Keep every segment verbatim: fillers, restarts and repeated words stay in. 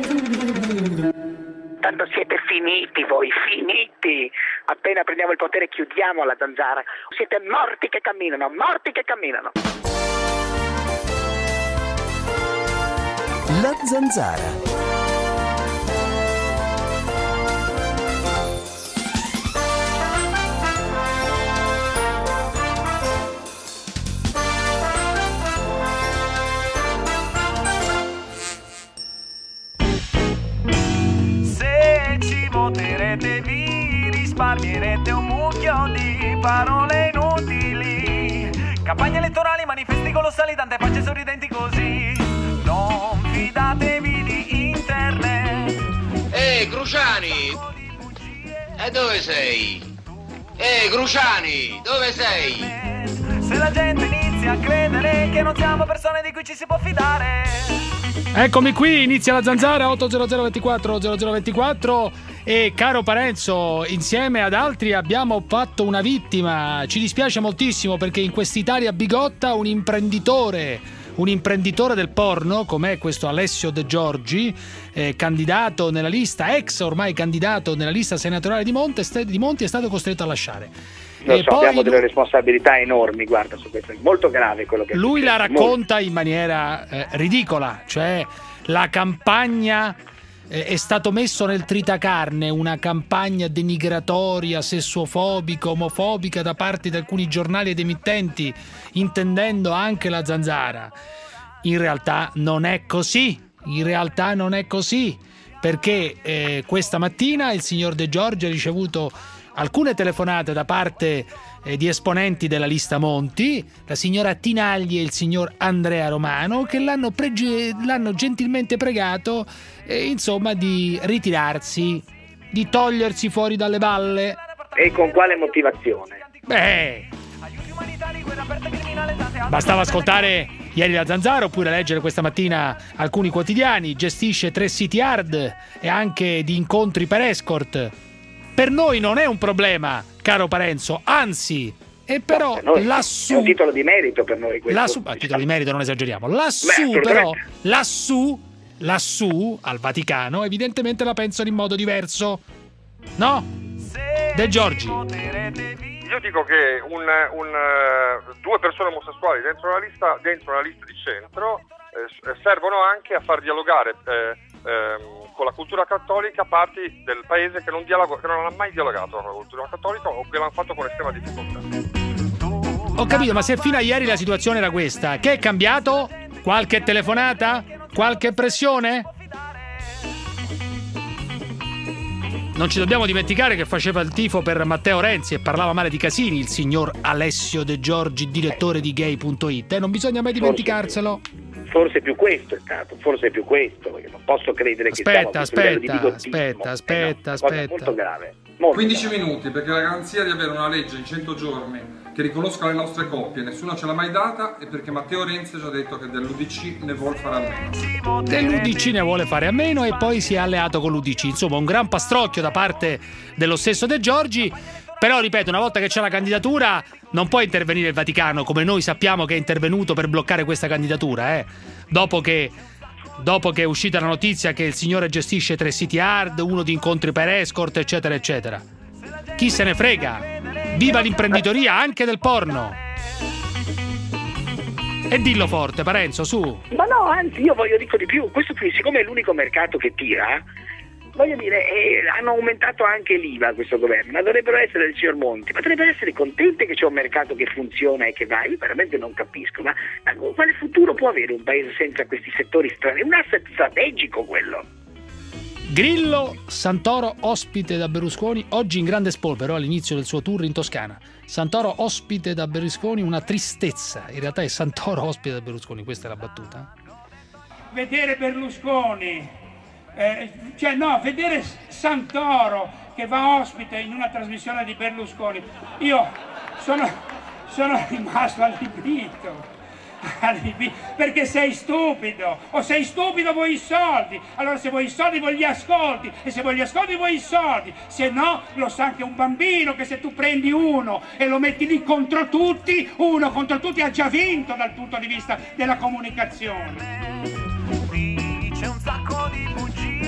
Tanto siete finiti voi, finiti. Appena prendiamo il potere chiudiamo la Zanzara. Siete morti che camminano, morti che camminano. La Zanzara. Voterete, vi risparmierete un mucchio di parole inutili. Campagne elettorali, manifesti colossali, tante facce sorridenti così. Non fidatevi di internet. Ehi, Cruciani! E dove sei? Ehi, Cruciani, dove sei? Se la gente inizia a credere che non siamo persone di cui ci si può fidare. Eccomi qui, inizia la Zanzara. Otto zero zero ventiquattro zero zero ventiquattro. E caro Parenzo, insieme ad altri abbiamo fatto una vittima. Ci dispiace moltissimo perché in quest'Italia bigotta un imprenditore, un imprenditore del porno, com'è questo Alessio De Giorgi, eh, candidato nella lista, ex ormai candidato nella lista senatoriale di, Monte, di Monti, è stato costretto a lasciare. Lo e so, poi abbiamo delle responsabilità enormi, guarda, su questo è molto grave quello che lui la molto. racconta in maniera eh, ridicola, cioè la campagna eh, è stato messo nel tritacarne, una campagna denigratoria, sessuofobica, omofobica da parte di alcuni giornali ed emittenti, intendendo anche la Zanzara. In realtà non è così, in realtà non è così, perché eh, questa mattina il signor De Giorgi ha ricevuto alcune telefonate da parte eh, di esponenti della lista Monti, la signora Tinagli e il signor Andrea Romano, che l'hanno, pregi- l'hanno gentilmente pregato eh, insomma di ritirarsi, di togliersi fuori dalle balle. E con quale motivazione? Beh, bastava ascoltare ieri la Zanzara oppure leggere questa mattina alcuni quotidiani. Gestisce tre siti hard e anche di incontri per escort. Per noi non è un problema, caro Parenzo, anzi, e però no, lassù è un titolo di merito per noi questo. Lassù, a titolo di merito non esageriamo. Lassù Beh, però, lassù, lassù al Vaticano evidentemente la pensano in modo diverso. No? De Giorgi. Io dico che un, un, due persone omosessuali dentro una lista, dentro una lista di centro eh, servono anche a far dialogare eh, eh, con la cultura cattolica parti del paese che non, dialogo, che non ha mai dialogato con la cultura cattolica o che l'hanno fatto con estrema difficoltà. Ho capito, ma se fino a ieri la situazione era questa, che è cambiato? Qualche telefonata? Qualche pressione? Non ci dobbiamo dimenticare che faceva il tifo per Matteo Renzi e parlava male di Casini, il signor Alessio De Giorgi, direttore di gay punto it, e eh? non bisogna mai dimenticarselo. Forse più questo è stato, forse più questo, perché non posso credere che aspetta, siamo a questo livello di aspetta, bigottismo. aspetta, aspetta, eh no, aspetta. molto grave. Molto quindici grave. minuti, perché la garanzia di avere una legge in cento giorni che riconosca le nostre coppie, nessuno ce l'ha mai data, e perché Matteo Renzi ha già detto che dell'U D C ne vuole fare a meno. Dell'U D C ne vuole fare a meno e poi si è alleato con l'U D C. Insomma, un gran pastrocchio da parte dello stesso De Giorgi. Però, ripeto, una volta che c'è la candidatura non può intervenire il Vaticano, come noi sappiamo che è intervenuto per bloccare questa candidatura, eh. Dopo che, dopo che è uscita la notizia che il signore gestisce tre siti hard, uno di incontri per escort, eccetera, eccetera. Chi se ne frega? Viva l'imprenditoria anche del porno! E dillo forte, Parenzo, su! Ma no, anzi, io voglio dico di più. Questo qui, siccome è l'unico mercato che tira, voglio dire, eh, hanno aumentato anche l'I V A questo governo, ma dovrebbero essere del signor Monti, ma dovrebbero essere contenti che c'è un mercato che funziona e che va. Io veramente non capisco, ma, ma quale futuro può avere un paese senza questi settori strani? È un asset strategico quello. Grillo Santoro ospite da Berlusconi, oggi in grande spolvero all'inizio del suo tour in Toscana. Santoro ospite da Berlusconi, una tristezza. In realtà è Santoro ospite da Berlusconi, questa è la battuta. Vedere Berlusconi, eh, cioè no, vedere Santoro che va ospite in una trasmissione di Berlusconi, io sono, sono rimasto allibito. Perché sei stupido, o sei stupido vuoi i soldi, allora se vuoi i soldi vuoi gli ascolti, e se vuoi gli ascolti vuoi i soldi, se no lo sa anche un bambino che se tu prendi uno e lo metti lì contro tutti, uno contro tutti ha già vinto dal punto di vista della comunicazione. C'è un sacco di bugie.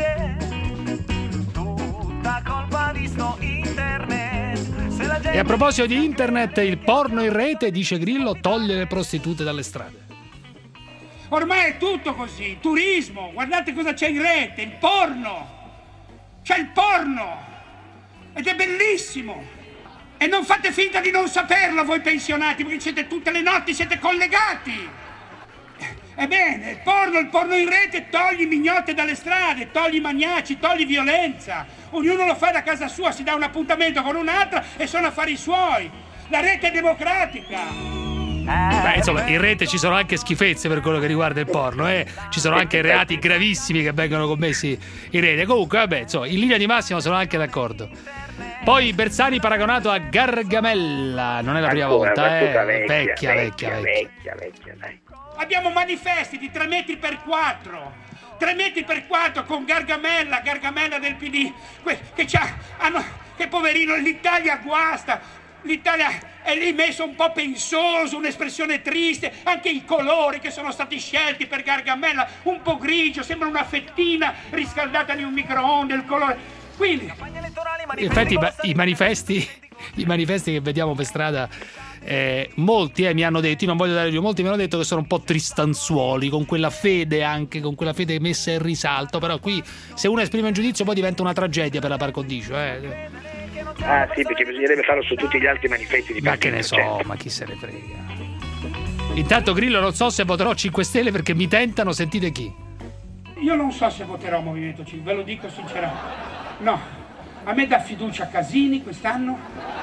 E a proposito di internet, il porno in rete, dice Grillo, toglie le prostitute dalle strade. Ormai è tutto così, turismo, guardate cosa c'è in rete, il porno, c'è il porno, ed è bellissimo, e non fate finta di non saperlo voi pensionati, perché siete tutte le notti, siete collegati. Ebbene, il porno, il porno in rete togli mignotte dalle strade, togli magnaci, togli violenza, ognuno lo fa da casa sua, si dà un appuntamento con un'altra e sono affari suoi, la rete è democratica. Beh, insomma, in rete ci sono anche schifezze per quello che riguarda il porno, eh? Ci sono anche reati gravissimi che vengono commessi in rete. Comunque, vabbè, insomma, in linea di massima sono anche d'accordo. Poi Bersani paragonato a Gargamella, non è la prima Ancora, volta, eh? vecchia, Vecchia, vecchia, vecchia, vecchia. vecchia, vecchia, dai. Abbiamo manifesti di tre metri per quattro, tre metri per quattro con Gargamella, Gargamella del P D, que- che c'ha, hanno, che poverino, l'Italia guasta. L'Italia è lì messo un po' pensoso, un'espressione triste, anche i colori che sono stati scelti per Gargamella, un po' grigio, sembra una fettina riscaldata in un microonde, il colore. Quindi, in effetti i manifesti, i manifesti che vediamo per strada, eh, molti eh, mi hanno detto, io non voglio dare io, molti mi hanno detto che sono un po' tristanzuoli, con quella fede anche, con quella fede messa in risalto, però qui se uno esprime un giudizio poi diventa una tragedia per la par condicio, eh. Ah sì, perché bisognerebbe farlo su tutti gli altri manifesti di Ma partito. che ne so, certo. ma chi se ne frega. Intanto Grillo non so se voterò cinque Stelle perché mi tentano, sentite chi. io non so se voterò Movimento cinque, ve lo dico sinceramente. No, a me dà fiducia Casini quest'anno.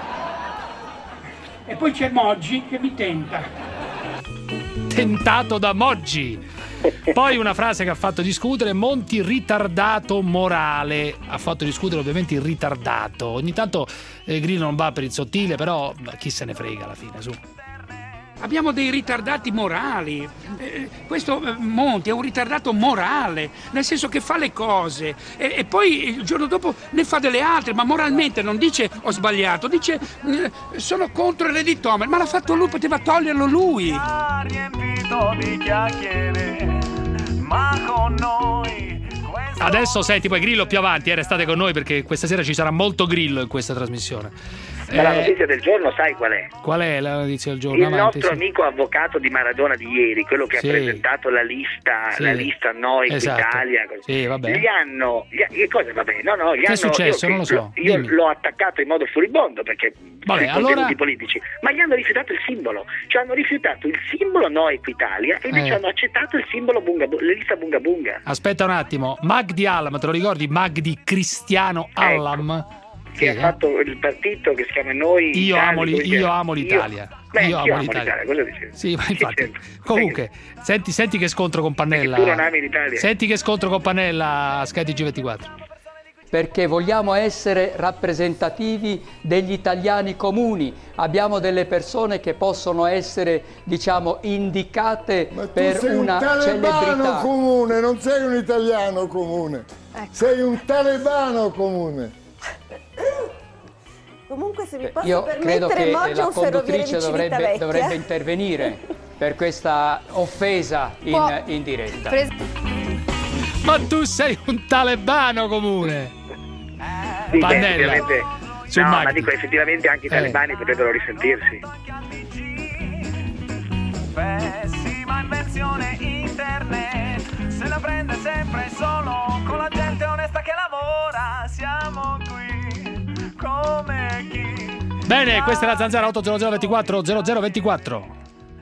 E poi c'è Moggi che mi tenta. Tentato da Moggi. Poi una frase che ha fatto discutere: Monti ritardato morale. Ha fatto discutere ovviamente il ritardato. Ogni tanto eh, Grillo non va per il sottile, però chi se ne frega alla fine, su. Abbiamo dei ritardati morali. Eh, questo eh, Monti è un ritardato morale, nel senso che fa le cose e, e poi il giorno dopo ne fa delle altre, ma moralmente non dice ho sbagliato, dice eh, sono contro il redditomero, ma l'ha fatto lui, poteva toglierlo lui. Ha riempito di chiacchiere, ma con noi questo... Adesso senti, poi Grillo più avanti, eh, restate con noi perché questa sera ci sarà molto Grillo in questa trasmissione. Ma la Eh, notizia del giorno sai qual è? qual è la notizia del giorno? Il Avanti, nostro sì. amico avvocato di Maradona di ieri, quello che Sì. ha presentato la lista, Sì. la lista Noi Esatto. Italia, così. Sì, vabbè. Gli hanno, gli, che cosa vabbè? No, no, gli Che è hanno, successo? Io, Non lo so, Io dimmi. l'ho attaccato in modo furibondo perché Vabbè, sui contenuti allora- politici, ma gli hanno rifiutato il simbolo, cioè hanno rifiutato il simbolo No Equitalia e invece Eh. hanno accettato il simbolo Bunga, Bu- la lista Bunga Bunga. Aspetta un attimo, Magdi Allam, te lo ricordi? Magdi Cristiano Allam? Che Sì, ha eh? fatto il partito che si chiama Noi Io Italia, amo, li- come si io chiama? amo l'Italia. Beh, io anch'io amo l'Italia. cosa dicevi? Sì, ma infatti. certo. Comunque, senti, senti che scontro con Pannella. Perché tu non ami l'Italia. Senti che scontro con Pannella a Sky T G ventiquattro. Perché vogliamo essere rappresentativi degli italiani comuni. Abbiamo delle persone che possono essere, diciamo, indicate Ma tu per sei un una talebano celebrità. comune, non sei un italiano comune. Sei un talebano comune. Comunque se vi posso Io credo permettere, che Moggi è la un ferroviere di conduttrice dovrebbe, Civitavecchia. dovrebbe intervenire per questa offesa in, Può- in diretta. Pres- Ma tu sei un talebano comune. Sì, beh, Pannella. effettivamente- Su no, ma Magdi. dico effettivamente anche i Eh. talebani potrebbero risentirsi. Pessima invenzione internet, se la prende sempre solo con la gente onesta che lavora. Siamo qui come chi. Bene, questa è la Zanzara otto zero zero ventiquattro zero zero ventiquattro.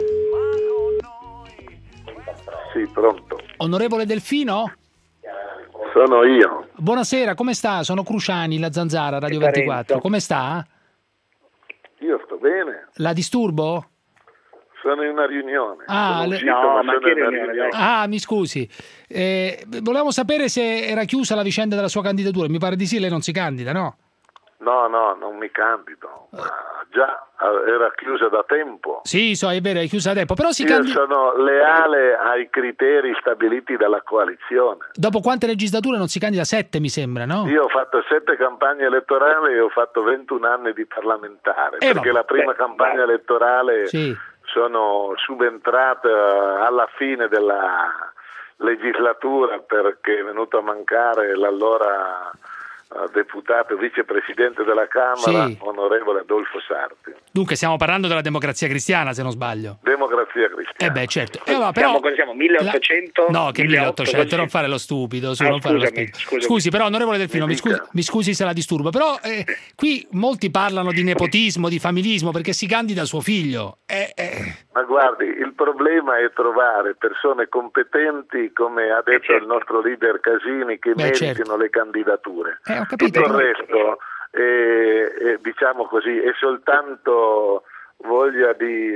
Sì, pronto. Onorevole Delfino? Sono io. Buonasera, come sta? Sono Cruciani, la Zanzara, Radio Che ventiquattro. Parenzo. Come sta? Io sto bene. La disturbo? Sono in una riunione. Ah, Sono le- uscito, No, ma ma sono che in una riunione, riunione. Ah, mi scusi. Eh, volevamo sapere se era chiusa la vicenda della sua candidatura. Mi pare di sì, lei non si candida, no? No, no, non mi candido. Ma già eh, era chiusa da tempo. Sì, so, è vero, è chiusa da tempo. Però si Io candida. sono leale ai criteri stabiliti dalla coalizione. Dopo quante legislature non si candida? Sette, mi sembra, no? Io ho fatto sette campagne elettorali e ho fatto ventuno anni di parlamentare. Eh, perché vabbè. la prima Beh, campagna ma- elettorale Sì. sono subentrato alla fine della legislatura perché è venuto a mancare l'allora deputato vicepresidente della Camera, sì. onorevole Adolfo Sarti. Dunque stiamo parlando della Democrazia Cristiana, se non sbaglio. Democrazia Cristiana. Eh beh, certo. Eh, allora, però, siamo, siamo milleottocento? La... No, che milleottocento, non fare lo stupido. Su, ah, non fare lo scusami, stupido. scusami. Scusi, però, onorevole Delfino, mi, mi, scusi, mi scusi se la disturbo, però eh, qui molti parlano di nepotismo, di familismo, perché si candida suo figlio. Eh, eh. Ma guardi, il problema è trovare persone competenti, come ha detto il nostro leader Casini, che Beh, meritino certo. le candidature. Eh, ho capito. Tutto il resto, è, è, diciamo così, è soltanto voglia di,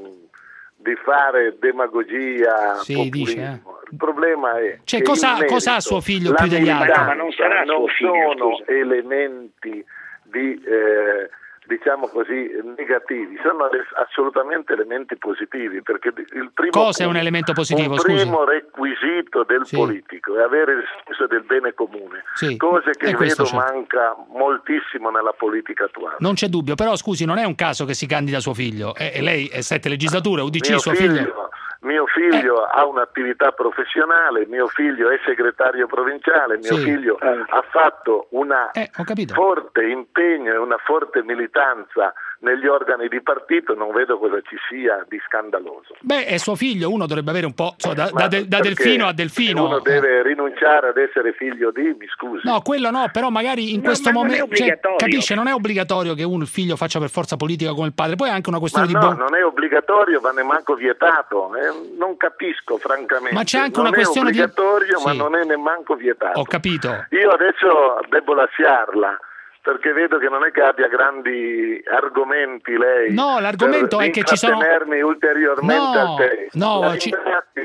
di fare demagogia, sì, populismo. Dice, eh. Il problema è cioè, che cosa, merito, cosa ha suo figlio più degli altri? No, ma non sarà non suo figlio, sono scusa. elementi di... Eh, diciamo così, negativi, sono assolutamente elementi positivi, perché il primo cosa è un elemento positivo? Un primo scusi. requisito del sì. politico è avere il senso del bene comune, sì. cose che e vedo certo. manca moltissimo nella politica attuale. Non c'è dubbio, però scusi, non è un caso che si candida suo figlio, e eh, lei è sette legislature, U D C, mio suo figlio, figlio... Mio figlio eh. ha un'attività professionale, mio figlio è segretario provinciale, mio sì. figlio eh. ha fatto una eh, forte impegno e una forte militanza negli organi di partito, non vedo cosa ci sia di scandaloso. Beh, è suo figlio, uno dovrebbe avere un po', so, da, da, da, da Delfino a Delfino. Uno deve eh. rinunciare ad essere figlio di, mi scusi. No, quello no, però magari in no, questo momento, cioè, capisce, non è obbligatorio che un figlio faccia per forza politica come il padre, poi è anche una questione ma di no, buon... non è obbligatorio, ma neanche vietato, eh, non capisco francamente. Ma c'è anche non una questione di... Non è obbligatorio, di... ma sì. non è neanche vietato. Ho capito. Io adesso devo lasciarla, perché vedo che non è che abbia grandi argomenti lei. No, l'argomento è che ci sono... intrattenermi ulteriormente no, a te. no, ci...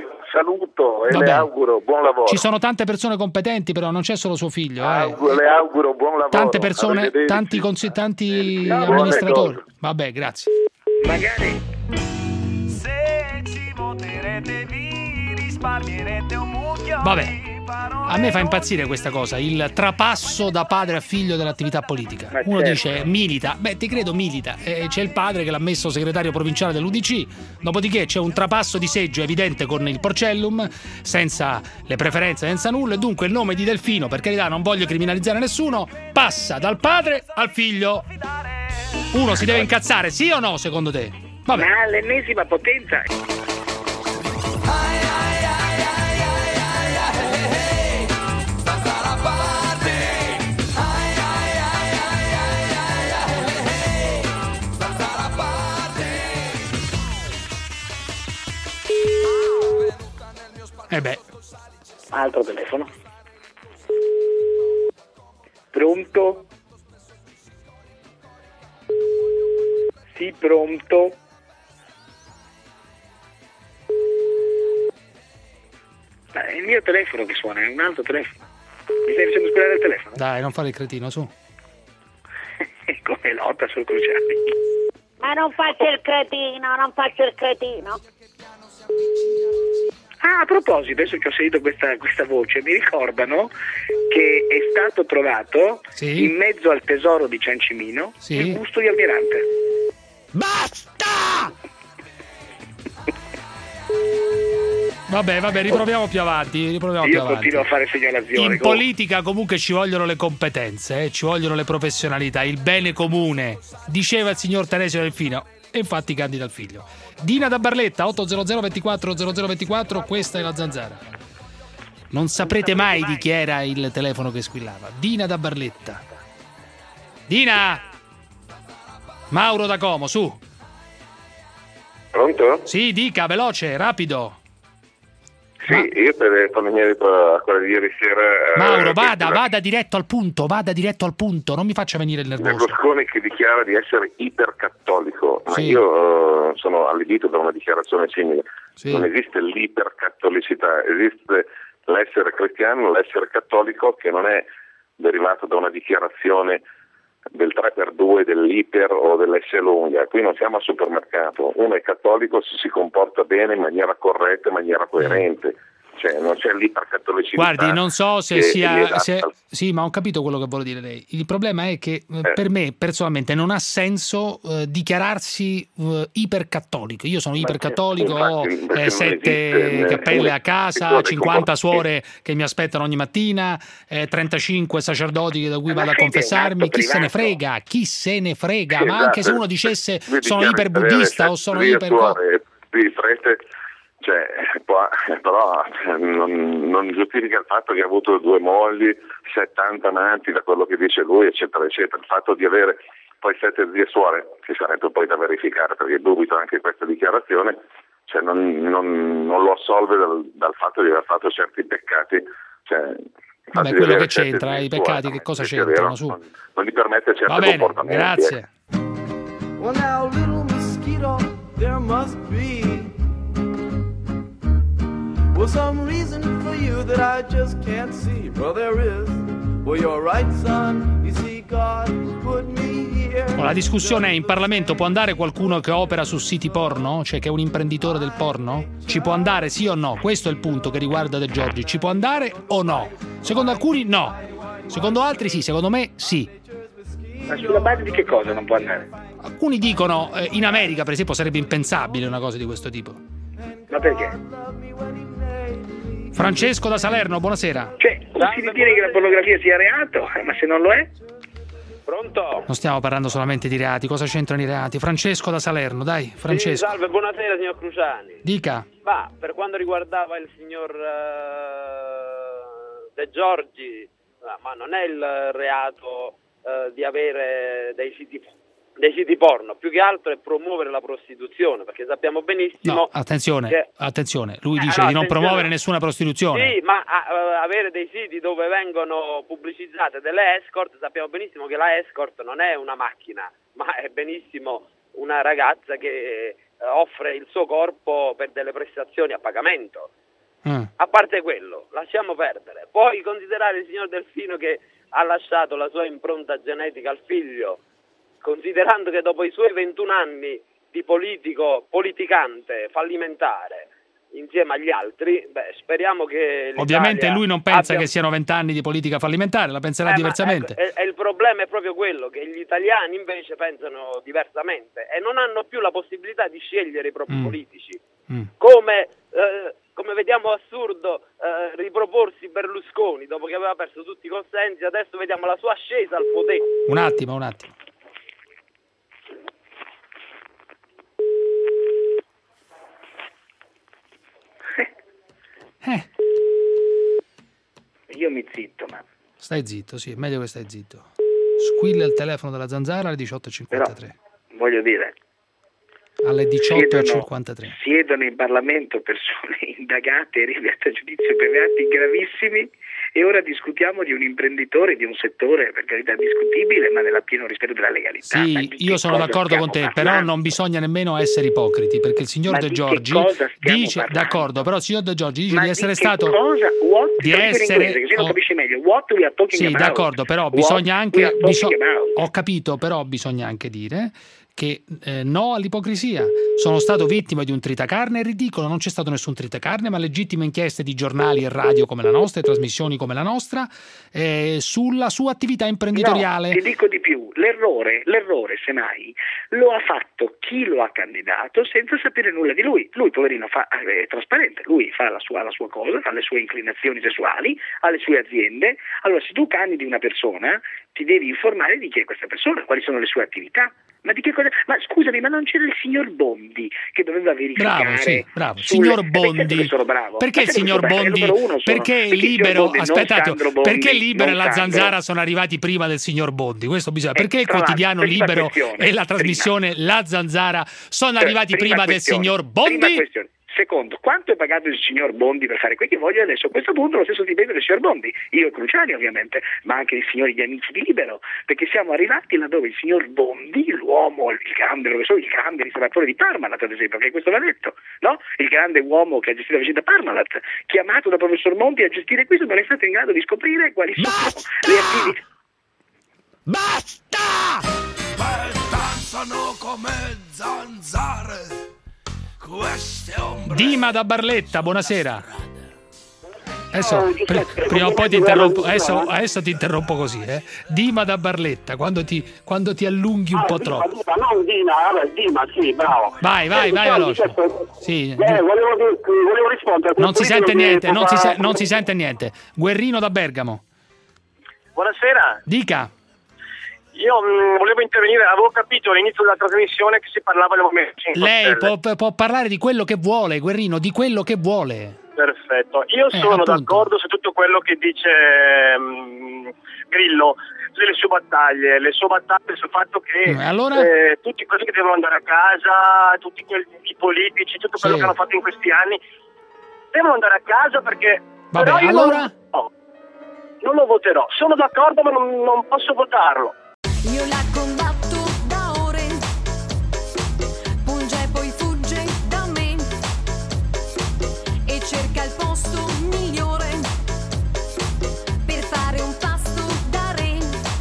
saluto e Vabbè. le auguro buon lavoro. Ci sono tante persone competenti, però non c'è solo suo figlio. Eh. Auguro, le auguro buon lavoro. Tante persone, tanti, cons- tanti no, amministratori. Vabbè, grazie. Magari... Se ci voterete vi risparmierete un mucchio. Vabbè. A me fa impazzire questa cosa, il trapasso da padre a figlio dell'attività politica. Ma Uno certo. dice milita, beh ti credo milita, e c'è il padre che l'ha messo segretario provinciale dell'U D C, dopodiché c'è un trapasso di seggio evidente con il Porcellum, senza le preferenze, senza nulla, e dunque il nome di Delfino, per carità non voglio criminalizzare nessuno, passa dal padre al figlio. Uno si deve incazzare, sì o no secondo te? Vabbè. Ma l'ennesima potenza... Eh beh. Altro telefono. Pronto? Sì, pronto? Ma è il mio telefono che suona, è un altro telefono. Mi stai facendo squillare il telefono? Dai, non fare il cretino, su. Come lotta sul Cruciani. Ma non faccio il cretino, non faccio il cretino. Ah, a proposito, adesso che ho sentito questa, questa voce, mi ricordano che è stato trovato sì. in mezzo al tesoro di Ciancimino sì. il busto di Almirante. Basta! Vabbè, vabbè, riproviamo più avanti. Riproviamo Io più avanti. continuo a fare segnalazioni. In politica comunque ci vogliono le competenze, eh? Ci vogliono le professionalità, il bene comune, diceva il signor Teresio Delfino, e infatti candida il figlio. Dina da Barletta, otto zero zero ventiquattro zero zero ventiquattro, questa è la Zanzara. Non saprete mai di chi era il telefono che squillava. Dina da Barletta. Dina! Mauro da Como, su. Pronto? Sì, dica, veloce, rapido. Sì, Ma... io telefono a quella di ieri sera. Mauro, eh, vada, vada diretto al punto, vada diretto al punto, non mi faccia venire il nervoso. Berlusconi che dichiara di essere ipercattolico, ma sì. io uh, sono allibito da una dichiarazione simile. Sì. Non esiste l'ipercattolicità, esiste l'essere cristiano, l'essere cattolico, che non è derivato da una dichiarazione del tre per due, dell'iper o dell'S lunga. Qui non siamo al supermercato, uno è cattolico se si comporta bene in maniera corretta, in maniera coerente. cioè non c'è l'ipercattolicità. Guardi, non so se che sia se, al... sì, ma ho capito quello che vuole dire lei. Il problema è che eh. per me personalmente non ha senso eh, dichiararsi eh, ipercattolico. Io sono ma ipercattolico, ho eh, sette cappelle a casa, cinquanta suore che mi aspettano ogni mattina, eh, trentacinque sacerdoti da cui vado a confessarmi. Chi se ne frega? Chi se ne frega? Ma anche se uno dicesse sono iperbuddista o sono iper il prete, cioè, può, però non, non giustifica il fatto che ha avuto due mogli, settanta amanti, da quello che dice lui, eccetera, eccetera. Il fatto di avere poi sette zie suore, che sarebbe poi da verificare, perché dubito anche questa dichiarazione, cioè non, non, non lo assolve dal, dal fatto di aver fatto certi peccati. Cioè, vabbè, quello che c'entra, i peccati, che cosa c'entrano? Su. Non, non gli permette certi Va bene, comportamenti. Grazie. Well, now, little mosquito, there must be well, some reason for you that I just can't see. Well, there is. Well, you're right, son. You see, God put me here. La discussione è: in Parlamento può andare qualcuno che opera su siti porno? Cioè che è un imprenditore del porno? Ci può andare sì o no? Questo è il punto che riguarda De Giorgi. Ci può andare o no? Secondo alcuni no. Secondo altri sì. Secondo me sì. Ma sulla base di che cosa non può andare? Alcuni dicono eh, in America per esempio sarebbe impensabile una cosa di questo tipo. Ma perché? Francesco da Salerno, buonasera. Cioè, si ritiene che la pornografia sia reato, ma se non lo è? Pronto? Non stiamo parlando solamente di reati, cosa c'entrano i reati? Francesco da Salerno, dai, Francesco. Sì, salve, buonasera signor Cruciani. Dica. Ma per quanto riguardava il signor uh, De Giorgi, ma non è il reato uh, di avere dei siti dei siti porno, più che altro è promuovere la prostituzione, perché sappiamo benissimo. No, attenzione, che... attenzione, lui dice eh, no, di non attenzione. promuovere nessuna prostituzione. Sì, ma uh, avere dei siti dove vengono pubblicizzate delle escort, sappiamo benissimo che la escort non è una macchina, ma è benissimo una ragazza che uh, offre il suo corpo per delle prestazioni a pagamento. Mm. A parte quello, lasciamo perdere. Poi considerare il signor Delfino che ha lasciato la sua impronta genetica al figlio, considerando che dopo i suoi ventuno anni di politico, politicante, fallimentare, insieme agli altri, beh, speriamo che l'Italia ovviamente lui non pensa abbia... che siano vent'anni di politica fallimentare, la penserà eh, diversamente. Ecco, e, e il problema è proprio quello, che gli italiani invece pensano diversamente e non hanno più la possibilità di scegliere i propri mm. politici. Mm. Come, eh, come vediamo assurdo eh, riproporsi Berlusconi dopo che aveva perso tutti i consensi, adesso vediamo la sua ascesa al potere. Un attimo, un attimo. Eh. Io mi zitto, ma... Stai zitto, sì, è meglio che stai zitto. Squilla il telefono della Zanzara alle diciotto e cinquantatré. Però, voglio dire... Alle diciotto e cinquantatré. Siedono in Parlamento persone indagate e rinviate a giudizio per reati gravissimi e ora discutiamo di un imprenditore di un settore, per carità, discutibile, ma nel pieno rispetto della legalità. Sì, io sono d'accordo con te, parlando? Però non bisogna nemmeno essere ipocriti, perché il signor ma De Giorgi dice, parlando? d'accordo, però il signor De Giorgi dice ma di essere di stato... Cosa? What? Di essere... Inglese, non capisci meglio. What we are talking sì, about? d'accordo, però What bisogna anche... Biso... About? Ho capito, però bisogna anche dire... che eh, no all'ipocrisia. Sono stato vittima di un tritacarne, è ridicolo, non c'è stato nessun tritacarne, ma legittime inchieste di giornali e radio come la nostra, e trasmissioni come la nostra, eh, sulla sua attività imprenditoriale. No, ti dico di più, l'errore, l'errore semmai lo ha fatto chi lo ha candidato senza sapere nulla di lui. Lui, poverino, fa, è trasparente, lui fa la sua, la sua cosa, ha le sue inclinazioni sessuali, ha le sue aziende. Allora, se tu candidi una persona, ti devi informare di chi è questa persona, quali sono le sue attività. Ma di che cosa? Ma scusami, ma non c'era il signor Bondi che doveva verificare? Bravo, sì, bravo. Sulle... Signor Bondi. Bravo. Perché il signor Bondi? Perché Libero, aspettate, Bondi, perché Libero e la Zanzara sono arrivati prima del signor Bondi? Questo bisogna. Perché eh, il quotidiano Libero e la trasmissione prima. La Zanzara sono arrivati prima, prima del signor Bondi? Secondo, quanto è pagato il signor Bondi per fare quello che voglio adesso? A questo punto lo stesso stipendio del signor Bondi, io e Cruciani ovviamente, ma anche i signori gli amici di Libero, perché siamo arrivati laddove il signor Bondi, l'uomo, il grande, lo che so, il grande ristoratore di Parmalat ad esempio, perché questo va detto, no? Il grande uomo che ha gestito la vicenda Parmalat, chiamato dal professor Monti a gestire questo, non è stato in grado di scoprire quali sono Basta! le attività. Basta! Danzano come zanzare. Dima da Barletta, buonasera. Adesso, Eh, pri- Giuseppe, prima o poi ti come interrompo, guarda, adesso, eh? adesso ti interrompo così, eh. Dima da Barletta, quando ti, quando ti allunghi un Ah, po' Dima, troppo. Dima, non Dima, vabbè, Dima, sì, bravo. Vai, vai, Eh, vai diciamo, veloce. Giuseppe, Sì, eh, volevo, dire- volevo rispondere. a quel non si sente politico che niente, non si, fa- se- non si sente niente. Guerrino da Bergamo, Buonasera, dica. io mh, volevo intervenire, avevo capito all'inizio della trasmissione che si parlava del Movimento cinque Lei Stelle. può, può parlare di quello che vuole, Guerrino, di quello che vuole. Perfetto, io Eh, sono appunto. d'accordo su tutto quello che dice mh, Grillo, le sue battaglie, le sue battaglie sul fatto che Mm, allora? eh, tutti quelli che devono andare a casa, tutti quelli, i politici, tutto quello Sì. che hanno fatto in questi anni, devono andare a casa perché... Vabbè, però io allora? non, no, non lo voterò, sono d'accordo ma non, non posso votarlo. Io la combatto da ore, punge e poi fugge da me e cerca il posto migliore per fare un pasto da re.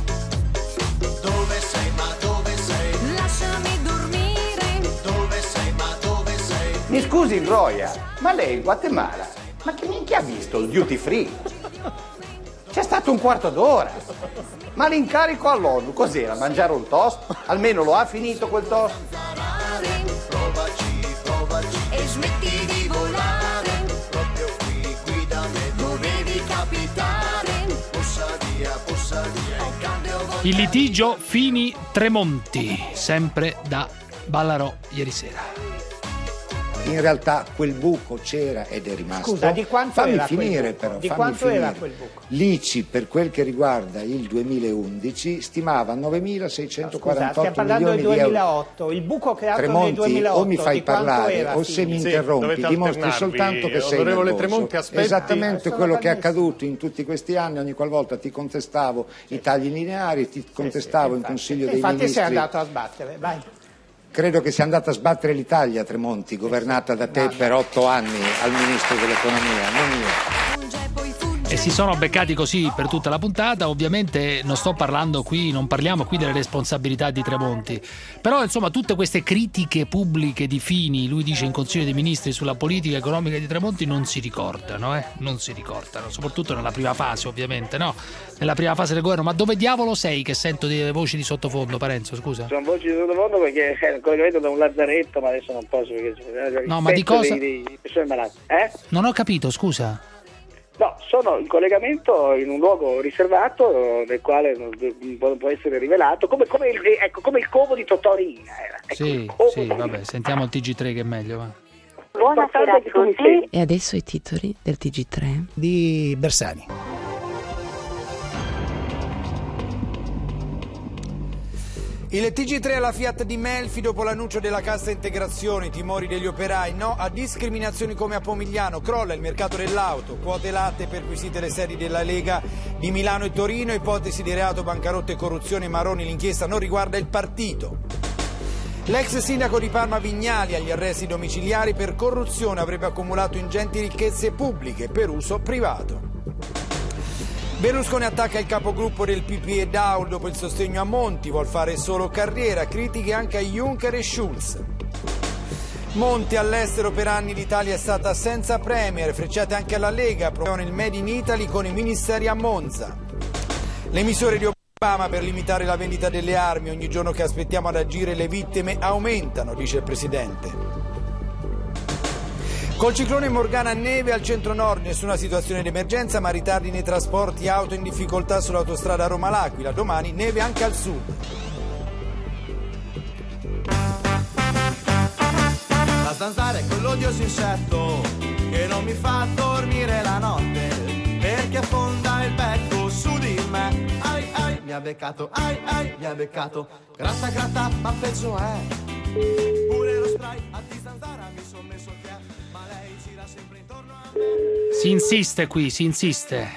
Dove sei, ma dove sei? Lasciami dormire. Dove sei, ma dove sei? Mi scusi, Broia, ma lei in Guatemala, ma che minchia ha visto il duty free? C'è stato un quarto d'ora. Ma l'incarico all'ONU cos'era? Mangiare un toast? Almeno lo ha finito quel toast? Provaci, provaci E smetti di volare, proprio qui, qui da me dovevi capitare. Bussa via, bussa via, in cambio voglio... Il litigio Fini-Tremonti, sempre da Ballarò ieri sera. In realtà quel buco c'era ed è rimasto. Scusa, di quanto fammi era quel finire buco? però, Di fammi quanto finire. era quel buco? L'I C I, per quel che riguarda il duemilaundici, stimava Scusa, novemilaseicentoquarantotto stiamo parlando del milioni di euro. duemilaotto, il buco creato nel Tremonti, duemilaotto, o mi fai di quanto parlare era, o sì? se mi Sì, interrompi dovete dimostri alternarvi. soltanto che sei Onorevole nervoso. Tremonti, aspetti. Esattamente Sono quello che è bravissimo. accaduto in tutti questi anni, ogni qualvolta ti contestavo i tagli lineari, ti contestavo in Consiglio dei Infatti Ministri. sei andato a sbattere, vai. Credo che sia andata a sbattere l'Italia, Tremonti, governata da te per otto anni al Ministro dell'Economia, non io. E si sono beccati così per tutta la puntata. Ovviamente non sto parlando qui, non parliamo qui delle responsabilità di Tremonti, però insomma tutte queste critiche pubbliche di Fini, lui dice in Consiglio dei Ministri, sulla politica economica di Tremonti non si ricordano, eh? non si ricordano, soprattutto nella prima fase ovviamente, no? Nella prima fase del governo. Ma dove diavolo sei che sento delle voci di sottofondo, Parenzo, scusa? Sono voci di sottofondo perché è un collegamento da un lazzaretto, ma adesso non posso perché No, ma di cosa- Di, di persone malate. Eh? Non ho capito, scusa. No, sono in collegamento in un luogo riservato nel quale non non può essere rivelato, come, come, il, ecco, come il covo di Totorina era. Ecco, Sì, sì, vabbè, sentiamo il T G tre che è meglio, va. Buonasera a tutti. E adesso i titoli del T G tre di Bersani. Il T G tre alla Fiat di Melfi dopo l'annuncio della cassa integrazione, timori degli operai, no a discriminazioni come a Pomigliano, crolla il mercato dell'auto, quote latte perquisite le sedi della Lega di Milano e Torino, ipotesi di reato, bancarotta e corruzione, Maroni, l'inchiesta non riguarda il partito. L'ex sindaco di Parma Vignali agli arresti domiciliari per corruzione, avrebbe accumulato ingenti ricchezze pubbliche per uso privato. Berlusconi attacca il capogruppo del P P e Daul dopo il sostegno a Monti, vuol fare solo carriera, critiche anche a Juncker e Schulz. Monti all'estero per anni l'Italia è stata senza premier, frecciate anche alla Lega, promuovono il Made in Italy con i ministeri a Monza. Le misure di Obama per limitare la vendita delle armi, ogni giorno che aspettiamo ad agire le vittime aumentano, dice il Presidente. Col ciclone Morgana neve al centro-nord, nessuna situazione d'emergenza ma ritardi nei trasporti, auto in difficoltà sull'autostrada Roma-L'Aquila, domani neve anche al sud. La zanzara è quell'odioso insetto che non mi fa dormire la notte perché affonda il becco su di me. Ai ai, mi ha beccato, ai ai, mi ha beccato. Gratta gratta, ma peggio è. Pure lo spray anti-zanzara mi son messo che è, ma lei gira sempre intorno a me. Si insiste qui, si insiste.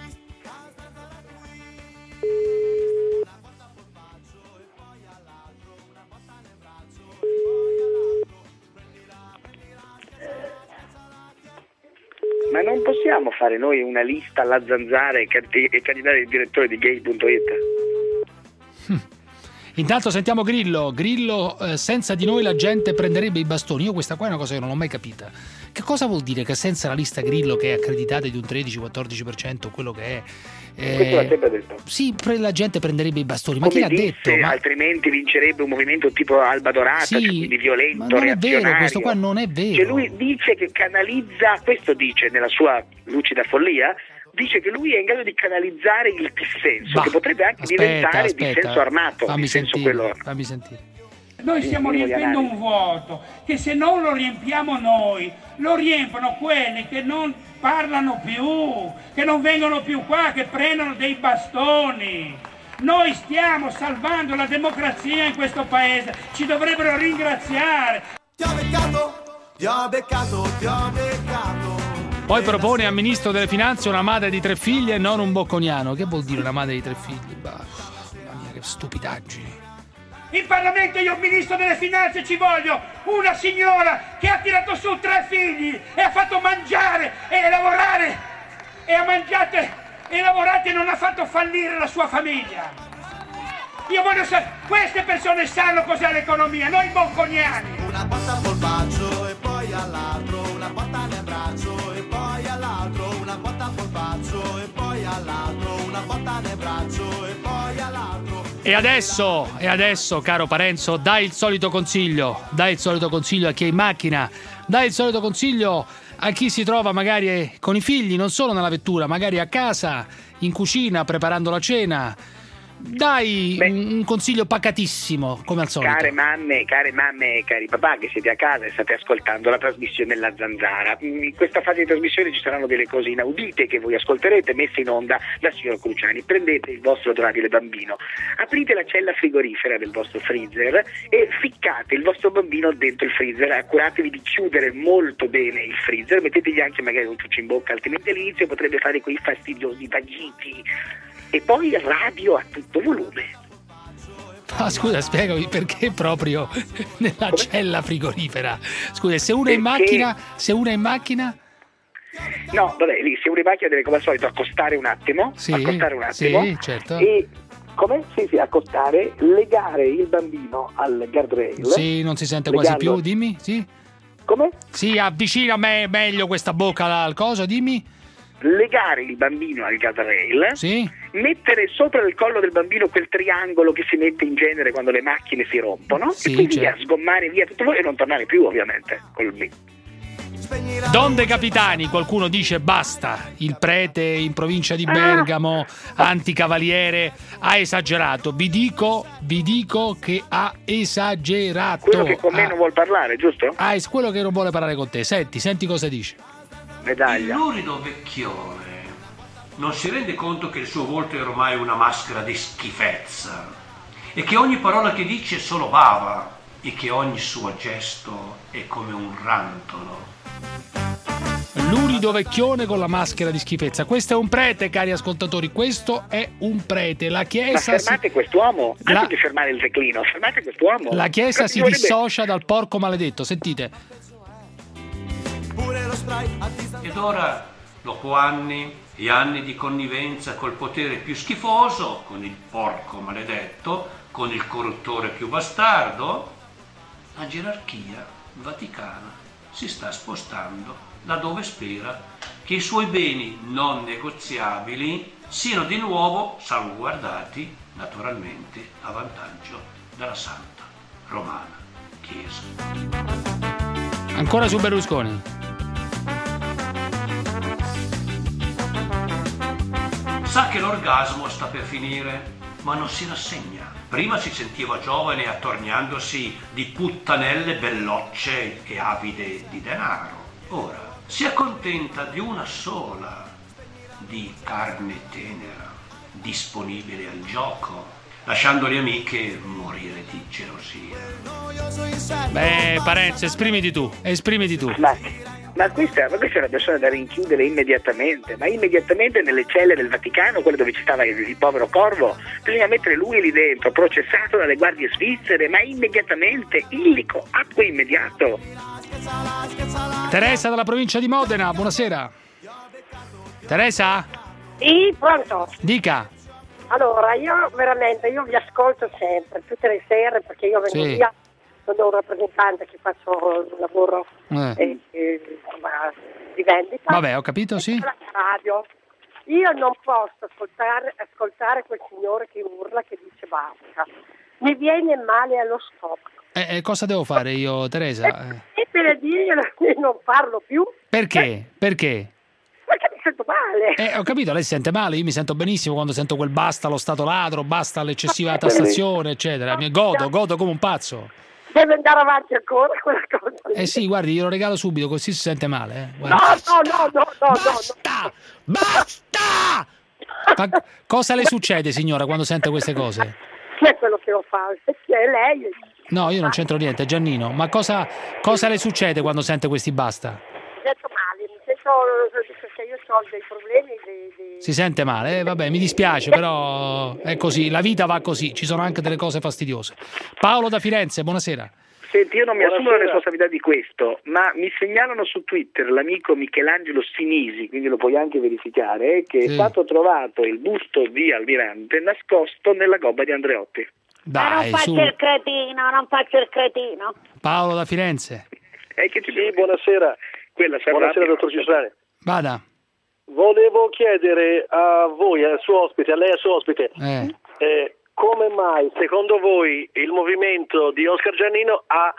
Ma non possiamo fare noi una lista alla zanzara e, candid- e candidare il direttore di gay punto it? Intanto sentiamo Grillo. Grillo, eh, senza di noi la gente prenderebbe i bastoni. Io questa qua è una cosa che non ho mai capita. Che cosa vuol dire che senza la lista Grillo, che è accreditata di un tredici-quattordici per cento, quello che è... Eh, Questo l'ha sempre detto. Sì, la gente prenderebbe i bastoni. Ma Come chi l'ha disse, detto? Ma... altrimenti vincerebbe un movimento tipo Alba Dorata, Sì, cioè quindi violento, ma non è reazionario. vero, questo qua non è vero. Cioè lui dice che canalizza, questo dice nella sua lucida follia, dice che lui è in grado di canalizzare il dissenso, Bah, che potrebbe anche aspetta, diventare aspetta, dissenso armato. Fammi dissenso sentire, quello... fammi sentire. Noi stiamo Minimo di riempiendo analisi. un vuoto che se non lo riempiamo noi, lo riempiono quelli che non parlano più, che non vengono più qua, che prendono dei bastoni. Noi stiamo salvando la democrazia in questo paese, ci dovrebbero ringraziare. Ti ho beccato, ti ho beccato, ti ho beccato. Poi propone al ministro delle finanze una madre di tre figli e non un bocconiano. Che vuol dire una madre di tre figli? Bah, mamma mia, che stupidaggini. In Parlamento io, ministro delle finanze, ci voglio una signora che ha tirato su tre figli e ha fatto mangiare e lavorare e ha mangiato e lavorato e non ha fatto fallire la sua famiglia. Io voglio sapere, queste persone sanno cos'è l'economia, noi bocconiani. Una botta al polpaccio e poi all'altro, una botta nel braccio e poi all'altro, una botta al polpaccio e poi all'altro, una botta nel braccio e poi all'altro. E adesso, e adesso, caro Parenzo, dai il solito consiglio, dai il solito consiglio a chi è in macchina, dai il solito consiglio a chi si trova magari con i figli, non solo nella vettura, magari a casa, in cucina, preparando la cena. Dai Beh, un, un consiglio pacatissimo, come al solito. Care mamme, care mamme e cari papà che siete a casa e state ascoltando la trasmissione La Zanzara. In questa fase di trasmissione ci saranno delle cose inaudite che voi ascolterete, messe in onda da signor Cruciani. Prendete il vostro adorabile bambino, aprite la cella frigorifera del vostro freezer e ficcate il vostro bambino dentro il freezer. Accuratevi di chiudere molto bene il freezer, mettetegli anche magari un ciuccio in bocca, altrimenti all'inizio potrebbe fare quei fastidiosi vagiti. E poi radio a tutto volume. Ah, scusa, spiegami perché proprio nella Come? cella frigorifera. Scusa, se uno è Perché... in macchina, se uno è in macchina? No, vabbè, lì se uno in macchina deve come al solito accostare un attimo, Sì, accostare un attimo sì, certo. e come? Sì, sì, accostare, legare il bambino al guardrail. Sì, non si sente quasi legarlo- più, dimmi, sì. Come? Sì, avvicina me meglio questa bocca al coso, dimmi. Legare il bambino al guardrail, Sì. mettere sopra il collo del bambino quel triangolo che si mette in genere quando le macchine si rompono, Sì, e poi via, certo. sgommare via tutto voi e non tornare più ovviamente col B. Don De Capitani, qualcuno dice basta, il prete in provincia di Bergamo, anticavaliere, ha esagerato. Vi dico, vi dico che ha esagerato. Quello che con me Ah, non vuol parlare, giusto? ah, è quello che non vuole parlare con te. Senti, senti cosa dice. Il Medaglia. lurido vecchione non si rende conto che il suo volto è ormai una maschera di schifezza e che ogni parola che dice è solo bava e che ogni suo gesto è come un rantolo. Lurido vecchione con la maschera di schifezza. Questo è un prete, cari ascoltatori, questo è un prete. La Ma Chiesa fermate si, la... La- anche di fermare il declino, fermate quest'uomo. la chiesa Cosa si ci vorrebbe? dissocia dal porco maledetto. Sentite. Ed ora, dopo anni e anni di connivenza col potere più schifoso, con il porco maledetto, con il corruttore più bastardo, la gerarchia vaticana si sta spostando laddove spera che i suoi beni non negoziabili siano di nuovo salvaguardati, naturalmente a vantaggio della Santa Romana Chiesa. Ancora su Berlusconi. Sa che l'orgasmo sta per finire, ma non si rassegna. Prima si sentiva giovane attorniandosi di puttanelle bellocce e avide di denaro. Ora si accontenta di una sola, di carne tenera, disponibile al gioco, lasciando le amiche morire di gelosia. Beh, Parenzo, esprimiti tu, esprimiti tu. Ma, ma, questa, ma questa è una persona da rinchiudere immediatamente, ma immediatamente nelle celle del Vaticano, quelle dove ci stava il, il povero Corvo, bisogna mettere lui lì dentro, processato dalle guardie svizzere, ma immediatamente, illico, acqua immediato. Teresa dalla provincia di Modena, buonasera. Teresa? Sì, pronto? Dica. Allora, io veramente, io vi ascolto ascolto sempre, tutte le sere, perché io vengo Sì. via, sono un rappresentante che faccio un lavoro Eh. eh, eh, insomma, di vendita. Vabbè, ho capito, sì. La radio. Io non posso ascoltare, ascoltare quel signore che urla, che dice basta. Mi viene male allo stomaco. Eh, eh, cosa devo fare io, Teresa? Eh, E per dirglielo che non parlo più, Perché? Perché? perché mi sento male. Eh, ho capito, lei si sente male, io mi sento benissimo quando sento quel basta lo stato ladro, basta l'eccessiva tassazione, eccetera. Mi godo, godo come un pazzo. Deve andare avanti ancora quella cosa. Eh sì, guardi, glielo regalo subito, così si sente male. Eh. No, Guardi. no, no, no, no, Basta! Basta! Ma cosa le succede, signora, quando sente queste cose? Chi è quello che lo fa? Se è lei. No, io non c'entro niente, Giannino. Ma cosa, cosa le succede quando sente questi basta? Mi sento male, mi sento perché io ho dei problemi. Dei, dei... Si sente male? Eh, vabbè, mi dispiace, però è così. La vita va così, ci sono anche delle cose fastidiose. Paolo da Firenze, buonasera. Senti, io non mi assumo la Buonasera. responsabilità di questo, ma mi segnalano su Twitter l'amico Michelangelo Sinisi, quindi lo puoi anche verificare, che Sì. è stato trovato il busto di Almirante nascosto nella gobba di Andreotti. Ma non Dai, faccio su. il cretino, non faccio il cretino. Paolo da Firenze. Eh, che ti Sì, buonasera. Quella sarà Buonasera, rapida. dottor Giussani. Vada. Volevo chiedere a voi, al suo ospite, a lei e al suo ospite, Eh. eh, come mai secondo voi il movimento di Oscar Giannino ha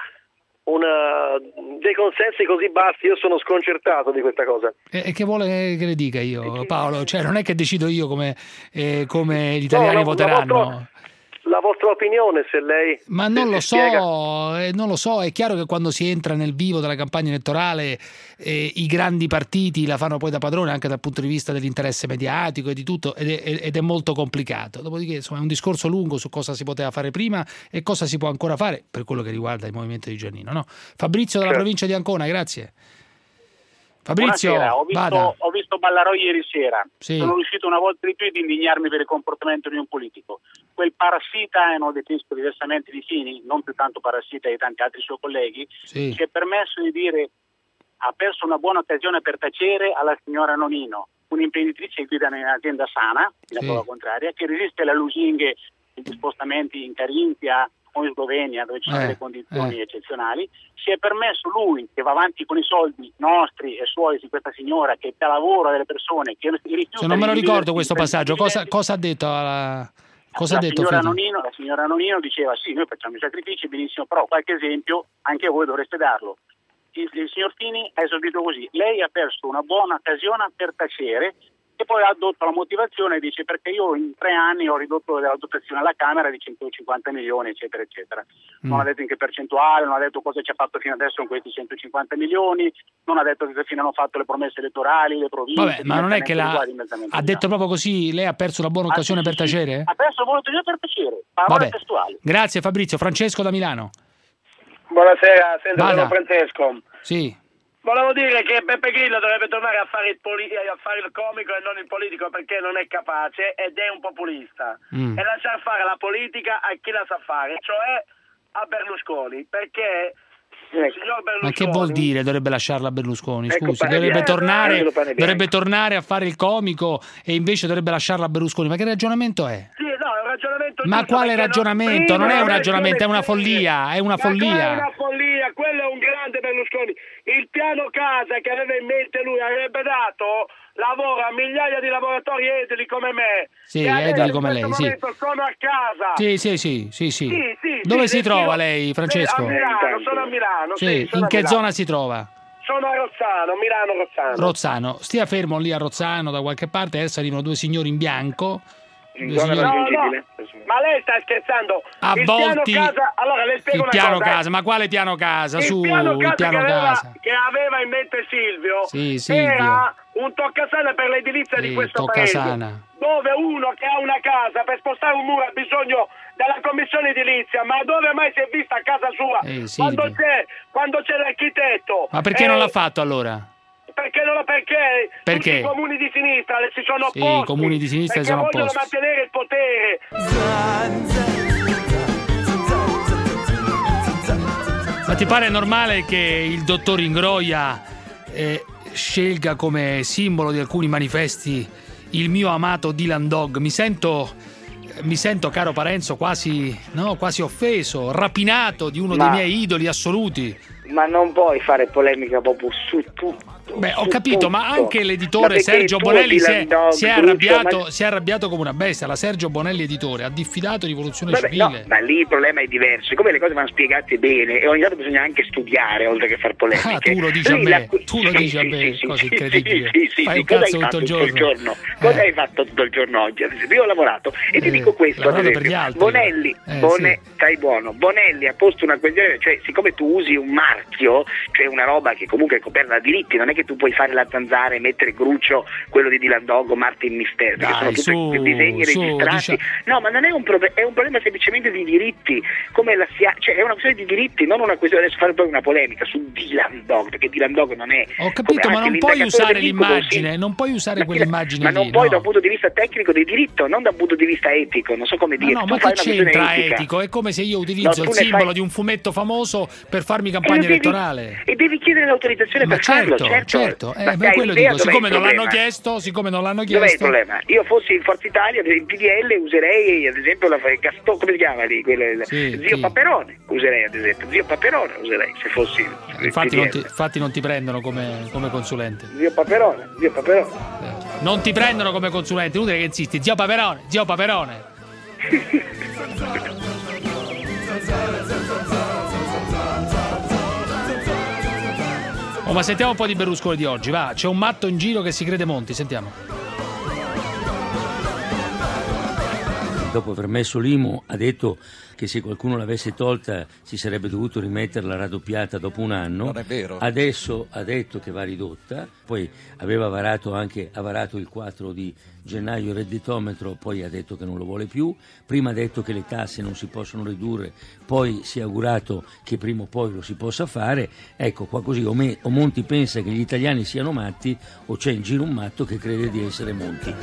una, dei consensi così bassi? Io sono sconcertato di questa cosa. E, e che vuole che le dica io, Paolo? Cioè, non è che decido io come, eh, come gli italiani No, la- voteranno. La vostra, la vostra opinione, se lei... Ma non se lo si spiega. so, eh, non lo so, è chiaro che quando si entra nel vivo della campagna elettorale eh, i grandi partiti la fanno poi da padrone anche dal punto di vista dell'interesse mediatico e di tutto ed è, ed è molto complicato. Dopodiché insomma è un discorso lungo su cosa si poteva fare prima e cosa si può ancora fare per quello che riguarda il movimento di Giannino. No? Fabrizio dalla Certo. provincia di Ancona, grazie. Fabrizio, Buonasera, ho vada. visto, ho visto Ballarò ieri sera. Sì. Sono riuscito una volta di più ad indignarmi per il comportamento di un politico. Quel parassita, e non lo definisco diversamente di Fini, non più tanto parassita di tanti altri suoi colleghi, Sì. si è permesso di dire ha perso una buona occasione per tacere alla signora Nonino, un'imprenditrice che guida in un'azienda sana, la Sì. prova contraria, che resiste alle lusinghe degli spostamenti in Carinzia o in Slovenia, dove ci sono Eh, delle condizioni eh. eccezionali. Si è permesso lui, che va avanti con i soldi nostri e suoi di questa signora, che dà lavoro a delle persone che rifiutano. Se non me lo di ricordo vivere questo in passaggio, cosa, privilegi. cosa ha detto alla... Cosa la, ha detto signora Fede? Nonino, la signora Nonino diceva sì, noi facciamo i sacrifici, benissimo, però qualche esempio anche voi dovreste darlo. Il, il signor Fini ha esordito così: lei ha perso una buona occasione per tacere, e poi ha addotto la motivazione, dice perché io in tre anni ho ridotto la dotazione alla Camera di centocinquanta milioni, eccetera, eccetera. Non Mm. ha detto in che percentuale, non ha detto cosa ci ha fatto fino adesso con questi centocinquanta milioni, non ha detto che fine hanno fatto le promesse elettorali, le province. Vabbè, ma non è che l'ha... ha detto proprio così, lei ha perso una buona occasione per tacere? Ha perso la buona occasione per tacere, parole Vabbè, testuali. grazie Fabrizio. Francesco da Milano. Buonasera, sento Vada. sono Francesco. Sì. Volevo dire che Beppe Grillo dovrebbe tornare a fare, il poli- a fare il comico e non il politico, perché non è capace ed è un populista. Mm. E lasciare fare la politica a chi la sa fare, cioè a Berlusconi, perché il signor Berlusconi... Ma che vuol dire dovrebbe lasciarla a Berlusconi? Ecco, Scusi, pane dovrebbe bianco, tornare, angelo pane bianco. dovrebbe tornare a fare il comico e invece dovrebbe lasciarla a Berlusconi. Ma che ragionamento è? Sì, no, è un ragionamento Ma giusto, quale perché ragionamento? prima Non è un la ragionamento, è una versione follia, è una Ma quella è follia. una follia, quello è un grande Berlusconi. Il piano casa che aveva in mente lui avrebbe dato lavoro a migliaia di lavoratori edili come me. Sì, che adesso edili in come questo lei, sì. momento sono a casa. Sì, sì, sì, sì, sì. Sì, sì, Dove sì, si trova io- lei, Francesco? A Milano, sono a Milano. Sì, sì, sono in a che Milano. zona si trova? Sono a Rozzano, Milano Rozzano. Rozzano. Stia fermo lì a Rozzano da qualche parte, adesso arrivano due signori in bianco. Due No, signori- no, ma lei sta scherzando? A il volti- piano casa, allora le spiego Il una piano cosa. casa, ma quale piano casa? Il Su, piano casa, il piano che, aveva, casa. che aveva in mente Silvio, Sì, Silvio. era un toccasana per l'edilizia Sì, di questo toccasana. paese, dove uno che ha una casa per spostare un muro ha bisogno della commissione edilizia, ma dove mai si è vista a casa sua? Eh, Silvio. quando c'è quando c'è l'architetto. Ma perché Eh, non l'ha fatto allora? Perché non lo perché? Perché? Tutti i comuni di sinistra le si sono Sì, opposti. i comuni di sinistra si perché sono vogliono opposti. mantenere il potere. Ma ti pare normale che il dottor Ingroia eh, scelga come simbolo di alcuni manifesti il mio amato Dylan Dog? Mi sento mi sento, caro Parenzo, quasi, no, quasi offeso, rapinato di uno Ma- dei miei idoli assoluti. Ma non puoi fare polemica proprio su tutto. Beh, ho su capito, ma tutto. anche Ma l'editore perché Sergio tu, Bonelli si è, Dylan Dog, si è Gruccio, arrabbiato, ma- si è arrabbiato come una bestia. La Sergio Bonelli editore ha diffidato Rivoluzione Vabbè, no, Civile. ma lì il problema è diverso. Siccome le cose vanno spiegate bene e ogni tanto bisogna anche studiare oltre che far polemiche. Ah, tu lo dici a Lì me, la- tu lo sì, dici a sì, me, sì, sì, cosa sì, incredibile. sì, sì, Fai sì, un cosa cazzo hai tutto fatto il tutto il giorno. giorno? Cosa hai fatto tutto il giorno oggi? Ad esempio, io ho lavorato e ti Eh, dico questo, ad lavorato per esempio, gli altri. Bonelli, Eh, Bone- sì. stai buono, Bonelli ha posto una questione, cioè siccome tu usi un marchio, cioè una roba che comunque è coperta da diritti, non è che tu puoi fare la zanzara e mettere Gruccio, quello di Dylan Dog o Martin Mister, perché Dai, sono tutti su, disegni su, registrati. diciamo- No, ma non è un, prob- è un problema semplicemente di diritti, come la sia- cioè è una questione di diritti, non una questione adesso fare proprio una polemica su Dylan Dog, perché Dylan Dog non è. Ho capito, come ma anche non puoi l'indagatore usare dell'incubo, l'immagine, sì. non puoi usare Ma chi- quell'immagine Ma non lì, puoi no. da un punto di vista tecnico di diritto, non da un punto di vista etico, non so come Ma dire. no, Tu ma fai che una questione c'entra etica. etico? È come se io No, utilizzo tu il ne simbolo fai- di un fumetto famoso per farmi E campagna devi- elettorale. E devi chiedere l'autorizzazione Ma per farlo, certo, certo. certo, eh, Ma beh, hai quello idea dico, dov'è siccome il non l'hanno problema? chiesto, siccome non l'hanno Dov'è il chiesto. problema? Io fossi in Forza Italia, in P D L userei ad esempio la Gaston, come si chiama lì? Quello- il- Sì, Zio sì. Paperone userei ad esempio, Zio Paperone userei se fossi in Infatti P D L. non, ti, infatti non ti prendono come, come consulente. Zio Paperone, Zio Paperone. Non ti prendono come consulente, inutile che insisti. Zio Paperone, zio Paperone. Oh, ma sentiamo un po' di Berlusconi di oggi, va. C'è un matto in giro che si crede Monti, sentiamo. Dopo aver messo l'I M U ha detto che se qualcuno l'avesse tolta si sarebbe dovuto rimetterla raddoppiata dopo un anno. Non è vero. Adesso ha detto che va ridotta, poi aveva varato anche ha varato il quattro di gennaio il redditometro, poi ha detto che non lo vuole più. Prima ha detto che le tasse non si possono ridurre, poi si è augurato che prima o poi lo si possa fare. Ecco, qua così o, me, o Monti pensa che gli italiani siano matti o c'è in giro un matto che crede di essere Monti.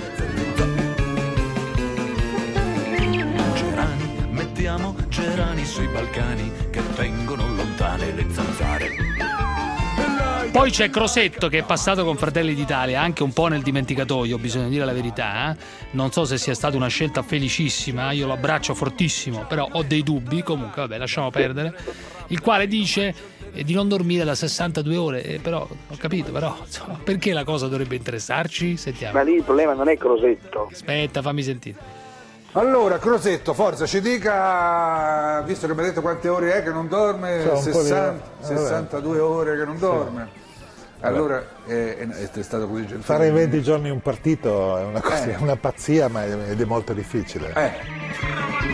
Mettiamo gerani sui Balcani che tengono lontane le zanzare. Poi c'è Crosetto che è passato con Fratelli d'Italia, anche un po' nel dimenticatoio, bisogna dire la verità. eh. Non so se sia stata una scelta felicissima, io lo abbraccio fortissimo, però ho dei dubbi, comunque vabbè, lasciamo perdere. Il quale dice eh, di non dormire da sessantadue ore, eh, però ho capito, però insomma, perché la cosa dovrebbe interessarci? Sentiamo. Ma lì il problema non è Crosetto. Aspetta, fammi sentire. Allora, Crosetto, forza, ci dica, visto che mi ha detto quante ore è che non dorme, C'è un po' di- sessanta, eh, sessantadue ore che non dorme. Sì. Allora, è, è, è stato così gentile. Fare venti giorni un partito è una, cosa, Eh. è una pazzia, ma è, ed è molto difficile. Eh.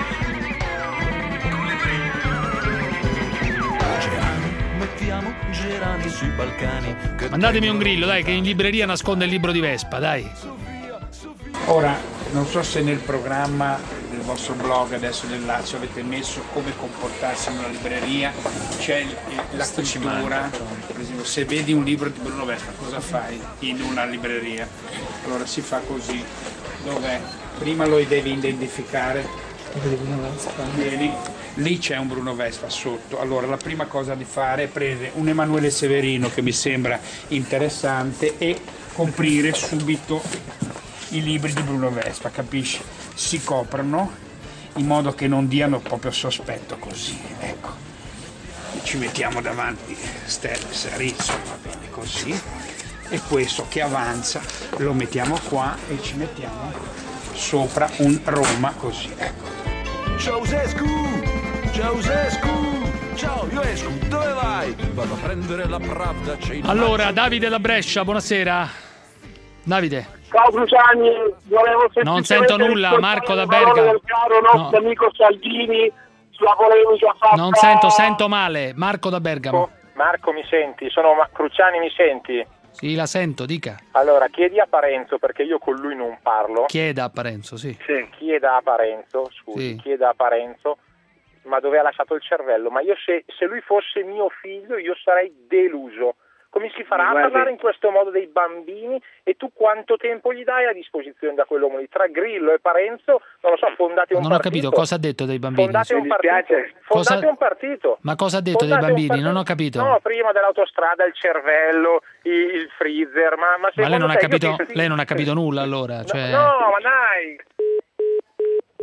Mettiamo gerani sui Balcani che Mandatemi un grillo, dai, che in libreria nasconde il libro di Vespa, dai. Ora, non so se nel programma del vostro blog adesso del Lazio avete messo come comportarsi in una libreria, c'è il- la Questo ci cultura, manca, per esempio se vedi un libro di Bruno Vespa cosa fai in una libreria? Allora si fa così, dov'è? Prima lo devi identificare, vieni, lì c'è un Bruno Vespa sotto, allora la prima cosa da fare è prendere un Emanuele Severino che mi sembra interessante e coprire subito i libri di Bruno Vespa, capisci? Si coprono in modo che non diano proprio sospetto così, ecco. Ci mettiamo davanti Sterles, Rizzo, va bene così. E questo che avanza lo mettiamo qua e ci mettiamo sopra un Roma così, ecco. Ceausescu! Ceausescu! Ciao, io esco, dove vai? Vado a prendere la Pravda. c'è in Allora, Davide da Brescia, buonasera. Davide. Ciao Cruciani, volevo Non semplicemente sento nulla, riscontrare Marco da le parole Bergamo. del caro nostro No. amico Salvini sulla polemica fatta. Non sento, sento male. Marco da Bergamo. Marco, mi senti? Sono Ma- Cruciani, mi senti? Sì, la sento, dica. Allora, chiedi a Parenzo, perché io con lui non parlo. Chieda a Parenzo, sì. Chieda a Parenzo, scusi, Sì. chieda a Parenzo, ma dove ha lasciato il cervello? Ma io se, se lui fosse mio figlio, io sarei deluso. Come si farà Guardi. a parlare in questo modo dei bambini? E tu quanto tempo gli dai a disposizione da quell'uomo lì? Tra Grillo e Parenzo, non lo so, fondate un Non ho partito. capito cosa ha detto dei bambini. Fondate un partito. Fondate Cosa- un partito. Ma cosa ha detto dei Fondate un bambini? partito. Non ho capito. No, prima dell'autostrada il cervello, il, il freezer, ma, ma Ma lei secondo non ha te io capito, ti- lei non ha capito nulla allora, cioè No, ma dai!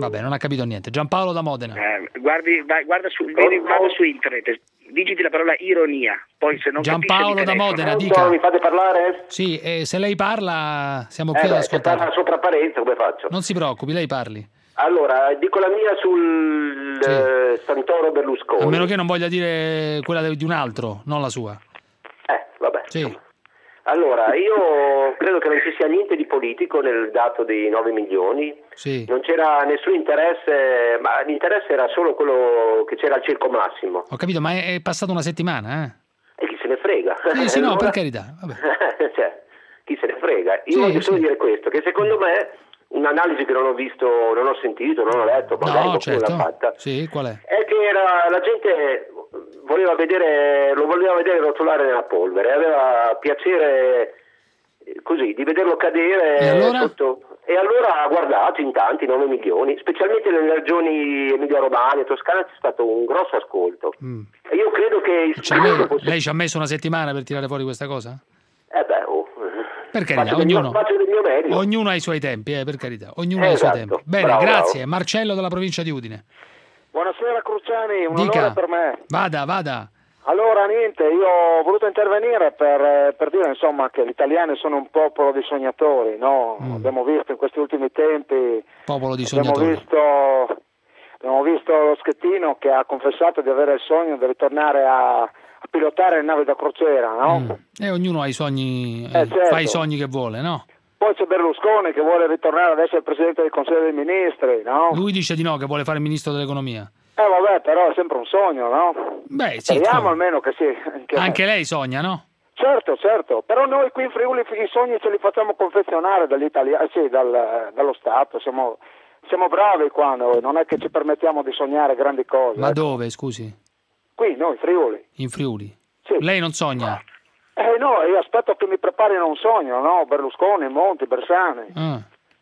Vabbè, non ha capito niente. Giampaolo da Modena. Eh, guardi, vai, guarda su, vedi, guarda su internet, digiti la parola ironia. Poi se non Giampaolo da Modena, dica. Mi fate parlare? Sì, e se lei parla siamo qui eh ad beh, ascoltare. Se parla sopra apparenza, come faccio? Non si preoccupi, lei parli. Allora, dico la mia sul Sì. eh, Santoro Berlusconi. A meno che non voglia dire quella di un altro, non la sua. Eh, vabbè. Sì. Allora, io credo che non ci sia niente di politico nel dato dei nove milioni. Sì. Non c'era nessun interesse, ma l'interesse era solo quello che c'era al Circo Massimo. Ho capito, ma è, è passata una settimana, eh? E chi se ne frega? Sì, sì, no, Allora- per carità. Vabbè. cioè, chi se ne frega? Io Sì, voglio solo sì. dire questo, che secondo me un'analisi che non ho visto, non ho sentito, non ho letto, magari No, qualcuno certo. l'ha fatta, Sì, qual è? è che era, la gente voleva vedere, lo voleva vedere rotolare nella polvere, aveva piacere eh, così di vederlo cadere E allora? sotto. E allora ha guardato in tanti, nove milioni, specialmente nelle regioni Emilia-Romagna e Toscana c'è stato un grosso ascolto. Mm. E io credo che il Cioè, lei, fosse... lei ci ha messo una settimana per tirare fuori questa cosa? Eh beh, oh. Per carità, Faccio del mio- ognuno, faccio del mio merito. ognuno ha i suoi tempi, eh, per carità. Ognuno Eh, ha i suoi esatto. tempi. Bene, Bravo, grazie. bravo. Marcello dalla provincia di Udine. Buonasera Cruciani, un Dica. onore per me. Vada, vada. Allora niente, io ho voluto intervenire per, per dire insomma che gli italiani sono un popolo di sognatori, no? Mm. Abbiamo visto in questi ultimi tempi, Popolo di abbiamo sognatori. visto, abbiamo visto lo Schettino che ha confessato di avere il sogno di ritornare a, a pilotare le navi da crociera, no? Mm. E ognuno ha i sogni, Eh, eh, certo. fa i sogni che vuole, no? Poi c'è Berlusconi che vuole ritornare ad essere il Presidente del Consiglio dei Ministri, no? Lui dice di no, che vuole fare il ministro dell'economia. Eh vabbè, però è sempre un sogno, no? Beh, sì, Speriamo come- almeno che sì. Che... Anche lei sogna, no? Certo, certo, però noi qui in Friuli i sogni ce li facciamo confezionare dagli italiani, sì, dal- dallo Stato, siamo, siamo bravi qua noi, non è che ci permettiamo di sognare grandi cose. Ma ecco. dove, scusi? Qui, noi, Friuli. In Friuli? Sì. Lei non sogna? Eh no, io aspetto che mi preparino un sogno, no? Berlusconi, Monti, Bersani. Ah.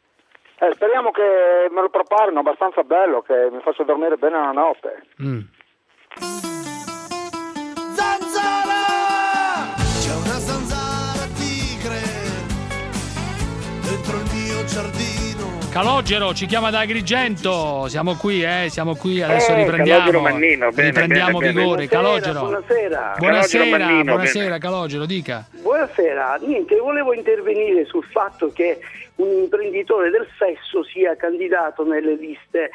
Eh, speriamo che me lo preparino abbastanza bello, che mi faccia dormire bene la notte. Mm. Zanzara! C'è una zanzara tigre dentro il mio giardino. Calogero ci chiama da Agrigento, siamo qui, eh, siamo qui, adesso Eh, riprendiamo, Calogero Mannino, bene, riprendiamo bene, bene. vigore. Buonasera, Calogero. buonasera. Buonasera, Calogero Mannino, buonasera, bene. Calogero, dica. Buonasera, niente, volevo intervenire sul fatto che un imprenditore del sesso sia candidato nelle liste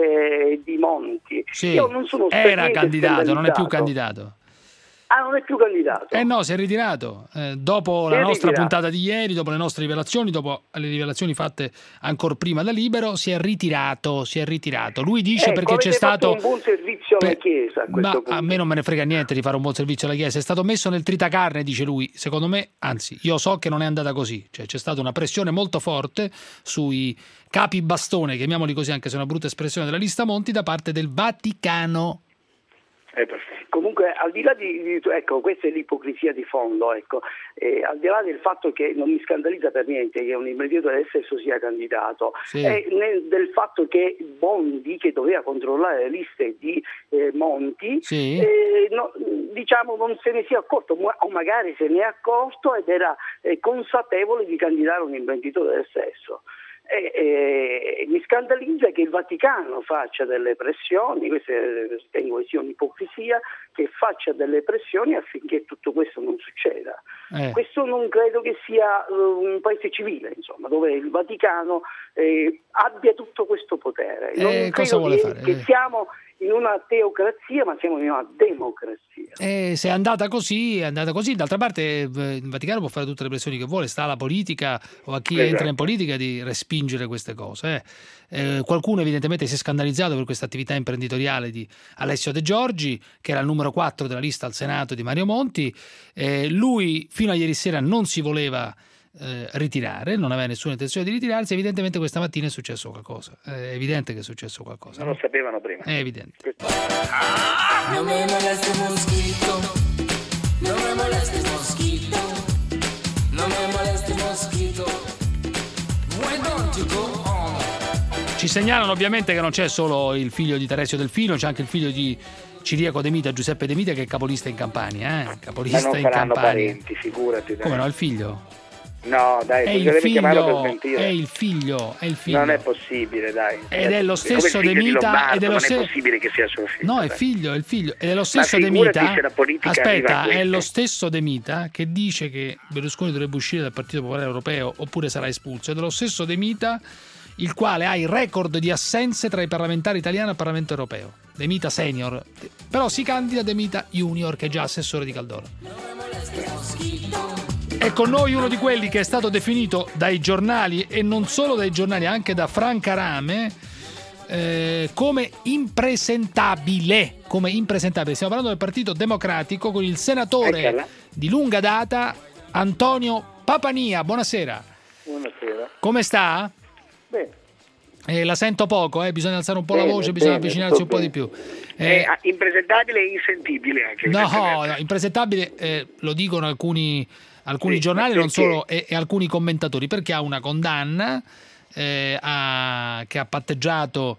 eh, di Monti. Sì, Io non sono per era niente candidato, non è più scandalizzato. candidato. Ah, non è più candidato. Eh no, si è ritirato. Eh, dopo Si la è nostra ritirato. puntata di ieri, dopo le nostre rivelazioni, dopo le rivelazioni fatte ancora prima da Libero, si è ritirato, si è ritirato. Lui dice Ecco, perché c'è avete fatto stato... un buon servizio alla per- Chiesa a questo Ma punto. a me non me ne frega niente di fare un buon servizio alla Chiesa, è stato messo nel tritacarne, dice lui. Secondo me, anzi, io so che non è andata così, cioè c'è stata una pressione molto forte sui capi bastone, chiamiamoli così anche se è una brutta espressione della lista Monti, da parte del Vaticano. Eh, perfetto. Comunque, al di là di, di- ecco, questa è l'ipocrisia di fondo, ecco, eh, al di là del fatto che non mi scandalizza per niente che un imprenditore del sesso sia candidato, Sì. e nel- del fatto che Bondi, che doveva controllare le liste di eh, Monti, Sì. eh, no, diciamo non se ne sia accorto, ma- o magari se ne è accorto ed era eh, consapevole di candidare un imprenditore del sesso. E, e, mi scandalizza che il Vaticano faccia delle pressioni, questa eh, ritengo che sia un'ipocrisia, che faccia delle pressioni affinché tutto questo non succeda. Eh. Questo non credo che sia eh, un paese civile, insomma, dove il Vaticano eh, abbia tutto questo potere. Non Eh, credo cosa vuole che, fare? che Eh. siamo in una teocrazia, ma siamo in una democrazia. E se è andata così, è andata così. D'altra parte, eh, il Vaticano può fare tutte le pressioni che vuole, sta alla politica o a chi Esatto. entra in politica di respingere queste cose. eh. Eh, qualcuno evidentemente si è scandalizzato per questa attività imprenditoriale di Alessio De Giorgi, che era il numero quattro della lista al Senato di Mario Monti. Eh, lui fino a ieri sera non si voleva eh, ritirare, non aveva nessuna intenzione di ritirarsi. Evidentemente questa mattina è successo qualcosa. È evidente che è successo qualcosa. Non lo sapevano prima. È evidente. No me molestes mosquito, no me molestes mosquito, no me molestes mosquito. Why don't you go on? Ci segnalano ovviamente che non c'è solo il figlio di Teresio Delfino, c'è anche il figlio di Ciriaco De Mita, Giuseppe De Mita, che è capolista in Campania, eh? Ma Capolista non in saranno Campania. parenti, figurati. dai. Come no, il figlio? No, dai, è il bisognerebbe chiamarlo per figlio, smentire. è il figlio, è il figlio. Non è possibile, dai. Ed è lo stesso Come il De figlio di Mita, Lombardo, ed è lo non se- è possibile che sia suo figlio. No, è dai. figlio, è il figlio. Ed è lo stesso De figurati Mita. se la politica arriva a Aspetta, è questo. lo stesso De Mita che dice che Berlusconi dovrebbe uscire dal Partito Popolare Europeo oppure sarà espulso. Ed è lo stesso De Mita il quale ha il record di assenze tra i parlamentari italiani al Parlamento Europeo. De Mita Senior. Però si candida De Mita Junior, che è già assessore di Caldoro. È con noi uno di quelli che è stato definito dai giornali, e non solo dai giornali, anche da Franca Rame, eh, come impresentabile. Come impresentabile. Stiamo parlando del Partito Democratico con il senatore Eccola. di lunga data Antonio Papania. Buonasera. Buonasera. Come sta? Bene. Eh, la sento poco, eh, bisogna alzare un po' Bene, la voce, bisogna bene, avvicinarsi un sto po' di bene. più. È Eh, ah, impresentabile e insentibile anche. no, evidentemente. no, impresentabile, eh, lo dicono alcuni, alcuni Sì, giornali, ma non perché? solo, e, e alcuni commentatori, perché ha una condanna eh, a- che ha patteggiato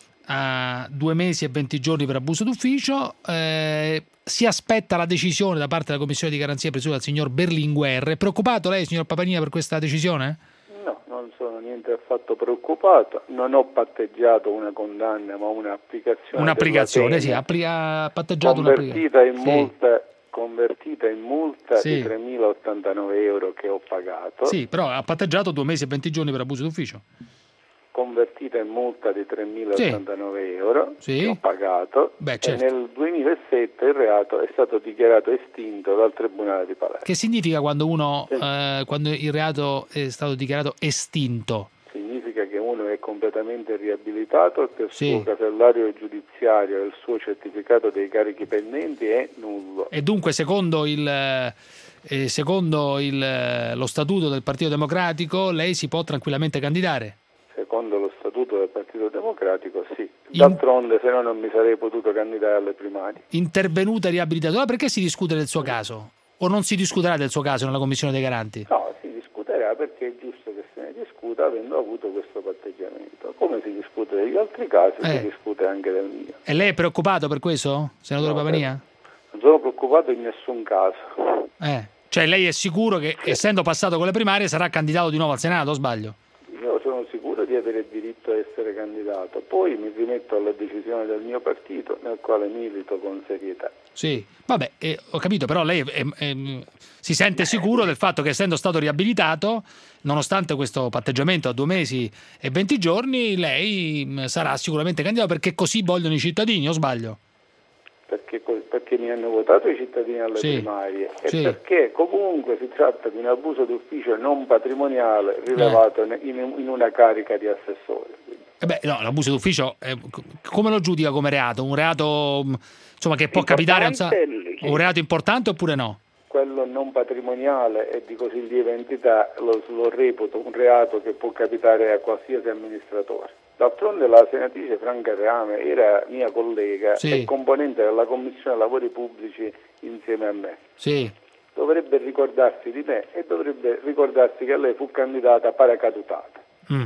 a due mesi e venti giorni per abuso d'ufficio. Eh, si aspetta la decisione da parte della Commissione di garanzia presieduta dal signor Berlinguer. È preoccupato lei, signor Papania, per questa decisione? No, non sono niente affatto preoccupato. Non ho patteggiato una condanna, ma un'applicazione. Un'applicazione, della sì, pena, ha appli- ha patteggiato convertita in un'applicazione. multa, convertita in multa Sì. di tremilaottantanove euro che ho pagato. Sì, però ha patteggiato due mesi e venti giorni per abuso d'ufficio. Convertita in multa di tremilaottantanove euro Sì. che ho pagato. Beh, certo. E nel duemilasette il reato è stato dichiarato estinto dal Tribunale di Palermo. Che significa quando uno eh, quando il reato è stato dichiarato estinto? Significa che uno è completamente riabilitato e che il Sì. suo casellario giudiziario e il suo certificato dei carichi pendenti è nullo. E dunque, secondo il eh, secondo il, lo statuto del Partito Democratico, lei si può tranquillamente candidare. Secondo lo statuto del Partito Democratico sì. D'altronde se no non mi sarei potuto candidare alle primarie. Intervenuta e riabilitata. Allora perché si discute del suo caso? O non si discuterà del suo caso nella Commissione dei Garanti? No, si discuterà perché è giusto che se ne discuta avendo avuto questo patteggiamento. Come si discute degli altri casi, Eh. si discute anche del mio. E lei è preoccupato per questo, senatore No, Papania? Non sono preoccupato in nessun caso. Eh. Cioè lei è sicuro che, essendo passato con le primarie, sarà candidato di nuovo al Senato, o sbaglio? Io sono sicuro di avere il diritto a essere candidato, poi mi rimetto alla decisione del mio partito nel quale milito con serietà. Sì, vabbè, eh, ho capito, però lei è- è- si sente sicuro del fatto che, essendo stato riabilitato, nonostante questo patteggiamento a due mesi e venti giorni, lei mh, sarà sicuramente candidato perché così vogliono i cittadini, o sbaglio? Perché, co- perché mi hanno votato i cittadini alle Sì, primarie e sì. perché comunque si tratta di un abuso d'ufficio non patrimoniale rilevato ne- in, in una carica di assessore. Eh beh, no, l'abuso d'ufficio, eh, co- come lo giudica come reato? Un reato mh, insomma, che può capitare a un, sa- Importante, un reato importante oppure no? Quello non patrimoniale e di così lieve entità lo, lo reputo un reato che può capitare a qualsiasi amministratore. D'altronde la senatrice Franca Rame era mia collega Sì. e componente della Commissione Lavori Pubblici insieme a me. Sì. Dovrebbe ricordarsi di me e dovrebbe ricordarsi che lei fu candidata paracadutata. Mm.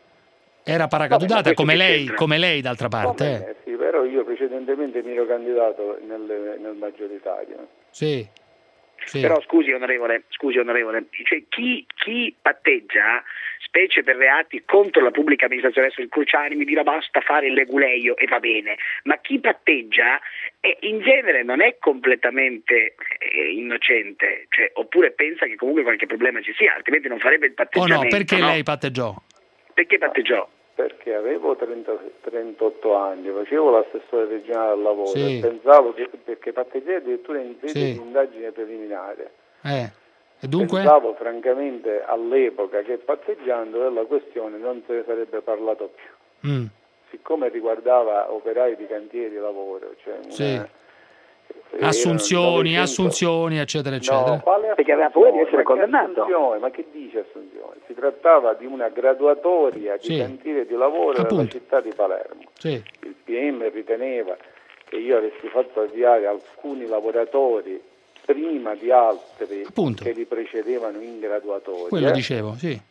Era paracadutata Vabbè, ma come questo che lei, c'entra? come lei d'altra parte. Va eh. bene, sì, però io precedentemente mi ero candidato nel, nel maggioritario. Sì. Sì. Però scusi onorevole, scusi onorevole, cioè, chi, chi patteggia, specie per reati contro la pubblica amministrazione, adesso il Cruciani mi dirà basta fare il leguleio e va bene, ma chi patteggia eh, in genere non è completamente eh, innocente, cioè, oppure pensa che comunque qualche problema ci sia, altrimenti non farebbe il O patteggiamento. no, perché no? lei patteggiò? Perché patteggiò? Perché avevo trenta, trentotto anni, facevo l'assessore regionale al lavoro Sì. e pensavo che, perché patteggiai addirittura in sede Sì. di indagine preliminare. Eh. E dunque? Pensavo francamente all'epoca che patteggiando della questione non se ne sarebbe parlato più. Mm. Siccome riguardava operai di cantieri di lavoro, cioè una, Sì. erano Assunzioni, novecento assunzioni, eccetera, eccetera. No, quale Perché aveva paura di essere assunzione? Ma che condannato. assunzione? Ma che dice assunzione? Si trattava di una graduatoria di Sì. cantieri di lavoro Appunto. nella città di Palermo. Sì. Il P M riteneva che io avessi fatto avviare alcuni lavoratori prima di altri Appunto. che li precedevano in graduatoria. Quello dicevo, sì.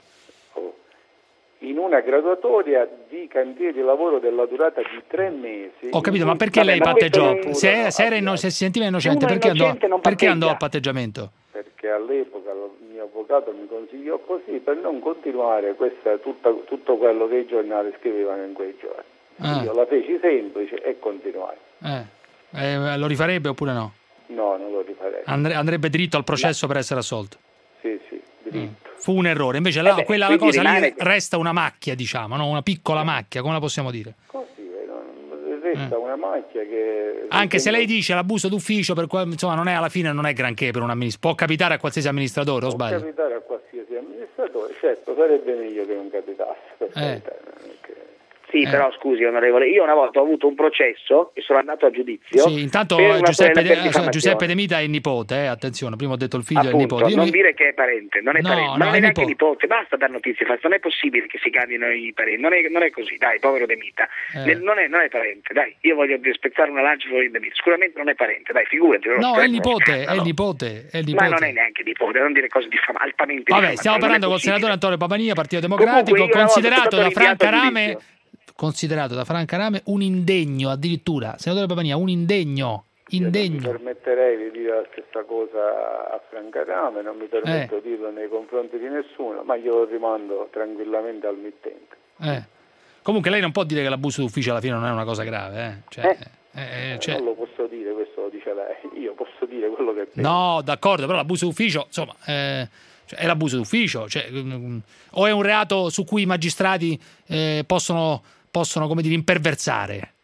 In una graduatoria di cantieri di lavoro della durata di tre mesi. Ho capito, in ma cui- perché Vabbè, lei ma questo patteggiò? non- Se, se era inno- se si sentiva innocente, Uno perché andò, innocente non perché andò patteggia. a patteggiamento? Perché all'epoca il mio mio avvocato mi consigliò così per non continuare questa, tutta, tutto quello che i giornali scrivevano in quei giorni. Ah. Io la feci semplice e continuai. Eh. Eh, lo rifarebbe oppure no? No, non lo rifarei. Andre- andrebbe dritto al processo no. per essere assolto? Sì, sì, dritto. Mm. Fu un errore, invece là, eh beh, quella la cosa rimane... lì resta una macchia, diciamo, no? Una piccola macchia, come la possiamo dire? Così, resta eh. una macchia che... Anche se lei dice l'abuso d'ufficio, per cui, insomma, non è alla fine non è granché per un amministratore, può capitare a qualsiasi amministratore, o sbaglio? Può capitare a qualsiasi amministratore, certo, sarebbe meglio che non capitasse, per eh. carità. Sì, eh. però scusi onorevole, io una volta ho avuto un processo e sono andato a giudizio. Sì, intanto Giuseppe De, Giuseppe De Mita è il nipote, eh, attenzione, prima ho detto il figlio Appunto, è il nipote. Io non mi... dire che è parente, non è no, parente, no, ma non è, è neanche nipote. nipote, basta dar notizie false, non è possibile che si candino i parenti, non è, non è così, dai, povero De Mita, eh. non, è, non è parente, dai, io voglio spezzare una lancia fuori De Mita, sicuramente non è parente, dai, figurati. No, è il nipote, è il nipote, è il nipote. Ma non è neanche nipote, non dire cose diffam- altamente Vabbè, stiamo parlando col senatore Antonio Papanija, Partito Democratico, Comunque, considerato da Franca Rame... considerato da Franca Rame un indegno, addirittura, senatore Papania, un indegno, indegno. Io non mi permetterei di dire la stessa cosa a Franca Rame, non mi permetto eh. di dirlo nei confronti di nessuno, ma glielo rimando tranquillamente al mittente. Eh. Comunque lei non può dire che l'abuso d'ufficio alla fine non è una cosa grave, eh? Cioè, eh? Eh, eh, cioè... non lo posso dire, questo lo dice lei, io posso dire quello che penso. No, d'accordo, però l'abuso d'ufficio, insomma... Eh... Cioè, è l'abuso d'ufficio, cioè, um, o è un reato su cui i magistrati eh, possono, possono, come dire, imperversare?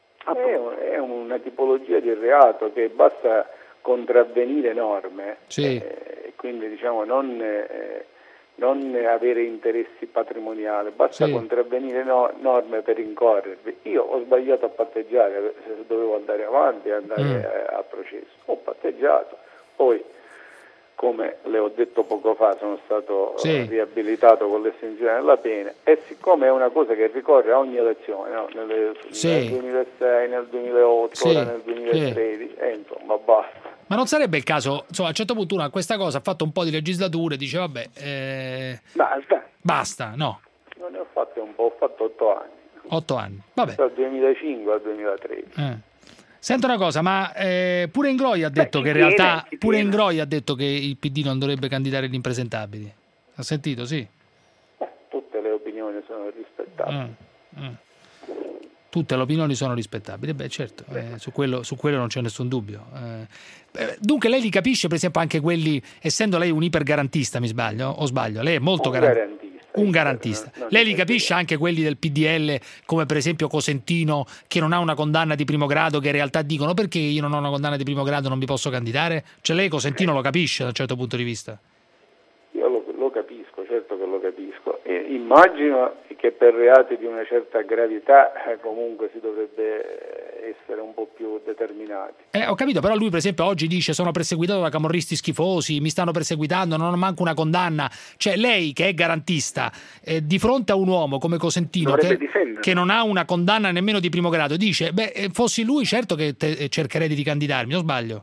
È, è una tipologia di reato che basta contravvenire norme, sì. eh, quindi diciamo non, eh, non avere interessi patrimoniali, basta sì. contravvenire no, norme per incorrervi. Io ho sbagliato a patteggiare, se dovevo andare avanti e andare mm. a, a processo, ho patteggiato, poi come le ho detto poco fa, sono stato sì. riabilitato con l'estensione della pena e siccome è una cosa che ricorre a ogni elezione, no? Nelle, sì. nel duemilasei, nel duemilaotto, sì. ora nel duemilatredici, sì. e insomma basta. Ma non sarebbe il caso, insomma, a un certo punto uno a questa cosa ha fatto un po' di legislature, dice vabbè, eh... basta. Basta, no. Non ne ho fatte un po', ho fatto otto anni. Otto anni, vabbè. Dal duemilacinque al duemilatredici. Eh. Senta una cosa, ma eh, pure Ingroi ha detto Beh, che in tiene, realtà pure Ingroi ha detto che il P D non dovrebbe candidare gli impresentabili. Ha sentito, sì? Eh, tutte le opinioni sono rispettabili. Mm, mm. Tutte le opinioni sono rispettabili, beh certo, eh, su, quello, su quello non c'è nessun dubbio. Eh, dunque lei li capisce per esempio anche quelli, essendo lei un ipergarantista, mi sbaglio o sbaglio? Lei è molto un garantista. garantista. Un garantista. Non, non lei li capisce anche quelli del P D L, come per esempio Cosentino, che non ha una condanna di primo grado, che in realtà dicono perché io non ho una condanna di primo grado non mi posso candidare? Cioè lei Cosentino lo capisce da un certo punto di vista? Io lo, lo capisco, certo che lo capisco. E immagino che per reati di una certa gravità eh, comunque si dovrebbe essere un po' più determinati. Eh, ho capito, però lui per esempio oggi dice sono perseguitato da camorristi schifosi, mi stanno perseguitando, non ho manco una condanna. Cioè lei che è garantista, eh, di fronte a un uomo come Cosentino che, che non ha una condanna nemmeno di primo grado, dice, beh, fossi lui certo che te, cercherei di ricandidarmi, o sbaglio?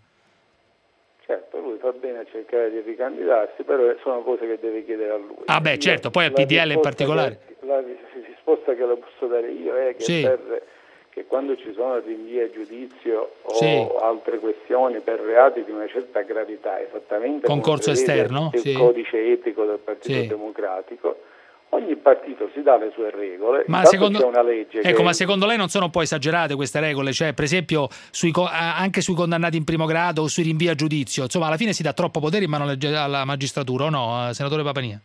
Certo, lui fa bene a cercare di ricandidarsi, però sono cose che deve chiedere a lui. Ah beh, certo, poi al P D L in particolare. Che, la risposta che le posso dare io è che, sì. per, che quando ci sono rinvii a giudizio o sì. altre questioni per reati di una certa gravità, esattamente concorso come esterno, il sì. codice etico del Partito sì. Democratico, ogni partito si dà le sue regole. Ma secondo, c'è una legge ecco, che... ma secondo lei non sono un po' esagerate queste regole? Cioè, per esempio, sui, anche sui condannati in primo grado o sui rinvii a giudizio, insomma, alla fine si dà troppo potere in mano alla magistratura, o no, senatore Papania?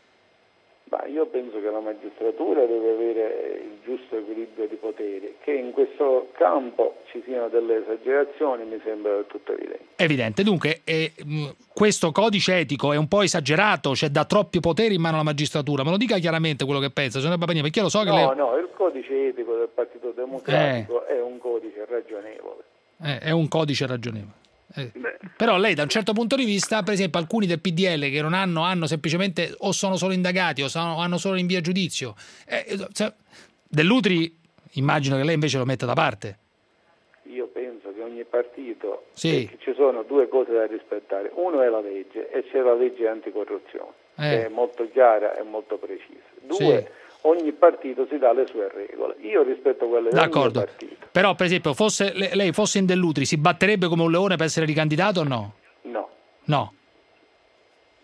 Ma io penso che la magistratura deve avere il giusto equilibrio di poteri, che in questo campo ci siano delle esagerazioni mi sembra del tutto evidente. Evidente, dunque eh, questo codice etico è un po' esagerato, cioè dà troppi poteri in mano alla magistratura, me lo dica chiaramente quello che pensa, signor Papania, perché io lo so che no, lei... No, no, il codice etico del Partito Democratico eh. è un codice ragionevole. Eh, è un codice ragionevole. Eh. Però lei da un certo punto di vista, per esempio alcuni del P D L che non hanno, hanno semplicemente o sono solo indagati o sono, hanno solo in via giudizio, eh, cioè, Dell'Utri immagino che lei invece lo metta da parte. Io penso che ogni partito, sì. che ci sono due cose da rispettare, uno è la legge e c'è la legge anticorruzione, eh. che è molto chiara e molto precisa. Due, sì. Ogni partito si dà le sue regole. Io rispetto quelle del mio partito. Però per esempio fosse, lei fosse in Dell'Utri, si batterebbe come un leone per essere ricandidato o no? No. No.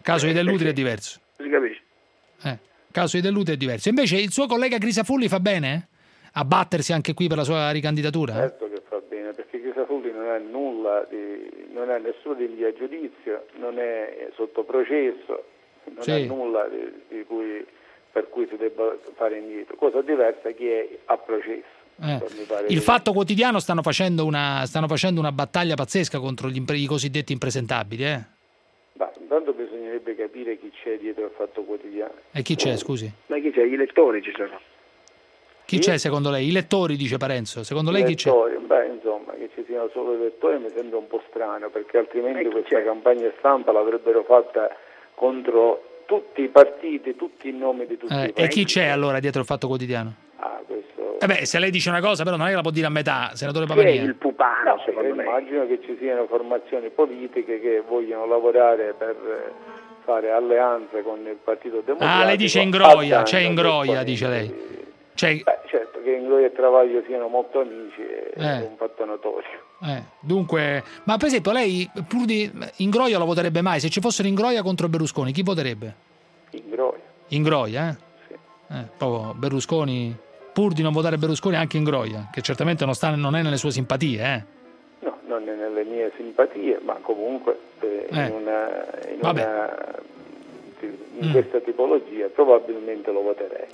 Caso di Dell'Utile è diverso. Si capisce. Eh, caso di Dell'Utile è diverso. Invece il suo collega Crisafulli fa bene a battersi anche qui per la sua ricandidatura? Certo che fa bene, perché Crisafulli non ha nulla, di, non ha nessuno di lì a giudizio, non è sotto processo, non Sì. ha nulla di, di cui, per cui si debba fare indietro. Cosa diversa chi è a processo. Eh. Mi pare Il che- Fatto Quotidiano stanno facendo una, stanno facendo una battaglia pazzesca contro gli impre- i cosiddetti impresentabili. Eh? Ma intanto bisognerebbe capire chi c'è dietro il Fatto Quotidiano. E chi c'è, scusi? Ma chi c'è? Gli elettori ci sono. Chi c'è secondo lei? I lettori, dice Parenzo. Secondo lei chi c'è? Lettori, beh, insomma, che ci siano solo elettori mi sembra un po' strano, perché altrimenti questa c'è? campagna stampa l'avrebbero fatta contro tutti i partiti, tutti i nomi di tutti Eh, i e partiti. chi c'è allora dietro il Fatto Quotidiano? Ah, questo... Eh beh, se lei dice una cosa, però non è che la può dire a metà, senatore Chi è Papania. il pupano, secondo me? Immagino che ci siano formazioni politiche che vogliono lavorare per eh, fare alleanze con il Partito Democratico. Ah, lei dice a Ingroia, danno c'è del Ingroia, partito. dice lei. Cioè, Beh, certo che Ingroia e Travaglio siano molto amici è Eh. un fatto notorio. eh, dunque, ma per esempio lei pur di Ingroia lo voterebbe mai? Se ci fossero Ingroia contro Berlusconi, chi voterebbe? Ingroia. Ingroia, eh? Eh, proprio Berlusconi, pur di non votare Berlusconi anche Ingroia, che certamente non, sta, non è nelle sue simpatie, eh? No, non è nelle mie simpatie, ma comunque eh, Eh. in, una, in, Vabbè. una, in Mm. questa tipologia probabilmente lo voterei.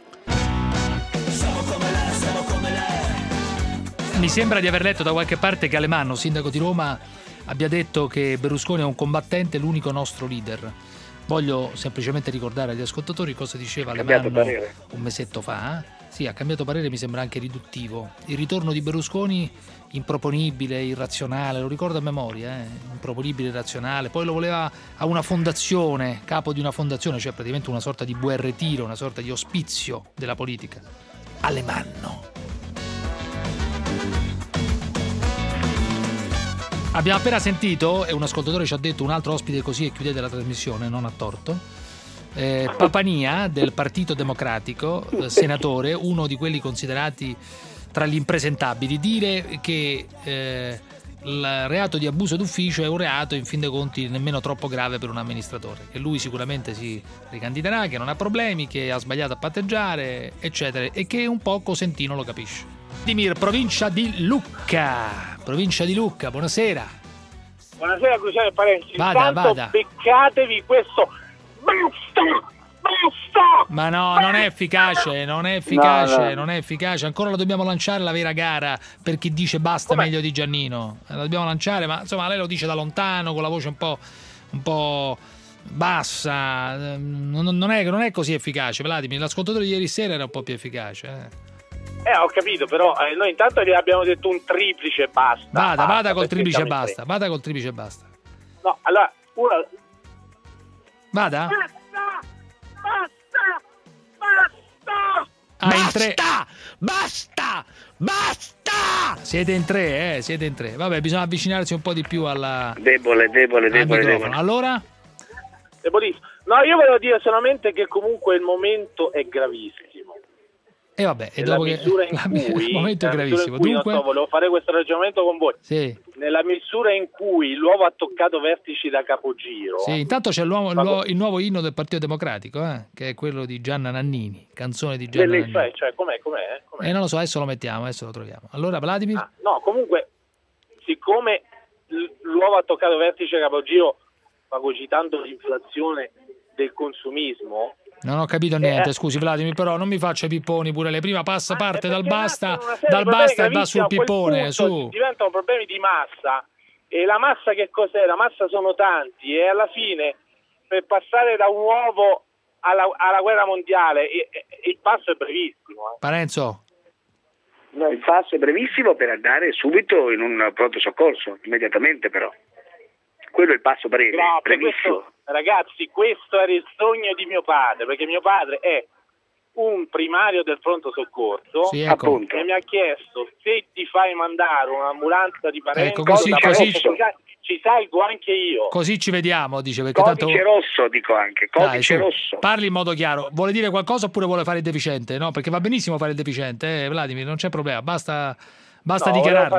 Mi sembra di aver letto da qualche parte che Alemanno, sindaco di Roma, abbia detto che Berlusconi è un combattente, l'unico nostro leader. Voglio semplicemente ricordare agli ascoltatori cosa diceva cambiato Alemanno parere. un mesetto fa. Sì, ha cambiato parere, mi sembra anche riduttivo. Il ritorno di Berlusconi improponibile, irrazionale, lo ricordo a memoria, eh? improponibile, irrazionale. Poi lo voleva a una fondazione, capo di una fondazione, cioè praticamente una sorta di buon ritiro, una sorta di ospizio della politica. Alemanno. Abbiamo appena sentito, e un ascoltatore ci ha detto, un altro ospite così e chiudete la trasmissione, non a torto, eh, Papania del Partito Democratico, eh, senatore, uno di quelli considerati tra gli impresentabili, dire che eh, il reato di abuso d'ufficio è un reato in fin dei conti nemmeno troppo grave per un amministratore, che lui sicuramente si ricandiderà, che non ha problemi, che ha sbagliato a patteggiare, eccetera, e che un po' Cosentino lo capisce. Dimir, provincia di Lucca, provincia di Lucca, buonasera. Buonasera Cruciani e Parenti. Vada, Intanto vada. beccatevi questo basta, basta. Ma no, non è efficace, non è efficace, No, no. non è efficace. Ancora la dobbiamo lanciare la vera gara per chi dice basta meglio di Giannino. La dobbiamo lanciare, ma insomma lei lo dice da lontano con la voce un po', un po' bassa. Non, non, è, non è così efficace, Vladimir. L'ascoltatore di ieri sera era un po' più efficace. Eh. Eh, ho capito, però eh, noi intanto gli abbiamo detto un triplice basta. Vada, basta, vada col perché triplice siamo in basta. Vada col triplice basta. tre. No, allora, uno... Vada? Basta, basta, basta. Ah, in tre. Basta! Basta! Siete in tre, eh? Siete in tre. Vabbè, bisogna avvicinarsi un po' di più alla... Debole, debole, al debole, microfono. debole. Allora? Debolissimo. No, io volevo dire solamente che comunque il momento è gravissimo. E vabbè, e Nella dopo che misura in la- cui, il momento è nella misura in gravissimo. cui, non Dunque, so, volevo fare questo ragionamento con voi. sì, Nella misura in cui l'uovo ha toccato vertici da capogiro, sì, intanto c'è l'uomo- il, nuovo, il nuovo inno del Partito Democratico, eh, che è quello di Gianna Nannini, canzone di Gianna Bellissimo, Nannini. cioè, com'è, com'è, com'è? E non lo so, adesso lo mettiamo, adesso lo troviamo. Allora, Vladimir? Ah, no, comunque, siccome l- l'uovo ha toccato vertice da capogiro, fagocitando l'inflazione del consumismo, Non ho capito niente, Eh. scusi Vladimir, però non mi faccia i pipponi pure lei. Prima passa, parte dal basta, una serie dal di problemi basta e va gravissimi, sul a quel pippone, punto su. diventano problemi di massa, e la massa che cos'è? La massa sono tanti, e alla fine per passare da un uovo alla, alla guerra mondiale e- e- il passo è brevissimo. eh. Parenzo? No, il passo è brevissimo per andare subito in un pronto soccorso, immediatamente però. Quello è il passo breve, No, per brevissimo. questo, ragazzi, questo era il sogno di mio padre, perché mio padre è un primario del pronto soccorso, Sì, ecco. Appunto. e mi ha chiesto se ti fai mandare un'ambulanza di parenti, Ecco, così- da così- Parenzo, ci salgo anche io. Così ci vediamo, dice, perché Codice tanto... rosso, dico anche, codice Dai, su, rosso. parli in modo chiaro. Vuole dire qualcosa oppure vuole fare il deficiente? No, perché va benissimo fare il deficiente, eh, Vladimir, non c'è problema, basta, basta No, dichiararlo. volevo fare-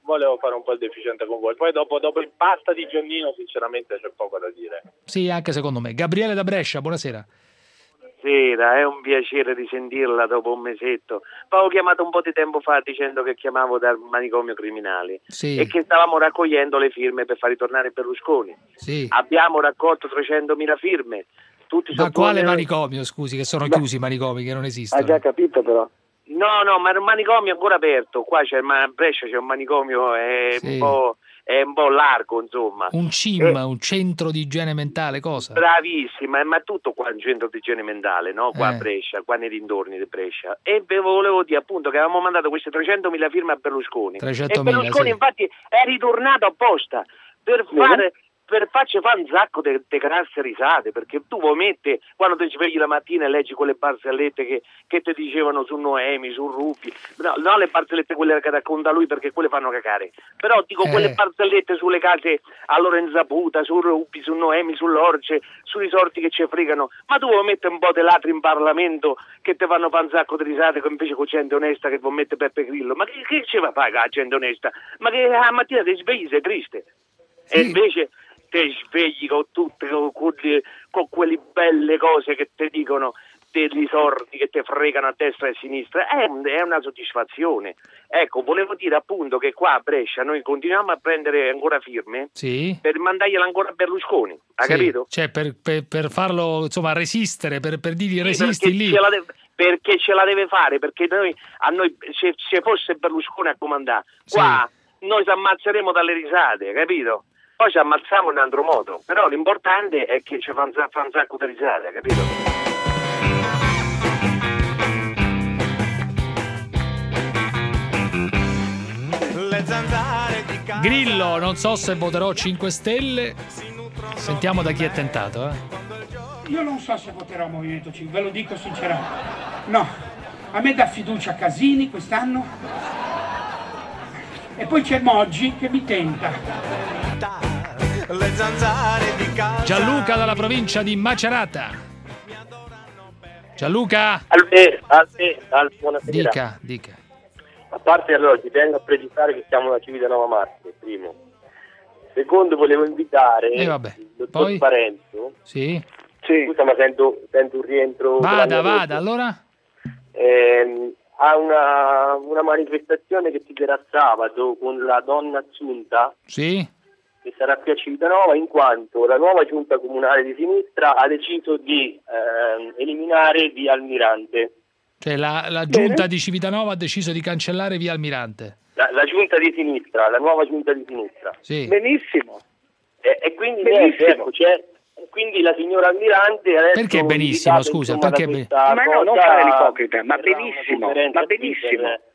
volevo fare un po' il deficiente con voi. Poi dopo, dopo il pasta di Giannino sinceramente c'è poco da dire. Sì, anche secondo me. Gabriele da Brescia, buonasera. Sera, è un piacere di sentirla dopo un mesetto. Avevo chiamato un po' di tempo fa dicendo che chiamavo dal manicomio criminali Sì. e che stavamo raccogliendo le firme per far ritornare Berlusconi. Sì. Abbiamo raccolto trecentomila firme. Tutti Ma sono quale buoni- manicomio, scusi, che sono chiusi i manicomi, che non esistono? Hai già capito però. No, no, ma il manicomio è ancora aperto. Qua c'è ma a Brescia c'è un manicomio è Sì. un po' è un po' largo, insomma. Un C I M, un centro di igiene mentale, cosa? Bravissima, ma è tutto qua in centro di igiene mentale, no? Qua Eh. a Brescia, qua nei dintorni di Brescia. E ve volevo dire appunto che avevamo mandato queste trecentomila firme a Berlusconi. trecentomila, e Berlusconi sì. infatti è ritornato apposta per fare per farci fare un sacco di grasse risate, perché tu vuoi mettere, quando ti svegli la mattina e leggi quelle barzellette che, che ti dicevano su Noemi, su Rupi, no, no le barzellette quelle che racconta lui perché quelle fanno cagare, però dico Eh. quelle barzellette sulle case a loro insaputa, su Rupi, su Noemi, sull'Orce, sui sorti che ci fregano, ma tu vuoi mettere un po' di ladri in Parlamento che ti fanno fare un sacco di risate, che invece con gente onesta che vuoi mettere Beppe Grillo, ma che, che ci va a fare la gente onesta? Ma che la mattina ti svegli sei triste, e invece te svegli con tutte con, con, con quelle belle cose che ti dicono degli sordi che ti fregano a destra e a sinistra, è, un- è una soddisfazione. Ecco, volevo dire appunto che qua a Brescia noi continuiamo a prendere ancora firme Sì. per mandargliela ancora a Berlusconi, ha Sì, capito? Cioè per, per- per farlo, insomma, resistere, per, per dirgli Sì, resisti perché lì. ce la deve- perché ce la deve fare, perché noi, a noi se, se fosse Berlusconi a comandare, qua noi ci ammazzeremo dalle risate, capito? Poi ci ammazziamo in un altro modo, però l'importante è che ci fa un, sa- fa un sacco di risate, capito? Le zanzare di casa. Grillo, non so se voterò cinque Stelle. Sentiamo da chi è tentato, eh. Io non so se voterò Movimento cinque, ve lo dico sinceramente. No, a me dà fiducia Casini quest'anno. E poi c'è Moggi che mi tenta. Le zanzare di casa. Gianluca dalla provincia di Macerata. Gianluca, Salve, salve, salve, buonasera. dica, dica. A parte allora ti tengo a precisare che siamo una Civitanova Marte, primo. Secondo volevo invitare Eh, vabbè. il dottor Poi? Parenzo. Sì. Scusa ma sento, sento un rientro. Vada, della mia vada, voce. allora? Ehm, a una, una manifestazione che si terrà sabato con la donna Assunta, Sì. che sarà qui a Civitanova, in quanto la nuova giunta comunale di sinistra ha deciso di ehm, eliminare Via Almirante. Cioè la, la giunta di Civitanova ha deciso di cancellare Via Almirante. La, la giunta di sinistra, la nuova giunta di sinistra. Sì. Benissimo. E, e quindi Benissimo. niente, ecco, c'è, quindi la signora Almirante adesso Perché benissimo, invitata, scusa, insomma, perché da be- questa Ma no, non cosa, fare l'ipocrita, ma terrà una benissimo, conferenza ma a Twitter, benissimo. eh.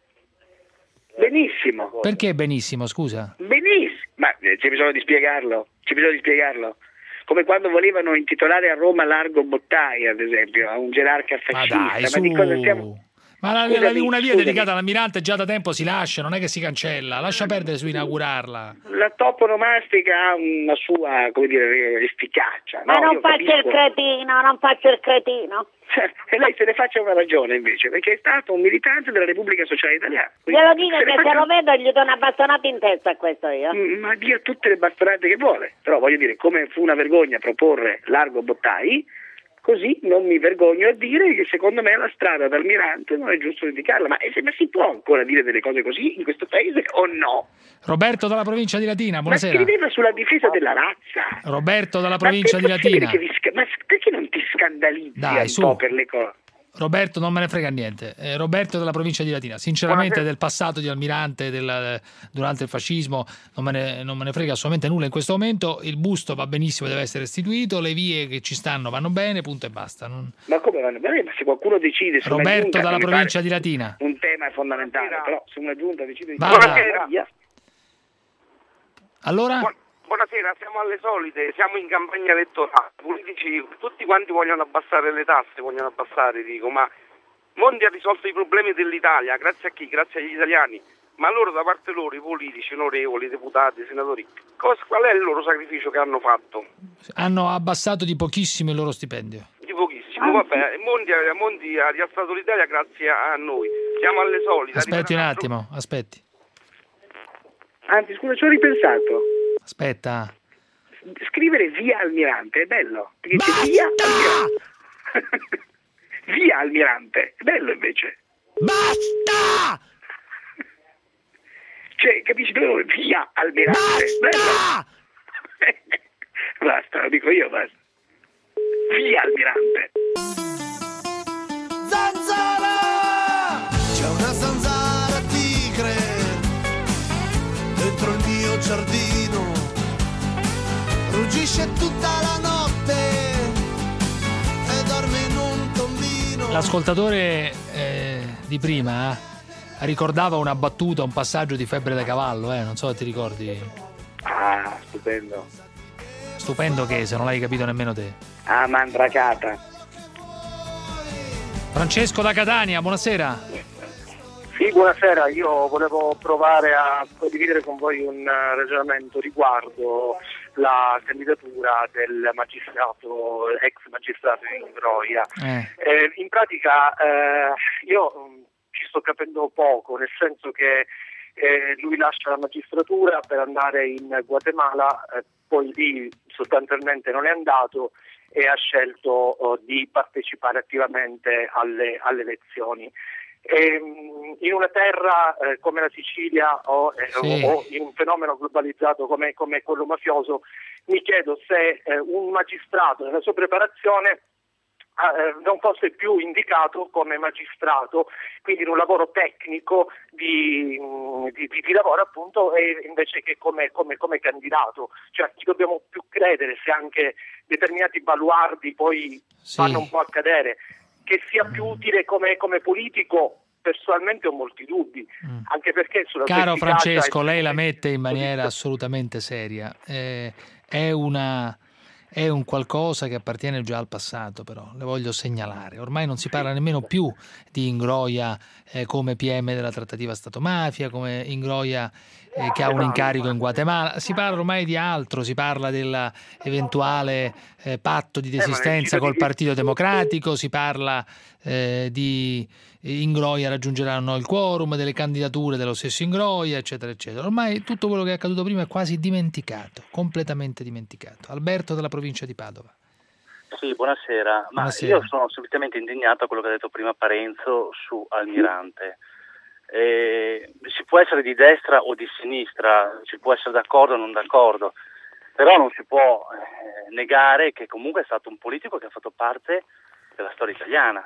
Benissimo. Perché benissimo, scusa? Benissimo. Ma eh, c'è bisogno di spiegarlo, c'è bisogno di spiegarlo. Come quando volevano intitolare a Roma Largo Bottai, ad esempio, a un gerarca Ma fascista. dai, su. di cosa stiamo... Ma la- la- Scusami, una via scusami. dedicata all'Almirante già da tempo si lascia, non è che si cancella, lascia perdere su inaugurarla. La toponomastica ha una sua, come dire, efficacia. Ma no? non Io faccia il capisco. cretino, non faccia il cretino. E lei se ne faccia una ragione invece, perché è stato un militante della Repubblica Sociale Italiana. Quindi Glielo dico se ne che se faccia- lo vedo gli do una bastonata in testa a questo io. Mm, Ma dia tutte le bastonate che vuole. Però voglio dire, come fu una vergogna proporre Largo Bottai, così non mi vergogno a dire che secondo me la strada d'Almirante non è giusto indicarla. Ma, eh, se- ma si può ancora dire delle cose così in questo paese o no? Roberto dalla provincia di Latina, Ma buonasera. scriveva sulla difesa della razza. Roberto dalla provincia Ma di è possibile Latina. che vi sca- ma perché non ti scandalizzi Dai, un su. po' per le cose? Roberto, non me ne frega niente. Eh, Roberto della provincia di Latina. Sinceramente, Buonasera. del passato di Almirante del- durante il fascismo non me, ne, non me ne frega assolutamente nulla in questo momento. Il busto va benissimo, deve essere restituito. Le vie che ci stanno vanno bene, punto e basta. Non- Ma come vanno bene? Ma se qualcuno decide su una Roberto giunta, dalla mi pare provincia di Latina. un tema è fondamentale, però se una giunta decide di Vada. Buonasera. via. Allora? Buonasera, siamo alle solite, siamo in campagna elettorale, i politici tutti quanti vogliono abbassare le tasse, vogliono abbassare, dico, ma Monti ha risolto i problemi dell'Italia, grazie a chi? Grazie agli italiani, ma loro da parte loro, i politici, onorevoli, deputati, senatori, cosa, qual è il loro sacrificio che hanno fatto? Hanno abbassato di pochissimo il loro stipendio. Di pochissimo, vabbè, Monti, Monti ha rialzato l'Italia grazie a noi, siamo alle solite. Aspetti un attimo, aspetti. Anzi, scusa, ci ho ripensato. Aspetta. Scrivere via Almirante è bello, perché c'è via Almirante. Via Almirante, è bello invece. Basta! Cioè, capisci? Via Almirante. Basta! Bello. Basta, lo dico io, basta. Via Almirante. Zanzara! C'è una zanzara tigre dentro il mio giardino, ruggisce tutta la notte e dorme in un tombino. L'ascoltatore eh, di prima eh, ricordava una battuta, un passaggio di Febbre da cavallo, eh? Non so se ti ricordi. Ah, stupendo. Stupendo che, se non l'hai capito nemmeno te. Ah, mandracata. Francesco da Catania, buonasera. Sì, buonasera, io volevo provare a condividere con voi un ragionamento riguardo la candidatura del magistrato, ex magistrato di Ingroia. Eh. Eh, in pratica eh, io mh, ci sto capendo poco, nel senso che eh, lui lascia la magistratura per andare in Guatemala, eh, poi lì sostanzialmente non è andato e ha scelto oh, di partecipare attivamente alle, alle elezioni. E, in una terra eh, come la Sicilia o, eh, Sì. o in un fenomeno globalizzato come, come quello mafioso, mi chiedo se eh, un magistrato nella sua preparazione eh, non fosse più indicato come magistrato, quindi in un lavoro tecnico di, di, di, di lavoro appunto, e invece che come, come, come candidato. Cioè, ci dobbiamo più credere se anche determinati baluardi poi Sì. vanno un po' a cadere. Che sia più utile come, come politico, personalmente ho molti dubbi, Mm. anche perché sulla sua Caro efficacia Francesco, è- lei la mette in maniera assolutamente seria. Eh, è una è un qualcosa che appartiene già al passato, però le voglio segnalare. Ormai non si parla nemmeno più di Ingroia eh, come P M della trattativa Stato-mafia, come Ingroia eh, che ha un incarico in Guatemala. Si parla ormai di altro, si parla dell'eventuale eh, patto di desistenza col Partito Democratico, si parla eh, di Ingroia raggiungerà o no il quorum, delle candidature dello stesso Ingroia, eccetera, eccetera. Ormai tutto quello che è accaduto prima è quasi dimenticato, completamente dimenticato. Alberto della provincia di Padova. Sì, buonasera. Ma Buonasera. io sono semplicemente indignato a quello che ha detto prima Parenzo su Almirante. Eh, si può essere di destra o di sinistra, si può essere d'accordo o non d'accordo, però non si può eh, negare che comunque è stato un politico che ha fatto parte della storia italiana.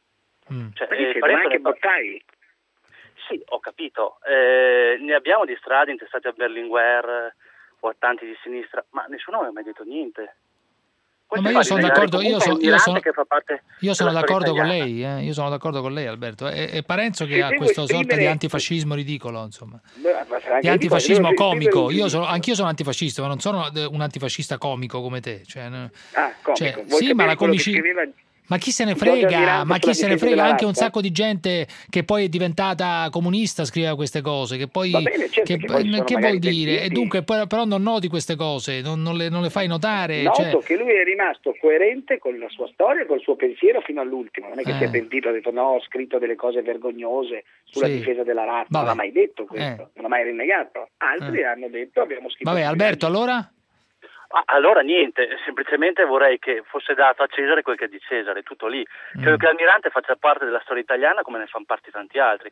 Cioè, Ma eh, dice, Parenzo anche ne par- Bottai. Sì, ho capito. Eh, ne abbiamo di strade intestate a Berlinguer o a tanti di sinistra, ma nessuno ha mai detto niente. No, ma io sono d'accordo, io, so- io sono, che fa parte io sono della storia d'accordo con italiana. lei, eh? Io sono d'accordo con lei, Alberto. È, è Parenzo che Se ha devo questa sorta di esprimere- antifascismo ridicolo, insomma. Beh, ma sarà anche Di antifascismo ridicolo, devo esprimere comico. un Io sono, giudizio. anch'io sono antifascista, ma non sono un antifascista comico come te. Cioè, no- Ah, comico. cioè, Vuoi sì, ma sapere la quello che comici... scriveva Ma chi se ne Giorgio frega? Almirante Ma chi sulla se ne difesa frega? della Anche un razza? sacco di gente che poi è diventata comunista scriveva queste cose, che poi Va bene, certo, che, che poi sono che magari vuol dire? E pentiti. dunque poi, però non noti queste cose, non, non le, non le fai notare. Noto cioè- che lui è rimasto coerente con la sua storia e col suo pensiero fino all'ultimo. Non è che Eh. si è pentito, ha detto no, ho scritto delle cose vergognose sulla Sì. difesa della razza. Vabbè. Non ha mai detto questo, Eh. non ha mai rinnegato. Altri Eh. hanno detto abbiamo scritto. Vabbè, Alberto, allora? Ah, allora niente, semplicemente vorrei che fosse dato a Cesare quel che è di Cesare, tutto lì. Credo Mm. che Almirante faccia parte della storia italiana come ne fanno parte tanti altri.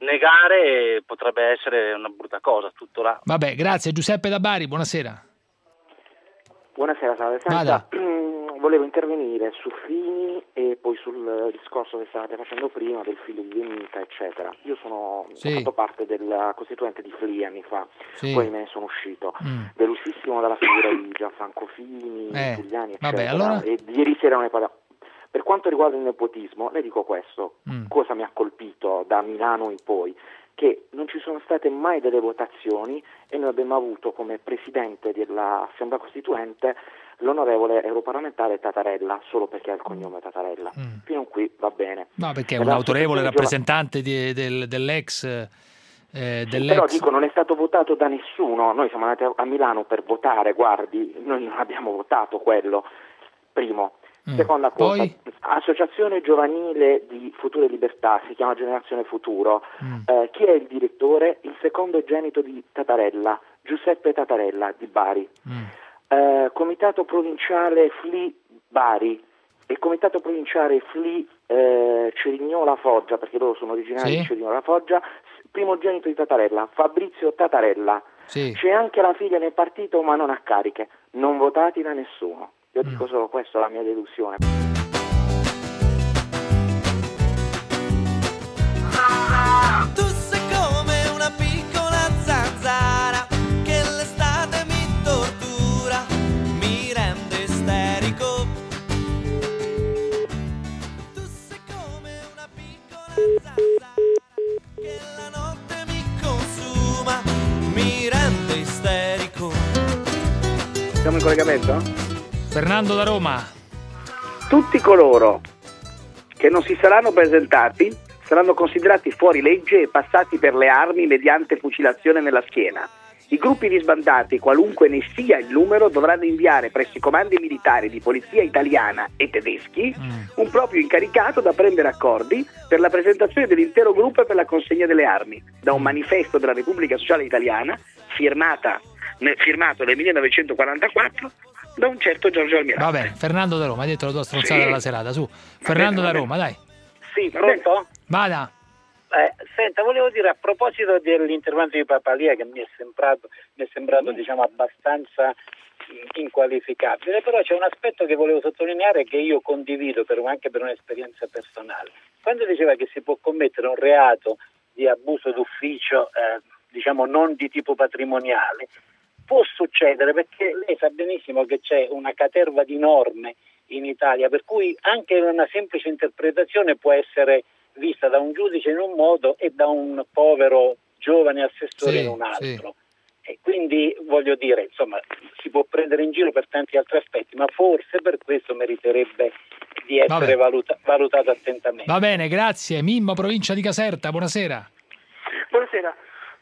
Negare potrebbe essere una brutta cosa, tutto là. Vabbè, grazie. Giuseppe da Bari, buonasera. Buonasera, salve. Vada. Senta, volevo intervenire su Fini e poi sul discorso che stavate facendo prima del figlio di Venita, eccetera. Io sono Sì. ho fatto parte della costituente di F L I anni fa, Sì. poi me ne sono uscito. Mm. Delusissimo dalla figura di Gianfranco Fini, Eh, Giuliani, vabbè, eccetera. allora? E di ieri sera ne parla. Per quanto riguarda il nepotismo, le dico questo, Mm. cosa mi ha colpito da Milano in poi, che non ci sono state mai delle votazioni e noi abbiamo avuto come presidente dell'Assemblea Costituente l'onorevole europarlamentare Tatarella, solo perché ha il cognome Tatarella. Mm. Fino a qui va bene. No, perché è Per un la autorevole associazione rappresentante di- del- dell'ex eh, Sì, dell'ex però dico, non è stato votato da nessuno, noi siamo andati a Milano per votare, guardi, noi non abbiamo votato quello, primo. Mm. Seconda cosa, Poi? Associazione Giovanile di Future Libertà, si chiama Generazione Futuro. Mm. Eh, chi è il direttore? Il secondogenito di Tatarella, Giuseppe Tatarella di Bari. Mm. Eh, Comitato Provinciale F L I Bari e Comitato Provinciale F L I eh, Cerignola Foggia, perché loro sono originari Sì. di Cerignola Foggia, primogenito di Tatarella, Fabrizio Tatarella. Sì. C'è anche la figlia nel partito, ma non a cariche, non votati da nessuno. Io dico solo questo, la mia deduzione. Tu sei come una piccola zanzara che l'estate mi tortura, mi rende isterico. Tu sei come una piccola zanzara che la notte mi consuma, mi rende isterico. Siamo in collegamento? Fernando da Roma. Tutti coloro che non si saranno presentati saranno considerati fuori legge e passati per le armi mediante fucilazione nella schiena. I gruppi di sbandati, qualunque ne sia il numero, dovranno inviare presso i comandi militari di polizia italiana e tedeschi un proprio incaricato da prendere accordi per la presentazione dell'intero gruppo e per la consegna delle armi, da un manifesto della Repubblica Sociale Italiana firmata, ne, firmato nel millenovecentoquarantaquattro da un certo Giorgio Almirante. Va bene, Fernando da Roma, hai detto la tua stronzata Sì. della serata, su. Fernando bene, da va Roma, dai. Sì, pronto? Vada. Eh, senta, volevo dire a proposito dell'intervento di Papalia, che mi è sembrato, mi è sembrato diciamo abbastanza inqualificabile, però c'è un aspetto che volevo sottolineare che io condivido per, anche per un'esperienza personale. Quando diceva che si può commettere un reato di abuso d'ufficio, eh, diciamo non di tipo patrimoniale, può succedere perché lei sa benissimo che c'è una caterva di norme in Italia, per cui anche una semplice interpretazione può essere vista da un giudice in un modo e da un povero giovane assessore Sì, in un altro. sì. E quindi voglio dire, insomma, si può prendere in giro per tanti altri aspetti, ma forse per questo meriterebbe di essere valuta- valutato attentamente. Va bene, grazie. Mimmo, provincia di Caserta, buonasera. Buonasera.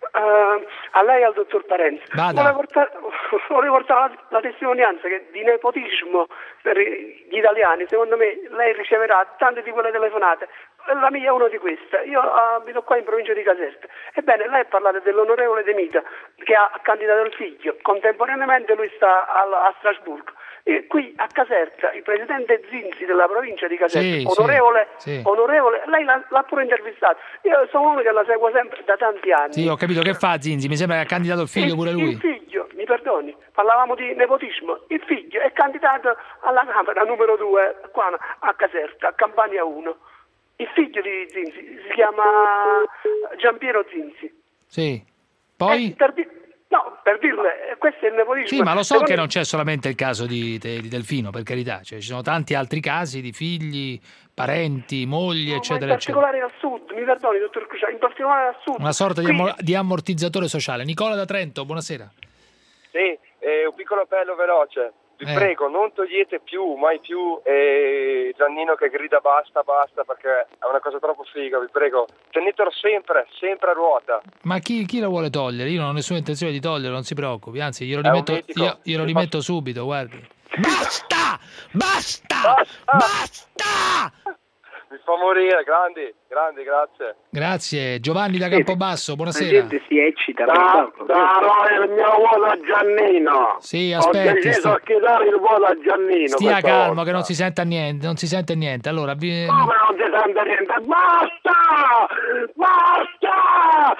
Uh, a lei e al dottor Parenzo. Vada. Volevo portare, volevo portare la, la testimonianza che di nepotismo per gli italiani, secondo me lei riceverà tante di quelle telefonate. La mia è una di queste. Io abito qua in provincia di Caserta. Ebbene, lei ha parlato dell'onorevole De Mita che ha candidato il figlio. Contemporaneamente lui sta al, a Strasburgo. E qui a Caserta il presidente Zinzi della provincia di Caserta, Sì, onorevole, sì, sì. onorevole, lei l'ha, l'ha pure intervistato. Io sono uno che la seguo sempre da tanti anni. Sì, ho capito che fa Zinzi, mi sembra che ha candidato il figlio pure lui. Il figlio, mi perdoni, parlavamo di nepotismo, il figlio è candidato alla Camera numero due qua a Caserta, a Campania uno. Il figlio di Zinzi si chiama Giampiero Zinzi. Sì. Poi? Eh, per di- no, per dirle, eh, questo è il nepotismo. Sì, ma lo so Secondo- che non c'è solamente il caso di, di Delfino, per carità, cioè, ci sono tanti altri casi di figli, parenti, mogli, No, eccetera, ma in eccetera. particolare al sud, mi perdoni dottor Cruciani, in particolare al sud. Una sorta di, Qui- ammo- di ammortizzatore sociale. Nicola da Trento, buonasera. Sì, eh, un piccolo appello veloce. Vi Eh. prego, non togliete più, mai più eh, Giannino che grida basta, basta, perché è una cosa troppo figa, vi prego. Tenetelo sempre, sempre a ruota. Ma chi, chi lo vuole togliere? Io non ho nessuna intenzione di toglierlo, non si preoccupi, anzi glielo È un rimetto, mitico. io, glielo Mi rimetto subito, guardi. Basta! Basta! Basta! Mi fa morire, grandi, grandi, grazie. Grazie. Giovanni da Campobasso, La buonasera. gente si eccita. Da, darò il mio voto a Giannino. Sì, Ho aspetti. deciso sta- che dare il voto a Giannino. Stia questa calmo volta. che non si sente niente, non si sente niente. Allora, vi- Come non si sente niente? Basta! Basta!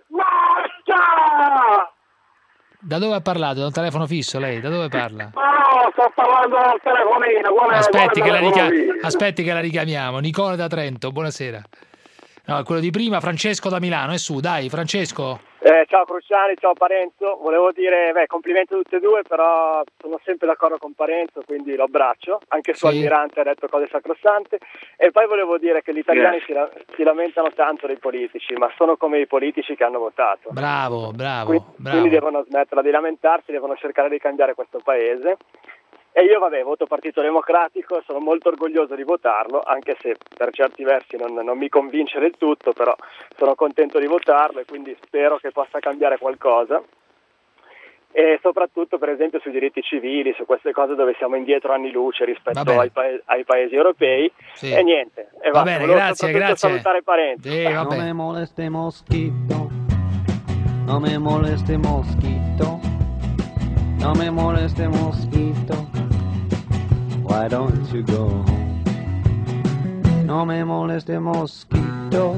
Basta! da dove ha parlato? Da un telefono fisso lei? Da dove parla? No, sto parlando al telefonino. Qual è, Aspetti qual che, è la il richiam- telefonino? aspetti che la richiamiamo. Nicola da Trento, buonasera. No, quello di prima, Francesco da Milano, è su, dai, Francesco. Eh, ciao Cruciani, ciao Parenzo, volevo dire, beh, complimenti a tutti e due, però sono sempre d'accordo con Parenzo, quindi lo abbraccio, anche su Sì. Almirante ha detto cose sacrosante, e poi volevo dire che gli italiani si, la- si lamentano tanto dei politici, ma sono come i politici che hanno votato. Bravo, bravo, Quindi, bravo. quindi devono smetterla di lamentarsi, devono cercare di cambiare questo paese. E io, vabbè, voto Partito Democratico, sono molto orgoglioso di votarlo, anche se per certi versi non, non mi convince del tutto, però sono contento di votarlo e quindi spero che possa cambiare qualcosa. e soprattutto per esempio sui diritti civili, su queste cose dove siamo indietro anni luce rispetto ai, pa- ai paesi europei. Sì. E niente, e Va basta. bene, Volevo grazie, soprattutto grazie. salutare i parenti. Sì, vabbè. No me moleste mosquito, no me moleste mosquito, no me moleste mosquito, why don't you go home? No me moleste mosquito,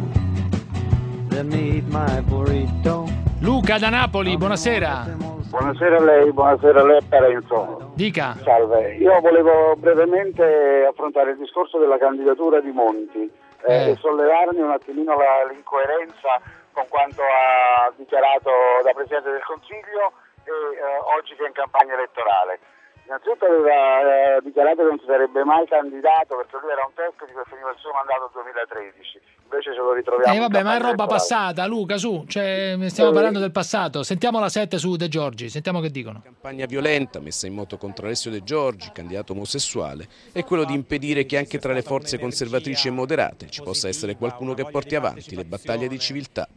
let me eat my burrito. Luca da Napoli, buonasera. Buonasera a lei, buonasera a lei Parenzo. Dica. Salve, io volevo brevemente affrontare il discorso della candidatura di Monti eh, Eh. e sollevarmi un attimino la, l'incoerenza con quanto ha dichiarato da Presidente del Consiglio e eh, oggi che è in campagna elettorale. Innanzitutto aveva eh, dichiarato che non si sarebbe mai candidato perché lui era un tecnico e finiva il suo mandato nel duemilatredici, invece ce lo ritroviamo. Eh vabbè, in ma è campagna roba elettorale. passata, Luca, su, cioè, stiamo Eh. parlando del passato. Sentiamo la sette su De Giorgi, sentiamo che dicono. Campagna violenta messa in moto contro Alessio De Giorgi, candidato omosessuale, è quello di impedire che anche tra le forze conservatrici e moderate ci possa essere qualcuno che porti avanti le battaglie di civiltà.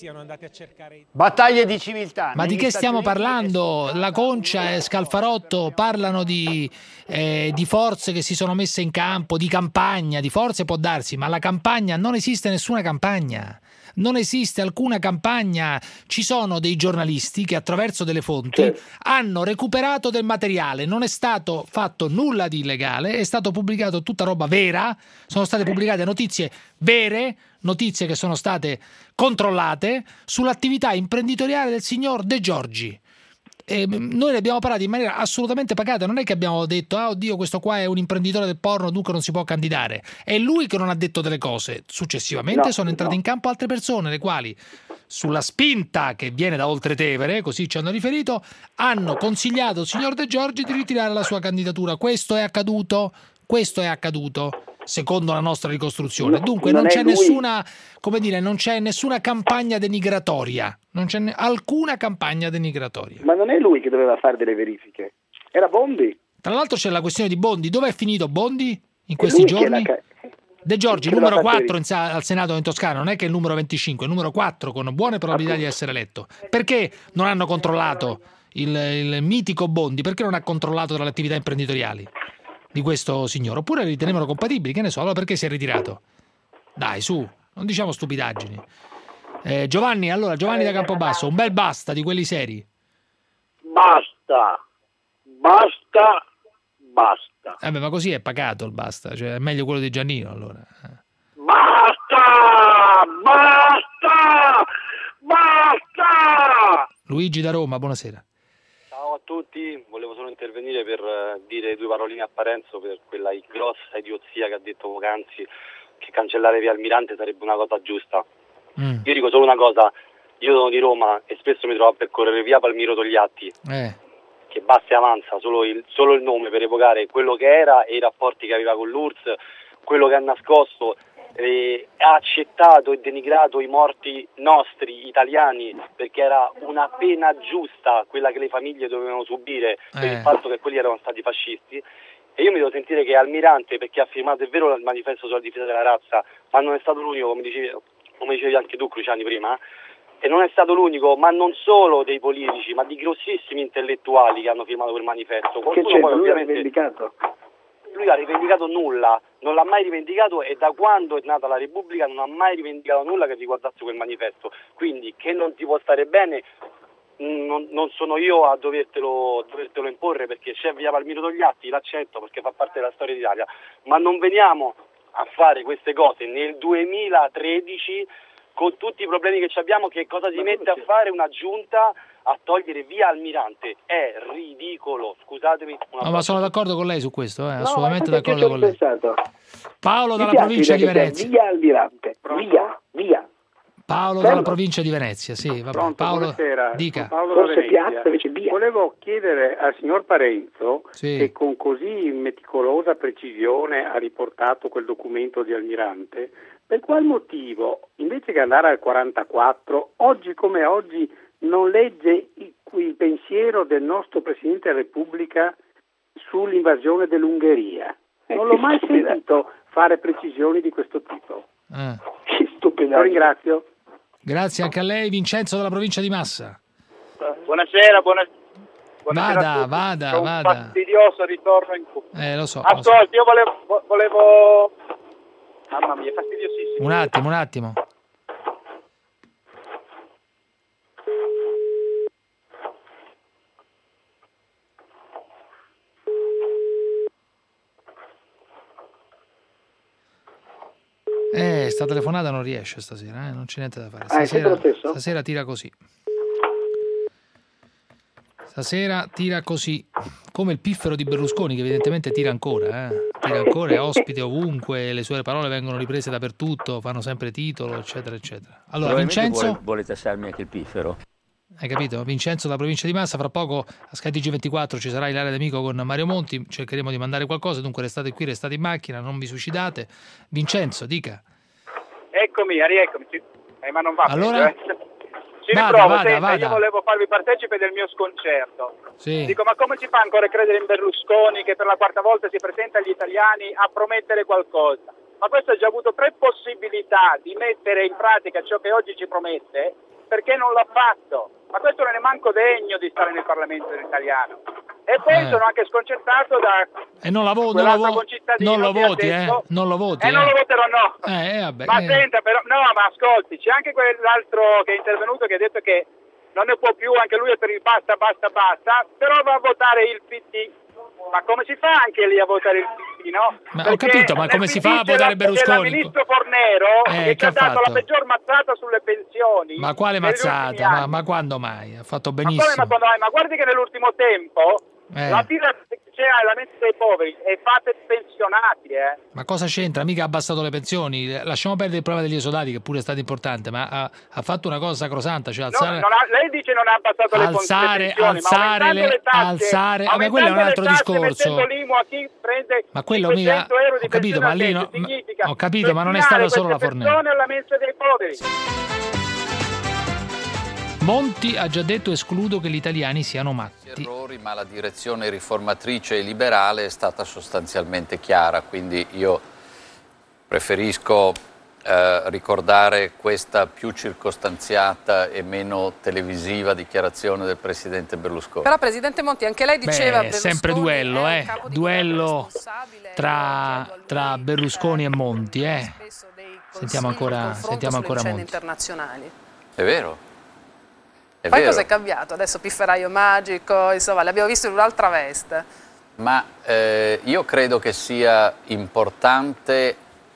Battaglie di civiltà. Ma di negli che Stati stiamo Uniti- parlando? La Concia e Scalfarotto parlano di, eh, di forze che si sono messe in campo, di campagna, di forze può darsi, ma la campagna non esiste nessuna campagna. Non esiste alcuna campagna, ci sono dei giornalisti che attraverso delle fonti hanno recuperato del materiale, non è stato fatto nulla di illegale, è stato pubblicato tutta roba vera, sono state pubblicate notizie vere, notizie che sono state controllate sull'attività imprenditoriale del signor De Giorgi. E noi ne abbiamo parlato in maniera assolutamente pacata, non è che abbiamo detto ah oddio questo qua è un imprenditore del porno dunque non si può candidare, è lui che non ha detto delle cose, successivamente No, sono entrate no. in campo altre persone le quali sulla spinta che viene da Oltretevere, così ci hanno riferito, hanno consigliato al signor De Giorgi di ritirare la sua candidatura. Questo è accaduto, questo è accaduto secondo la nostra ricostruzione. No, Dunque non non è c'è lui. nessuna, come dire, non c'è nessuna campagna denigratoria, non c'è ne- alcuna campagna denigratoria. Ma non è lui che doveva fare delle verifiche, era Bondi. Tra l'altro c'è la questione di Bondi, dove è finito Bondi in questi lui che giorni? l'ha ca- De Giorgi, che numero l'ha fatto quattro in sa- al Senato in Toscana, non è che è il numero venticinque, è il numero quattro con buone probabilità di essere eletto. Perché non hanno controllato il, il mitico Bondi? Perché non ha controllato dalle attività imprenditoriali di questo signore? Oppure li ritenevano compatibili, che ne so, allora perché si è ritirato? Dai, su, non diciamo stupidaggini. Eh, Giovanni, allora, Giovanni da Campobasso, un bel basta di quelli seri. Basta, basta, basta. Eh beh, ma così è pacato il basta, cioè è meglio quello di Giannino allora. Basta, basta, basta. Luigi da Roma, buonasera. Ciao a tutti, volevo solo intervenire per eh, dire due paroline a Parenzo per quella grossa idiozia che ha detto poc'anzi che cancellare via Almirante sarebbe una cosa giusta. Mm. Io dico solo una cosa, io sono di Roma e spesso mi trovo a percorrere via Palmiro Togliatti, Eh. che basta e avanza, solo il, solo il nome per evocare quello che era e i rapporti che aveva con l'U R S S, quello che ha nascosto, eh, ha accettato e denigrato i morti nostri italiani perché era una pena giusta quella che le famiglie dovevano subire per Eh. il fatto che quelli erano stati fascisti. E io mi devo sentire che Almirante, perché ha firmato, è vero, il manifesto sulla difesa della razza, ma non è stato l'unico, come dicevi, come dicevi anche tu Cruciani prima, e non è stato l'unico, ma non solo dei politici, ma di grossissimi intellettuali che hanno firmato quel manifesto. Che Qualcuno c'è? poi Lui ha ovviamente rivendicato. lui ha rivendicato nulla, non l'ha mai rivendicato e da quando è nata la Repubblica non ha mai rivendicato nulla che riguardasse quel manifesto. Quindi che non ti può stare bene mh, non, non sono io a dovertelo, dovertelo imporre, perché c'è via Palmiro Togliatti, l'accetto perché fa parte della storia d'Italia, ma non veniamo a fare queste cose nel duemilatredici con tutti i problemi che ci abbiamo. Che cosa si mette a fare una giunta a togliere via Almirante? È ridicolo, scusatemi. una No, ma sono d'accordo con lei su questo, eh, No, assolutamente ma infatti d'accordo con lei. pensato. Paolo Mi dalla piace provincia di l'idea che c'è, Venezia. Via Almirante, via, via. Paolo Bello. dalla provincia di Venezia, sì, vabbè. Pronto, Paolo, buonasera, dica. sono Paolo da Forse Venezia. piazza, invece via. Volevo chiedere al signor Parenzo, Sì. che con così meticolosa precisione ha riportato quel documento di Almirante, per qual motivo, invece che andare al quarantaquattro, oggi come oggi non legge il, il pensiero del nostro Presidente della Repubblica sull'invasione dell'Ungheria? Non l'ho mai sentito fare precisioni di questo tipo. Eh. Che Lo stupidaggine. ringrazio. Grazie anche a lei, Vincenzo dalla provincia di Massa. Buonasera, buona- Buonasera Vada, a tutti. vada, C'è un vada. fastidioso ritorno in cuffia. Eh, lo so. lo so. Ascolti, io volevo, volevo... Mamma mia, fastidiosissimo. Un attimo, un attimo. Eh, sta telefonata non riesce stasera, eh? Non c'è niente da fare. Ah, è sempre Stasera, lo stesso? stasera tira così. Stasera tira così. Come il piffero di Berlusconi, che evidentemente tira ancora, eh? Tira ancora, è ospite ovunque, le sue parole vengono riprese dappertutto, fanno sempre titolo, eccetera, eccetera. Allora, Probabilmente Vincenzo, vuole, vuole tassarmi anche il piffero. hai capito? Vincenzo da provincia di Massa, fra poco a Sky T G ventiquattro ci sarà Ilaria D'Amico con Mario Monti, cercheremo di mandare qualcosa, dunque restate qui, restate in macchina, non vi suicidate. Vincenzo, dica. Eccomi, rieccomi. Sì. Eh, ma non va Allora? bene, eh. Ci Vada, riprovo, vada, senta, vada. io volevo farvi partecipe del mio sconcerto. Sì. Dico, ma come si fa ancora a credere in Berlusconi che per la quarta volta si presenta agli italiani a promettere qualcosa? Ma questo ha già avuto tre possibilità di mettere in pratica ciò che oggi ci promette, perché non l'ha fatto? Ma questo non è manco degno di stare nel Parlamento italiano. E poi Eh. sono anche sconcertato da E non, la vo- non, lo, quell'altro vo- concittadino non lo che ha voti, detto- eh? Non lo voti, Eh, non lo eh? voterò, no. Eh, eh, vabbè, Ma eh. senta, però, no, ma ascolti, c'è anche quell'altro che è intervenuto che ha detto che non ne può più, anche lui è per il basta, basta, basta, però va a votare il P D. Ma come si fa anche lì a votare il P D, no? Ma ho Perché capito, ma nel come P D si fa a c'è votare la- Berlusconi? c'è il ministro Fornero Eh, che che ci ha ha dato fatto? la peggior mazzata sulle pensioni. Ma quale negli ultimi mazzata? Ma, anni. ma quando mai? Ha fatto Ma come, benissimo. ma quando mai? Ma guardi che nell'ultimo tempo Eh. la fila che c'è alla mente dei poveri è fatta di pensionati, eh. Ma cosa c'entra? Mica ha abbassato le pensioni. Lasciamo perdere il problema degli esodati, che pure è stato importante, ma ha, ha fatto una cosa sacrosanta, cioè No, alzare... non ha- lei dice non ha abbassato le, pon- Alzare- le pensioni, alzare ma aumentando le- le tasse, alzare- vabbè, aumentando quello è un le altro tasse, discorso. mettendo l'I M U a chi prende Ma quello mica... cinquecento euro di Ho capito, ma pensione lì al no- mese, ma- significa ho capito, ma non è destinare stata solo la queste Fornero. persone alla mensa dei poveri. Monti ha già detto escludo che gli italiani siano matti. Errori, ma la direzione riformatrice e liberale è stata sostanzialmente chiara, quindi io preferisco eh, ricordare questa più circostanziata e meno televisiva dichiarazione del presidente Berlusconi. Però Presidente Monti, anche lei diceva Beh, sempre duello, eh? Duello tra, tra Berlusconi e Monti, eh? Sentiamo ancora, sentiamo ancora sulle vicende Monti. internazionali. È vero. È Poi vero. cosa è cambiato? Adesso pifferaio magico, insomma, l'abbiamo visto in un'altra veste. Ma eh, io credo che sia importante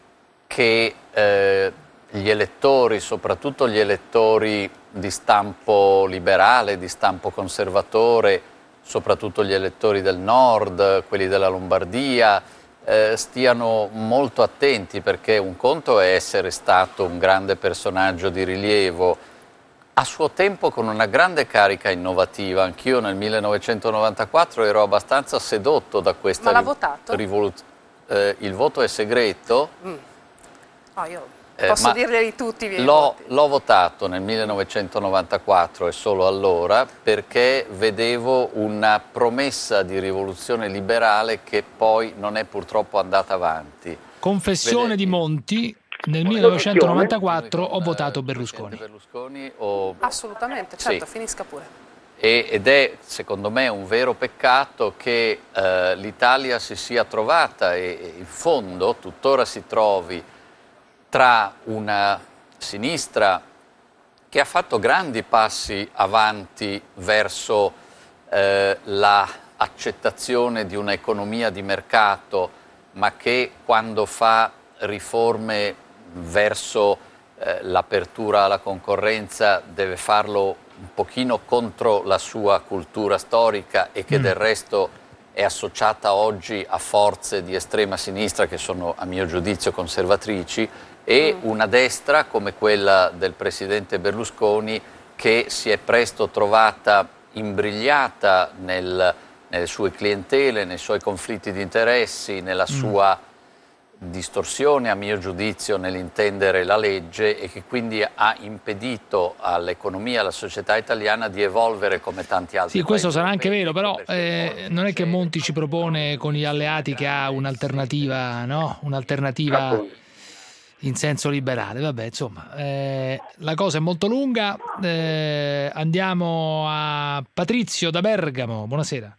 che eh, gli elettori, soprattutto gli elettori di stampo liberale, di stampo conservatore, soprattutto gli elettori del nord, quelli della Lombardia, eh, stiano molto attenti, perché un conto è essere stato un grande personaggio di rilievo, a suo tempo con una grande carica innovativa. Anch'io nel millenovecentonovantaquattro ero abbastanza sedotto da questa Ma l'ha ri- votato? rivoluzione. Eh, il voto è segreto. Mm. No, io Eh, posso ma dirli tutti i miei L'ho, voti. l'ho votato nel millenovecentonovantaquattro e solo allora, perché vedevo una promessa di rivoluzione liberale che poi non è purtroppo andata avanti. Confessione Vede- di Monti, nel millenovecentonovantaquattro ho votato Berlusconi. Berlusconi o... Assolutamente, certo, Sì. finisca pure. E- ed è secondo me un vero peccato che eh, l'Italia si sia trovata, e, e in fondo tuttora si trovi, tra una sinistra che ha fatto grandi passi avanti verso eh, l'accettazione di un'economia di mercato, ma che quando fa riforme verso eh, l'apertura alla concorrenza deve farlo un pochino contro la sua cultura storica, e che Mm. del resto è associata oggi a forze di estrema sinistra che sono, a mio giudizio, conservatrici, e una destra come quella del presidente Berlusconi, che si è presto trovata imbrigliata nel, nelle sue clientele, nei suoi conflitti di interessi, nella sua distorsione, a mio giudizio, nell'intendere la legge, e che quindi ha impedito all'economia, alla società italiana di evolvere come tanti altri Sì, questo paesi sarà anche europei. vero, però eh, non è che Monti ci propone con gli alleati che ha un'alternativa, no? Un'alternativa in senso liberale. Vabbè, insomma, eh, la cosa è molto lunga. Eh, andiamo a Patrizio da Bergamo. Buonasera.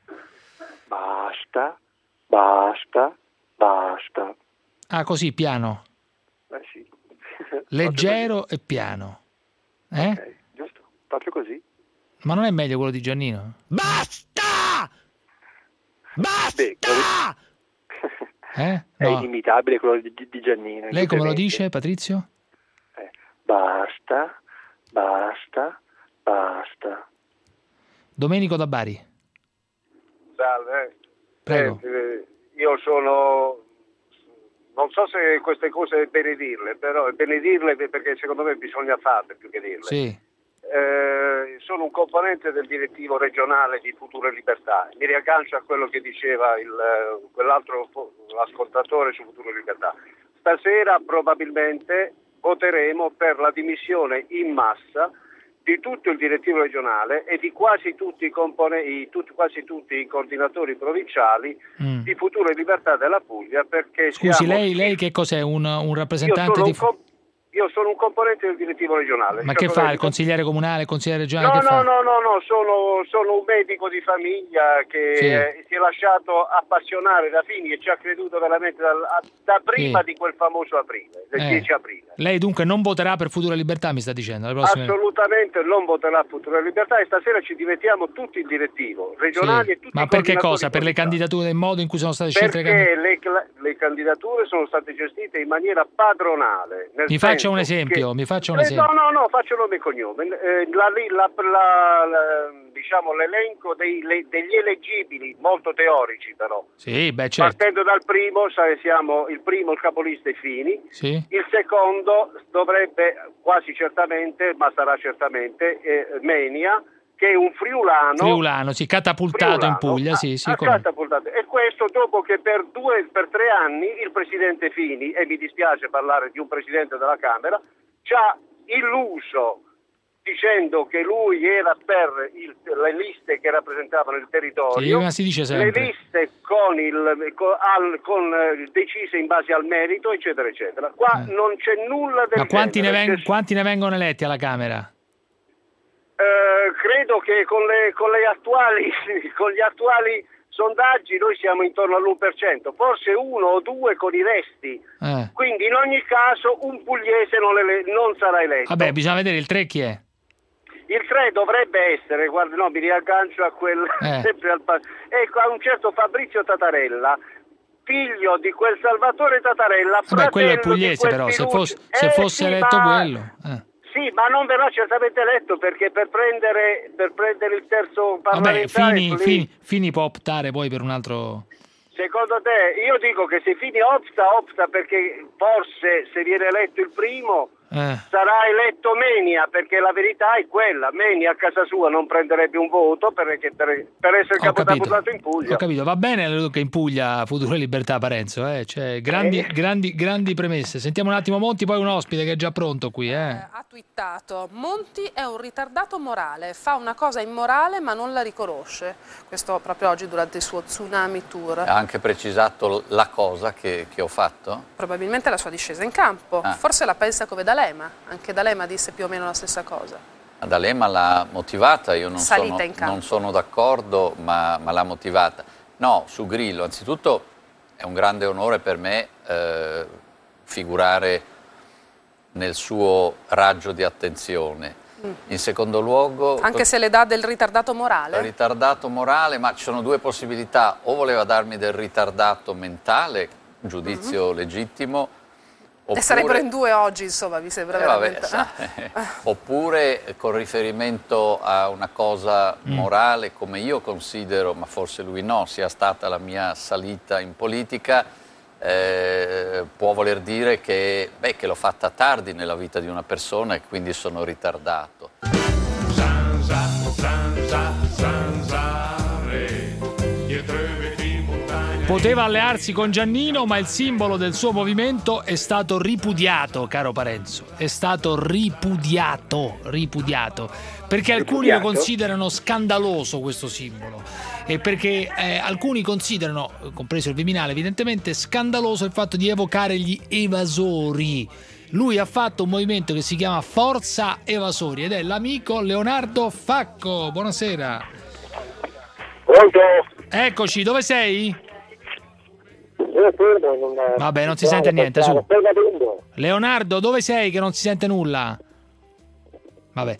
Basta, basta, basta. Ah, così, piano. Eh sì. Leggero e piano. Eh? Ok, giusto, proprio così. Ma non è meglio quello di Giannino? Basta! Basta! Beh, quello... Eh? È No. inimitabile quello di, di Giannino. Lei come lo indubbiamente. dice, Patrizio? Eh, basta, basta, basta. Domenico da Bari. Salve. Prego. Eh, io sono, non so se queste cose è bene dirle, però è bene dirle perché secondo me bisogna farle più che dirle. Sì. Eh, sono un componente del direttivo regionale di Futuro e Libertà. Mi riaggancio a quello che diceva il, quell'altro ascoltatore su Futuro e Libertà. Stasera probabilmente voteremo per la dimissione in massa di tutto il direttivo regionale e di quasi tutti i, compone- i, tutti, quasi tutti i coordinatori provinciali Mm. di Futuro e Libertà della Puglia, perché Scusi, siamo... lei, lei che cos'è? Un, un io rappresentante sono di... un com- Io sono un componente del direttivo regionale. Ma Cioè, che fa? Il dico- consigliere comunale, il consigliere regionale? No, che no, fa? no, no, no, sono, sono un medico di famiglia che Sì. eh, si è lasciato appassionare da Fini e ci ha creduto veramente dal- a- da prima Sì. di quel famoso aprile, del Eh. dieci aprile. Lei dunque non voterà per Futuro e Libertà, mi sta dicendo? Le prossime... Assolutamente non voterà Futuro e Libertà e stasera ci diventiamo tutti il direttivo, regionali Sì. e tutti Ma i per che coordinatori cosa? Per le provinciali. candidature, il modo in cui sono state scelte le Perché candidature? le, le candidature sono state gestite in maniera padronale. nel Mi faccia un senso esempio, che- mi faccia un Eh, esempio. No, no, no, faccio nome e cognome. Eh, la- la- la- la- diciamo l'elenco dei- le- degli eleggibili, molto teorici però. Sì, beh, certo. Partendo dal primo, sai, siamo il primo, il capolista è Fini. Sì. Il secondo dovrebbe quasi certamente, ma sarà certamente, eh, Menia, che è un friulano. Friulano, sì, catapultato in Puglia, sì, sì. ha come- catapultato. E questo dopo che per due, per tre anni il presidente Fini, e mi dispiace parlare di un presidente della Camera, ci ha illuso dicendo che lui era per il- le liste che rappresentavano il territorio, Sì, ma si dice le sempre. liste con il, con, al- con, eh, decise in base al merito, eccetera, eccetera. Qua non c'è nulla del Ma quanti ne, genere. veng- quanti ne vengono eletti alla Camera? Eh, credo che con, le, con, le attuali, con gli attuali sondaggi noi siamo intorno all'uno per cento, forse uno o due con i resti. Eh. Quindi in ogni caso un pugliese non, le- non sarà eletto. Vabbè, bisogna vedere il tre chi è. Il tre dovrebbe essere, guarda, no, mi riaggancio a quel Eh. sempre al pa- ecco, a un certo Fabrizio Tatarella, figlio di quel Salvatore Tatarella. Vabbè, quello è fratello di pugliese quel però, se Pinucci. fosse, se Eh, fosse sì, eletto ma- quello. eh. Sì, ma non verrà certamente eletto perché per prendere, per prendere il terzo Vabbè, parlamentare Fini, lì- Fini, Fini può optare poi per un altro... secondo te, io dico che se Fini opta, opta perché forse se viene eletto il primo Eh. sarà eletto Menia, perché la verità è quella, Menia a casa sua non prenderebbe un voto perché per, per essere Ho capito. capodiputato in Puglia. Ho capito, va bene che in Puglia Futuro e Libertà Parenzo, eh? Cioè, grandi, Eh. grandi, grandi premesse. Sentiamo un attimo Monti, poi un ospite che è già pronto qui. Eh. Ha twittato: Monti è un ritardato morale, fa una cosa immorale ma non la riconosce. Questo proprio oggi durante il suo Tsunami Tour. Ha anche precisato la cosa che, che ho fatto? Probabilmente la sua discesa in campo. Ah. Forse la pensa come D'Alema. Anche D'Alema disse più o meno la stessa cosa. D'Alema l'ha motivata, io non Salita sono, in campo. non sono d'accordo, ma, ma l'ha motivata. No, su Grillo, anzitutto è un grande onore per me eh, figurare nel suo raggio di attenzione. Mm. In secondo luogo... Anche se le dà del ritardato morale? Ritardato morale, ma ci sono due possibilità: o voleva darmi del ritardato mentale, giudizio Mm-hmm. legittimo, E oppure, sarebbero in due oggi, insomma, mi sembra Eh, vabbè, veramente... sa- oppure eh, con riferimento a una cosa morale, come io considero, ma forse lui no, sia stata la mia salita in politica, eh, può voler dire che, beh, che l'ho fatta tardi nella vita di una persona e quindi sono ritardato. Poteva allearsi con Giannino, ma il simbolo del suo movimento è stato ripudiato, caro Parenzo. È stato ripudiato, ripudiato. Perché alcuni lo Ripudiato? considerano scandaloso questo simbolo. E perché eh, alcuni considerano, compreso il Viminale evidentemente, scandaloso il fatto di evocare gli evasori. Lui ha fatto un movimento che si chiama Forza Evasori ed è l'amico Leonardo Facco. Buonasera. Pronto? Eccoci, dove sei? Io fermo, non, Vabbè, non si sente niente, su. Leonardo, dove sei che non si sente nulla? Vabbè.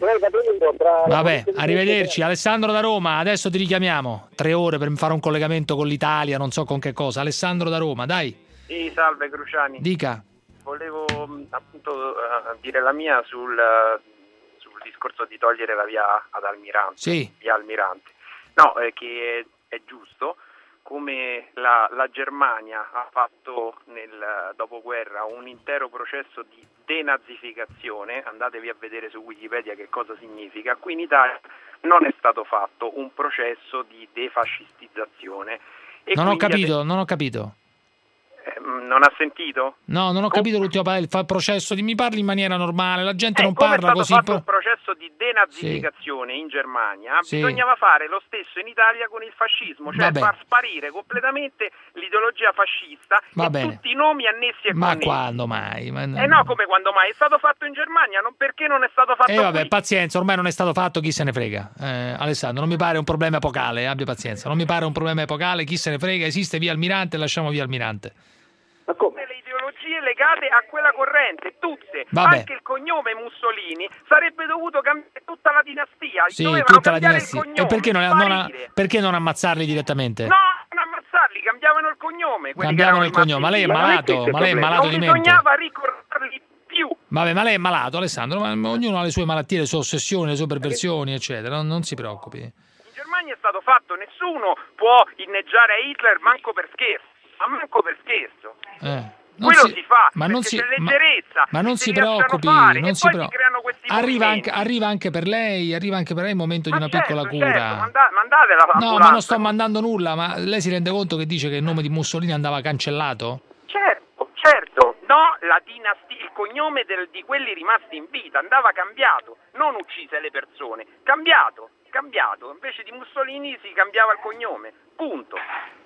Vabbè, arrivederci. Alessandro da Roma, adesso ti richiamiamo. Tre ore per fare un collegamento con l'Italia, non so con che cosa. Alessandro da Roma, dai. Sì, salve Cruciani. Dica. Volevo appunto uh, dire la mia sul, uh, sul discorso di togliere la via ad Almirante. Sì. Via Almirante. No, eh, che è, è giusto, come la, la Germania ha fatto nel dopoguerra un intero processo di denazificazione, andatevi a vedere su Wikipedia che cosa significa, qui in Italia non è stato fatto un processo di defascistizzazione. E non ho capito, ade- non ho capito. Eh, non ha sentito? No, non ho capito l'ultimo parola, fa il processo di mi parli in maniera normale, la gente Eh, non come parla è stato così. fatto pro- un processo di denazificazione in Germania, Sì. bisognava fare lo stesso in Italia con il fascismo, cioè Vabbè. far sparire completamente l'ideologia fascista Va e bene. tutti i nomi annessi e Ma connessi. quando mai? Ma no. Eh no, come quando mai? È stato fatto in Germania, non perché non è stato fatto E vabbè, qui? pazienza, ormai non è stato fatto, chi se ne frega. Eh, Alessandro, non mi pare un problema epocale, eh, abbia pazienza. Non mi pare un problema epocale, chi se ne frega, esiste via Almirante, lasciamo via Almirante. Ma come? Le ideologie legate a quella corrente, tutte, Vabbè. anche il cognome Mussolini sarebbe dovuto cambiare tutta la dinastia, Sì, dovevano tutta la cambiare dinastia. il cognome, E perché non, non, sparire. perché non ammazzarli direttamente? No, non ammazzarli, cambiavano il cognome. quelli che Cambiavano erano il cognome, ma lei è rimasti in malato, vita. ma lei è malato non di mente. bisognava ricordarli più. Vabbè, ma lei è malato, Alessandro, ma ognuno ha le sue malattie, le sue ossessioni, le sue perversioni, eccetera, non, non si preoccupi. In Germania è stato fatto, nessuno può inneggiare a Hitler manco per scherzo, ma manco per scherzo. Eh. Non Quello si, si fa, ma non perché si, c'è ma, leggerezza, ma non si si riescono preoccupi, a fare, non e si poi preoccupi. si creano questi Arriva movimenti. anche, arriva anche per lei, arriva anche per lei il momento di Ma una certo, piccola certo, cura. manda- mandatela No, l'ambulanza. ma non sto mandando nulla, ma lei si rende conto che dice che il nome di Mussolini andava cancellato? Certo, certo, no, la dinastia, il cognome del- di quelli rimasti in vita andava cambiato, non uccise le persone, cambiato, cambiato, invece di Mussolini si cambiava il cognome, punto.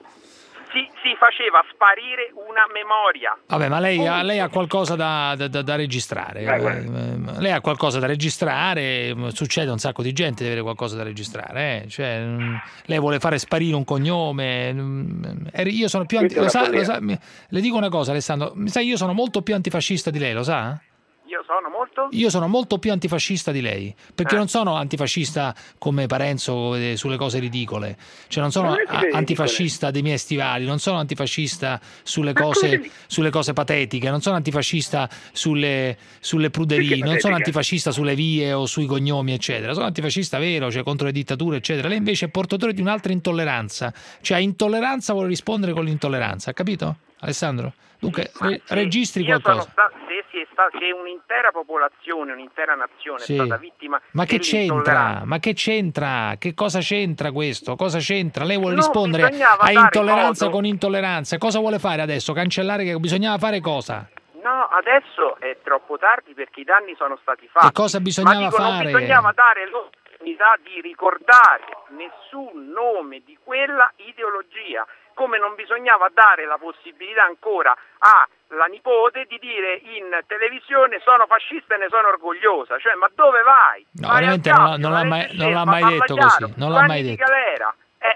Si, si faceva sparire una memoria. Vabbè, ma lei, ha, lei ha qualcosa da, da- da- da registrare. Eh, lei ha qualcosa da registrare, succede a un sacco di gente di avere qualcosa da registrare. Eh? Cioè, mm, lei vuole fare sparire un cognome. mm, eh, Io sono più anti- lo sa, lo sa- mi- le dico una cosa, Alessandro, mi sa, io sono molto più antifascista di lei, lo sa? Io sono molto... Io sono molto più antifascista di lei, perché Eh. non sono antifascista come Parenzo eh, sulle cose ridicole, cioè non sono Non è che a- ridicole. antifascista dei miei stivali, non sono antifascista sulle Ma cose, come- sulle cose patetiche, non sono antifascista sulle, sulle pruderie, Perché non sono patetiche? antifascista sulle vie o sui cognomi, eccetera. Sono antifascista vero, cioè contro le dittature, eccetera. Lei invece è portatore di un'altra intolleranza, cioè a intolleranza vuole rispondere con l'intolleranza, ha capito, Alessandro? Dunque, re- Sì, registri io qualcosa. sono sta- se si è sta- se un'intera popolazione, un'intera nazione Sì. è stata vittima Ma che dell'intolleranza. c'entra? Ma che c'entra? Che cosa c'entra questo? Cosa c'entra? Lei vuole No, rispondere bisognava a dare intolleranza modo. con intolleranza. Cosa vuole fare adesso? Cancellare che bisognava fare cosa? No, adesso è troppo tardi perché i danni sono stati fatti. Che cosa bisognava Ma dico, fare? non bisognava dare l'opportunità di ricordare nessun nome di quella ideologia, come non bisognava dare la possibilità ancora alla nipote di dire in televisione sono fascista e ne sono orgogliosa, cioè ma dove vai? No, Vai veramente al non, Cappio, non l'ha vai mai, al non l'ha Scelba, mai parla detto chiaro, così. Non l'ha due mai anni di detto. galera. Eh,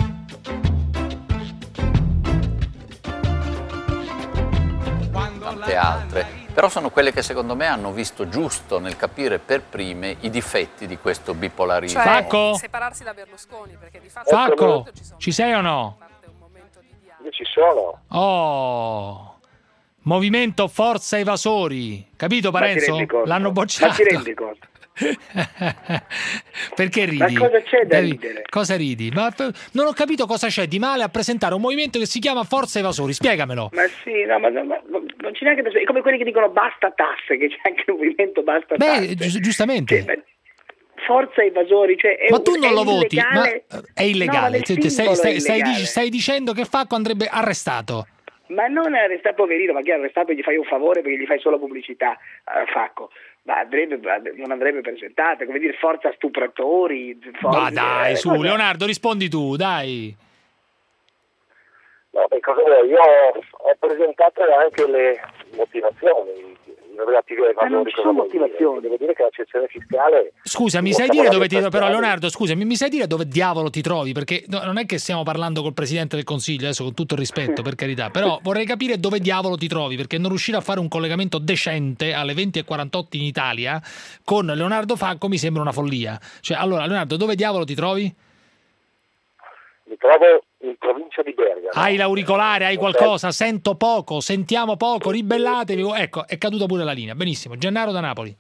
tante altre, però sono quelle che secondo me hanno visto giusto nel capire per prime i difetti di questo bipolarismo. Cioè, Facco? separarsi da Berlusconi, perché di fatto Facco, ci sei o no? Io ci sono. Oh, movimento Forza Evasori. Capito Ma ti Parenzo? rendi conto? L'hanno Ma bocciato. ti rendi conto? Perché ridi? Ma cosa c'è da Devi- ridere? Cosa ridi? Ma f- non ho capito cosa c'è di male a presentare un movimento che si chiama Forza Evasori. Spiegamelo. Ma sì, no, ma, ma- ma non c'è neanche da... È come quelli che dicono basta tasse, che c'è anche un movimento basta tasse. Beh, gi- giustamente. Cioè, Forza Evasori, cioè è Ma un- tu non è lo voti, ma illegale. eh, è No, ma illegale. nel Cioè, stai, simbolo stai- è stai illegale. dic- stai dicendo che Facco andrebbe arrestato. Ma non arrestato, poverino, ma chi ha arrestato gli fai un favore perché gli fai solo pubblicità, a Facco. Ma andrebbe, non andrebbe presentata, come dire, forza stupratori. Forza, Ma dai, eh, su, cosa- Leonardo, rispondi tu, dai. No, beh, cosa vuoi? Io ho presentato anche le motivazioni. relativi ai Ma non valori. ci sono motivazioni. Devo dire che la cessione fiscale... Scusa, mi sai dire dove ti trovi? Però Leonardo, scusa, mi sai dire dove diavolo ti trovi? Perché no, non è che stiamo parlando col Presidente del Consiglio, adesso con tutto il rispetto, per carità, però vorrei capire dove diavolo ti trovi, perché non riuscire a fare un collegamento decente alle venti e quarantotto in Italia con Leonardo Facco mi sembra una follia. Cioè, allora, Leonardo, dove diavolo ti trovi? Mi trovo in provincia di Bergamo. Hai l'auricolare, hai qualcosa? Sento poco, sentiamo poco, ribellatevi. Ecco, è caduta pure la linea. Benissimo. Gennaro da Napoli.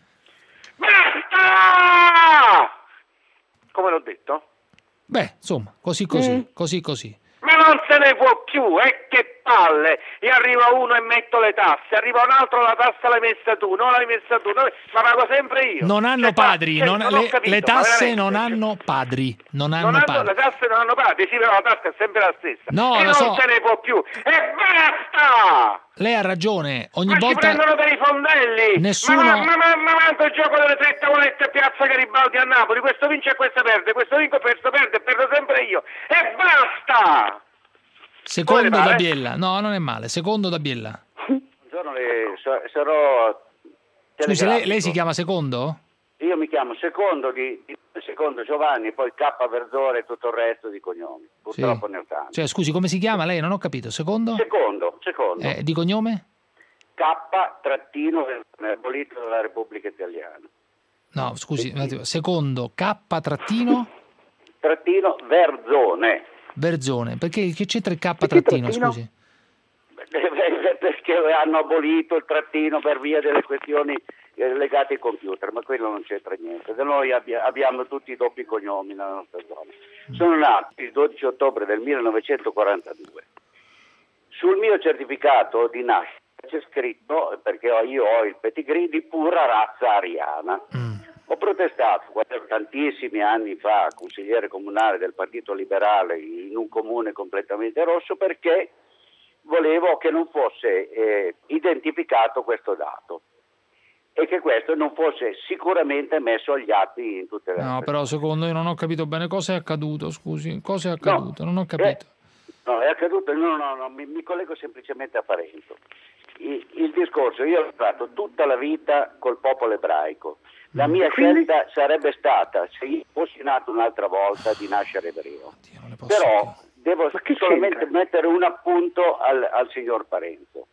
Basta! Come l'ho detto? Beh, insomma, così così, Mm. così così. Ma non se ne può più, e che palle! E arriva uno e metto le tasse, arriva un altro, la tassa l'hai messa tu, non l'hai messa tu, no, ma pago sempre io. Non hanno Cioè, padri, cioè, non- non ho le, capito, le tasse ma non veramente. hanno padri, non hanno Non hanno, padri. le tasse non hanno padri, sì, però la tassa è sempre la stessa. No, e lo non so. se ne può più, e basta! Lei ha ragione, ogni Ma ci volta prendono per i fondelli! Nessuno- Ma, ma, ma, ma manco il gioco delle tre tavolette a Piazza Garibaldi a Napoli, questo vince e questo perde, questo vinco e questo perde, e perdo sempre io, e basta! secondo Come le da pare? Biella. No, non è male, secondo da Biella. Buongiorno, le- so- sarò Scusi, lei, lei si telegrafico. chiama Secondo? Io mi chiamo Secondo, di, di- Secondo Giovanni, poi K Verzore e tutto il resto di cognomi. Purtroppo Sì. ne ho tanti. Cioè, scusi, come si chiama lei? Non ho capito. Secondo? Secondo, secondo. Eh, di cognome? K trattino Bolito della Repubblica Italiana. No, scusi, un attimo. Secondo K trattino Trattino Verzone. Verzone. Perché che c'entra il K trattino, trattino? scusi? Perché hanno abolito il trattino per via delle questioni eh, legate ai computer, ma quello non c'entra niente. Da noi abbia- abbiamo tutti i doppi cognomi nella nostra zona. Sono nato il dodici ottobre del millenovecentoquarantadue. Sul mio certificato di nascita c'è scritto, perché ho- io ho il pedigree di pura razza ariana. Ho protestato quando ero tantissimi anni fa consigliere comunale del Partito Liberale in un comune completamente rosso, perché volevo che non fosse eh, identificato questo dato e che questo non fosse sicuramente messo agli atti in tutte le No, altre. però secondo io non ho capito bene cosa è accaduto, scusi. Cosa è accaduto? non ho capito. No, è accaduto, no, no, no, mi, mi collego semplicemente a Parenzo. Il, il discorso, io ho fatto tutta la vita col popolo ebraico. La mia scelta sarebbe stata, se io fossi nato un'altra volta, di nascere ebreo. Però devo solamente mettere un appunto al, al signor Parenzo.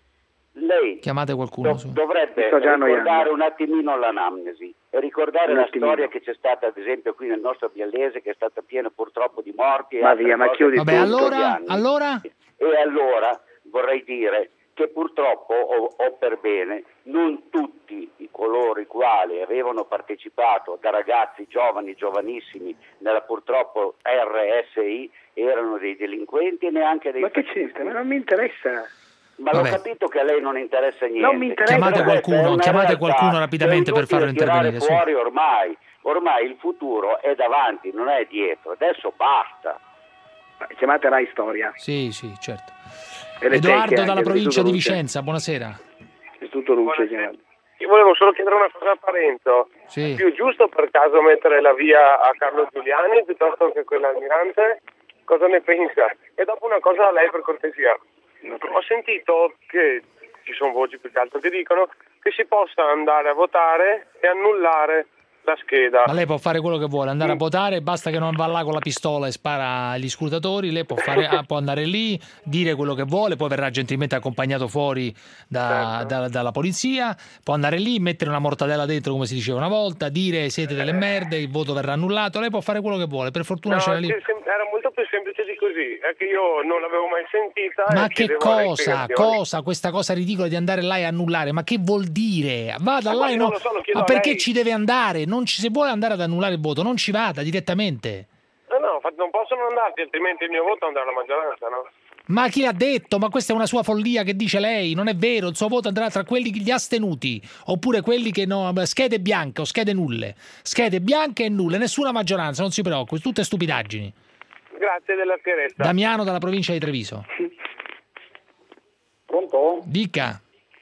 Lei Chiamate qualcuno. do- su. dovrebbe Sto già ricordare annoiando. un attimino l'anamnesi e ricordare Un la attimino. storia che c'è stata, ad esempio, qui nel nostro Biellese, che è stata piena purtroppo di morti. e Ma altre via, ma cose chiudi in Vabbè, tutti gli allora, anni. allora? E allora vorrei dire che purtroppo, o, o per bene, non tutti i coloro i quali avevano partecipato da ragazzi giovani, giovanissimi, nella purtroppo R S I, erano dei delinquenti e neanche dei Ma che fascisti. c'entra? Ma non mi interessa. Ma l'ho Vabbè. capito che a lei non interessa niente. Non mi interessa. Chiamate Però questa qualcuno, è una chiamate realtà qualcuno che rapidamente è per farlo inutile tirare intervenire, su. fuori ormai. Ormai il futuro è davanti, non è dietro. Adesso basta. Chiamate Rai Storia. Sì, sì, certo. E le Edoardo tecche dalla anche, provincia di Luce. Vicenza, buonasera. Istituto Luce, chiamate. Io volevo solo chiedere una cosa a Parenzo. Sì. È più giusto per caso mettere la via a Carlo Giuliani piuttosto che quella Almirante? Cosa ne pensa? E dopo una cosa a lei per cortesia. Ho sentito che ci sono voci più che altro che dicono che si possa andare a votare e annullare la scheda. Ma lei può fare quello che vuole, andare a votare, basta che non va là con la pistola e spara agli scrutatori, lei può, fare, ah, può andare lì, dire quello che vuole, poi verrà gentilmente accompagnato fuori da- da- dalla polizia, può andare lì, mettere una mortadella dentro come si diceva una volta, dire siete delle merde, il voto verrà annullato, lei può fare quello che vuole, per fortuna No, c'era lì. che sem- era molto più semplice di così, è che io non l'avevo mai sentita. Ma e che chiedevo le cosa, spiegazioni. cosa, questa cosa ridicola di andare là e annullare? Ma che vuol dire? Vada Ma là e io no. non lo so, lo chiedo Ma a perché lei. ci deve andare? Non ci, se vuole andare ad annullare il voto, non ci vada direttamente. No, no, infatti non possono andarti, altrimenti il mio voto andrà alla maggioranza, no? Ma chi l'ha detto? Ma questa è una sua follia che dice lei, non è vero, il suo voto andrà tra quelli gli astenuti, oppure quelli che no, schede bianche o schede nulle, schede bianche e nulle, nessuna maggioranza, non si preoccupi, tutte stupidaggini. Grazie della chiarezza. Damiano dalla provincia di Treviso. Pronto? Dica.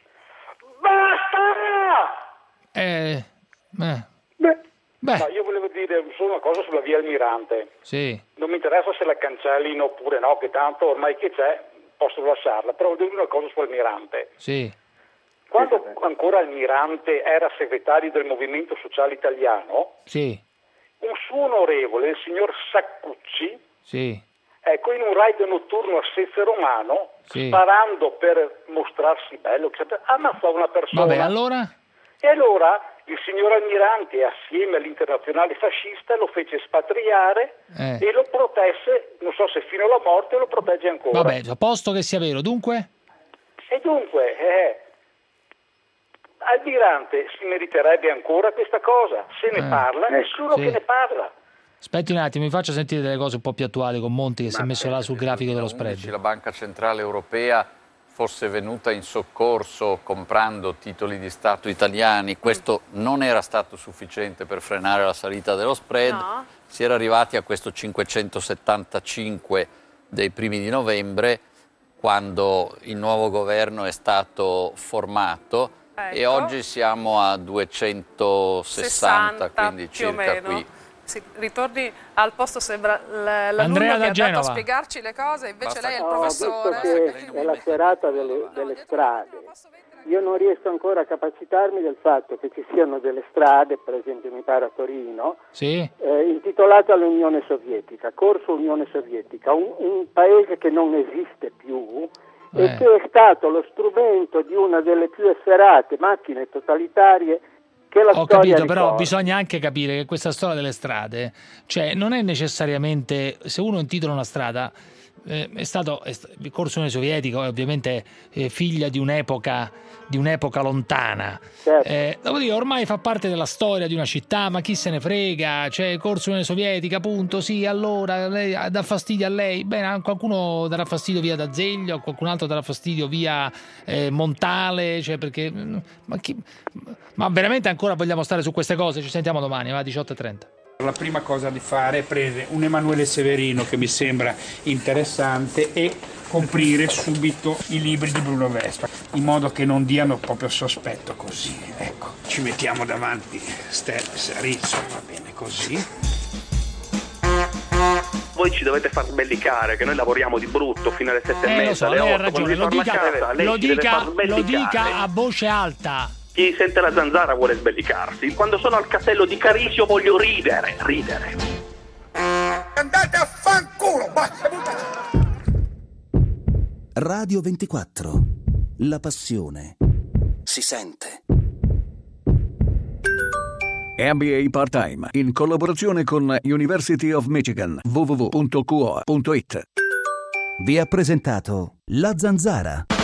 Basta! Eh, eh, Beh, Beh. no, io volevo dire solo una cosa sulla via Almirante. sì. Non mi interessa se la cancellino oppure no, che tanto ormai che c'è posso lasciarla, però devo dire una cosa su Almirante. Sì. Quando ancora Almirante era segretario del Movimento Sociale Italiano, Sì, un suo onorevole, il signor Saccucci, sì, ecco, in un raid notturno a Sezze Romano, Sì. sparando per mostrarsi bello, eccetera, ammazzò una persona. vabbè, allora? E allora il signor Almirante, assieme all'internazionale fascista, lo fece espatriare Eh. e lo protesse, non so se fino alla morte, lo protegge ancora. Vabbè, a posto che sia vero, dunque? E dunque, eh, Almirante si meriterebbe ancora questa cosa. Se ne Eh, parla, ecco, nessuno sì. che ne parla. Aspetti un attimo, mi faccia sentire delle cose un po' più attuali con Monti che si è messo là sul grafico dello spread. La Banca Centrale Europea fosse venuta in soccorso comprando titoli di Stato italiani, questo non era stato sufficiente per frenare la salita dello spread, No. si era arrivati a questo cinquecentosettantacinque dei primi di novembre quando il nuovo governo è stato formato. Ecco. E oggi siamo a duecentosessanta, sessanta, quindi più o circa meno. qui. Sì, ritorni al posto, sembra l- l'alunno Andrea che da è andato a Genova. spiegarci le cose, invece Basta lei è il che- No, visto professore. che è la serata delle, delle strade, io non riesco ancora a capacitarmi del fatto che ci siano delle strade, per esempio mi pare a Torino, Sì? eh, intitolate all'Unione Sovietica, Corso Unione Sovietica, un, un paese che non esiste più Eh. e che è stato lo strumento di una delle più efferate macchine totalitarie che la Ho storia capito, però ricorda. bisogna anche capire che questa storia delle strade, cioè non è necessariamente, se uno intitola una strada, eh, è stato è st- il Corso Unione Sovietica, è ovviamente eh, figlia di un'epoca di un'epoca lontana. Certo. Eh, dopodiché ormai fa parte della storia di una città, ma chi se ne frega, c'è il Corso Unione Sovietica, appunto, sì, allora lei dà fastidio a lei, bene, a qualcuno darà fastidio via D'Azeglio, a qualcun altro darà fastidio via eh, Montale, cioè perché mm, ma, chi, ma veramente ancora vogliamo stare su queste cose? Ci sentiamo domani, va, diciotto e trenta. La prima cosa da fare è prendere un Emanuele Severino che mi sembra interessante e coprire subito i libri di Bruno Vespa, in modo che non diano proprio sospetto così. Ecco, ci mettiamo davanti Stella, Rizzo, va bene così. Voi ci dovete far sbellicare, che noi lavoriamo di brutto fino alle sette e Eh, mezza, lo so, alle lei ha otto, quando ragione, vi lo torna a dica, casa, lei lo, ci deve dica, far lo sbellicare. dica a voce alta. Chi sente la zanzara vuole sbellicarsi. Quando sono al castello di Carisio voglio ridere, ridere. Andate a fanculo! Radio ventiquattro. La passione si sente. M B A Part-Time, in collaborazione con University of Michigan, w w w punto q o punto i t. Vi ha presentato La Zanzara.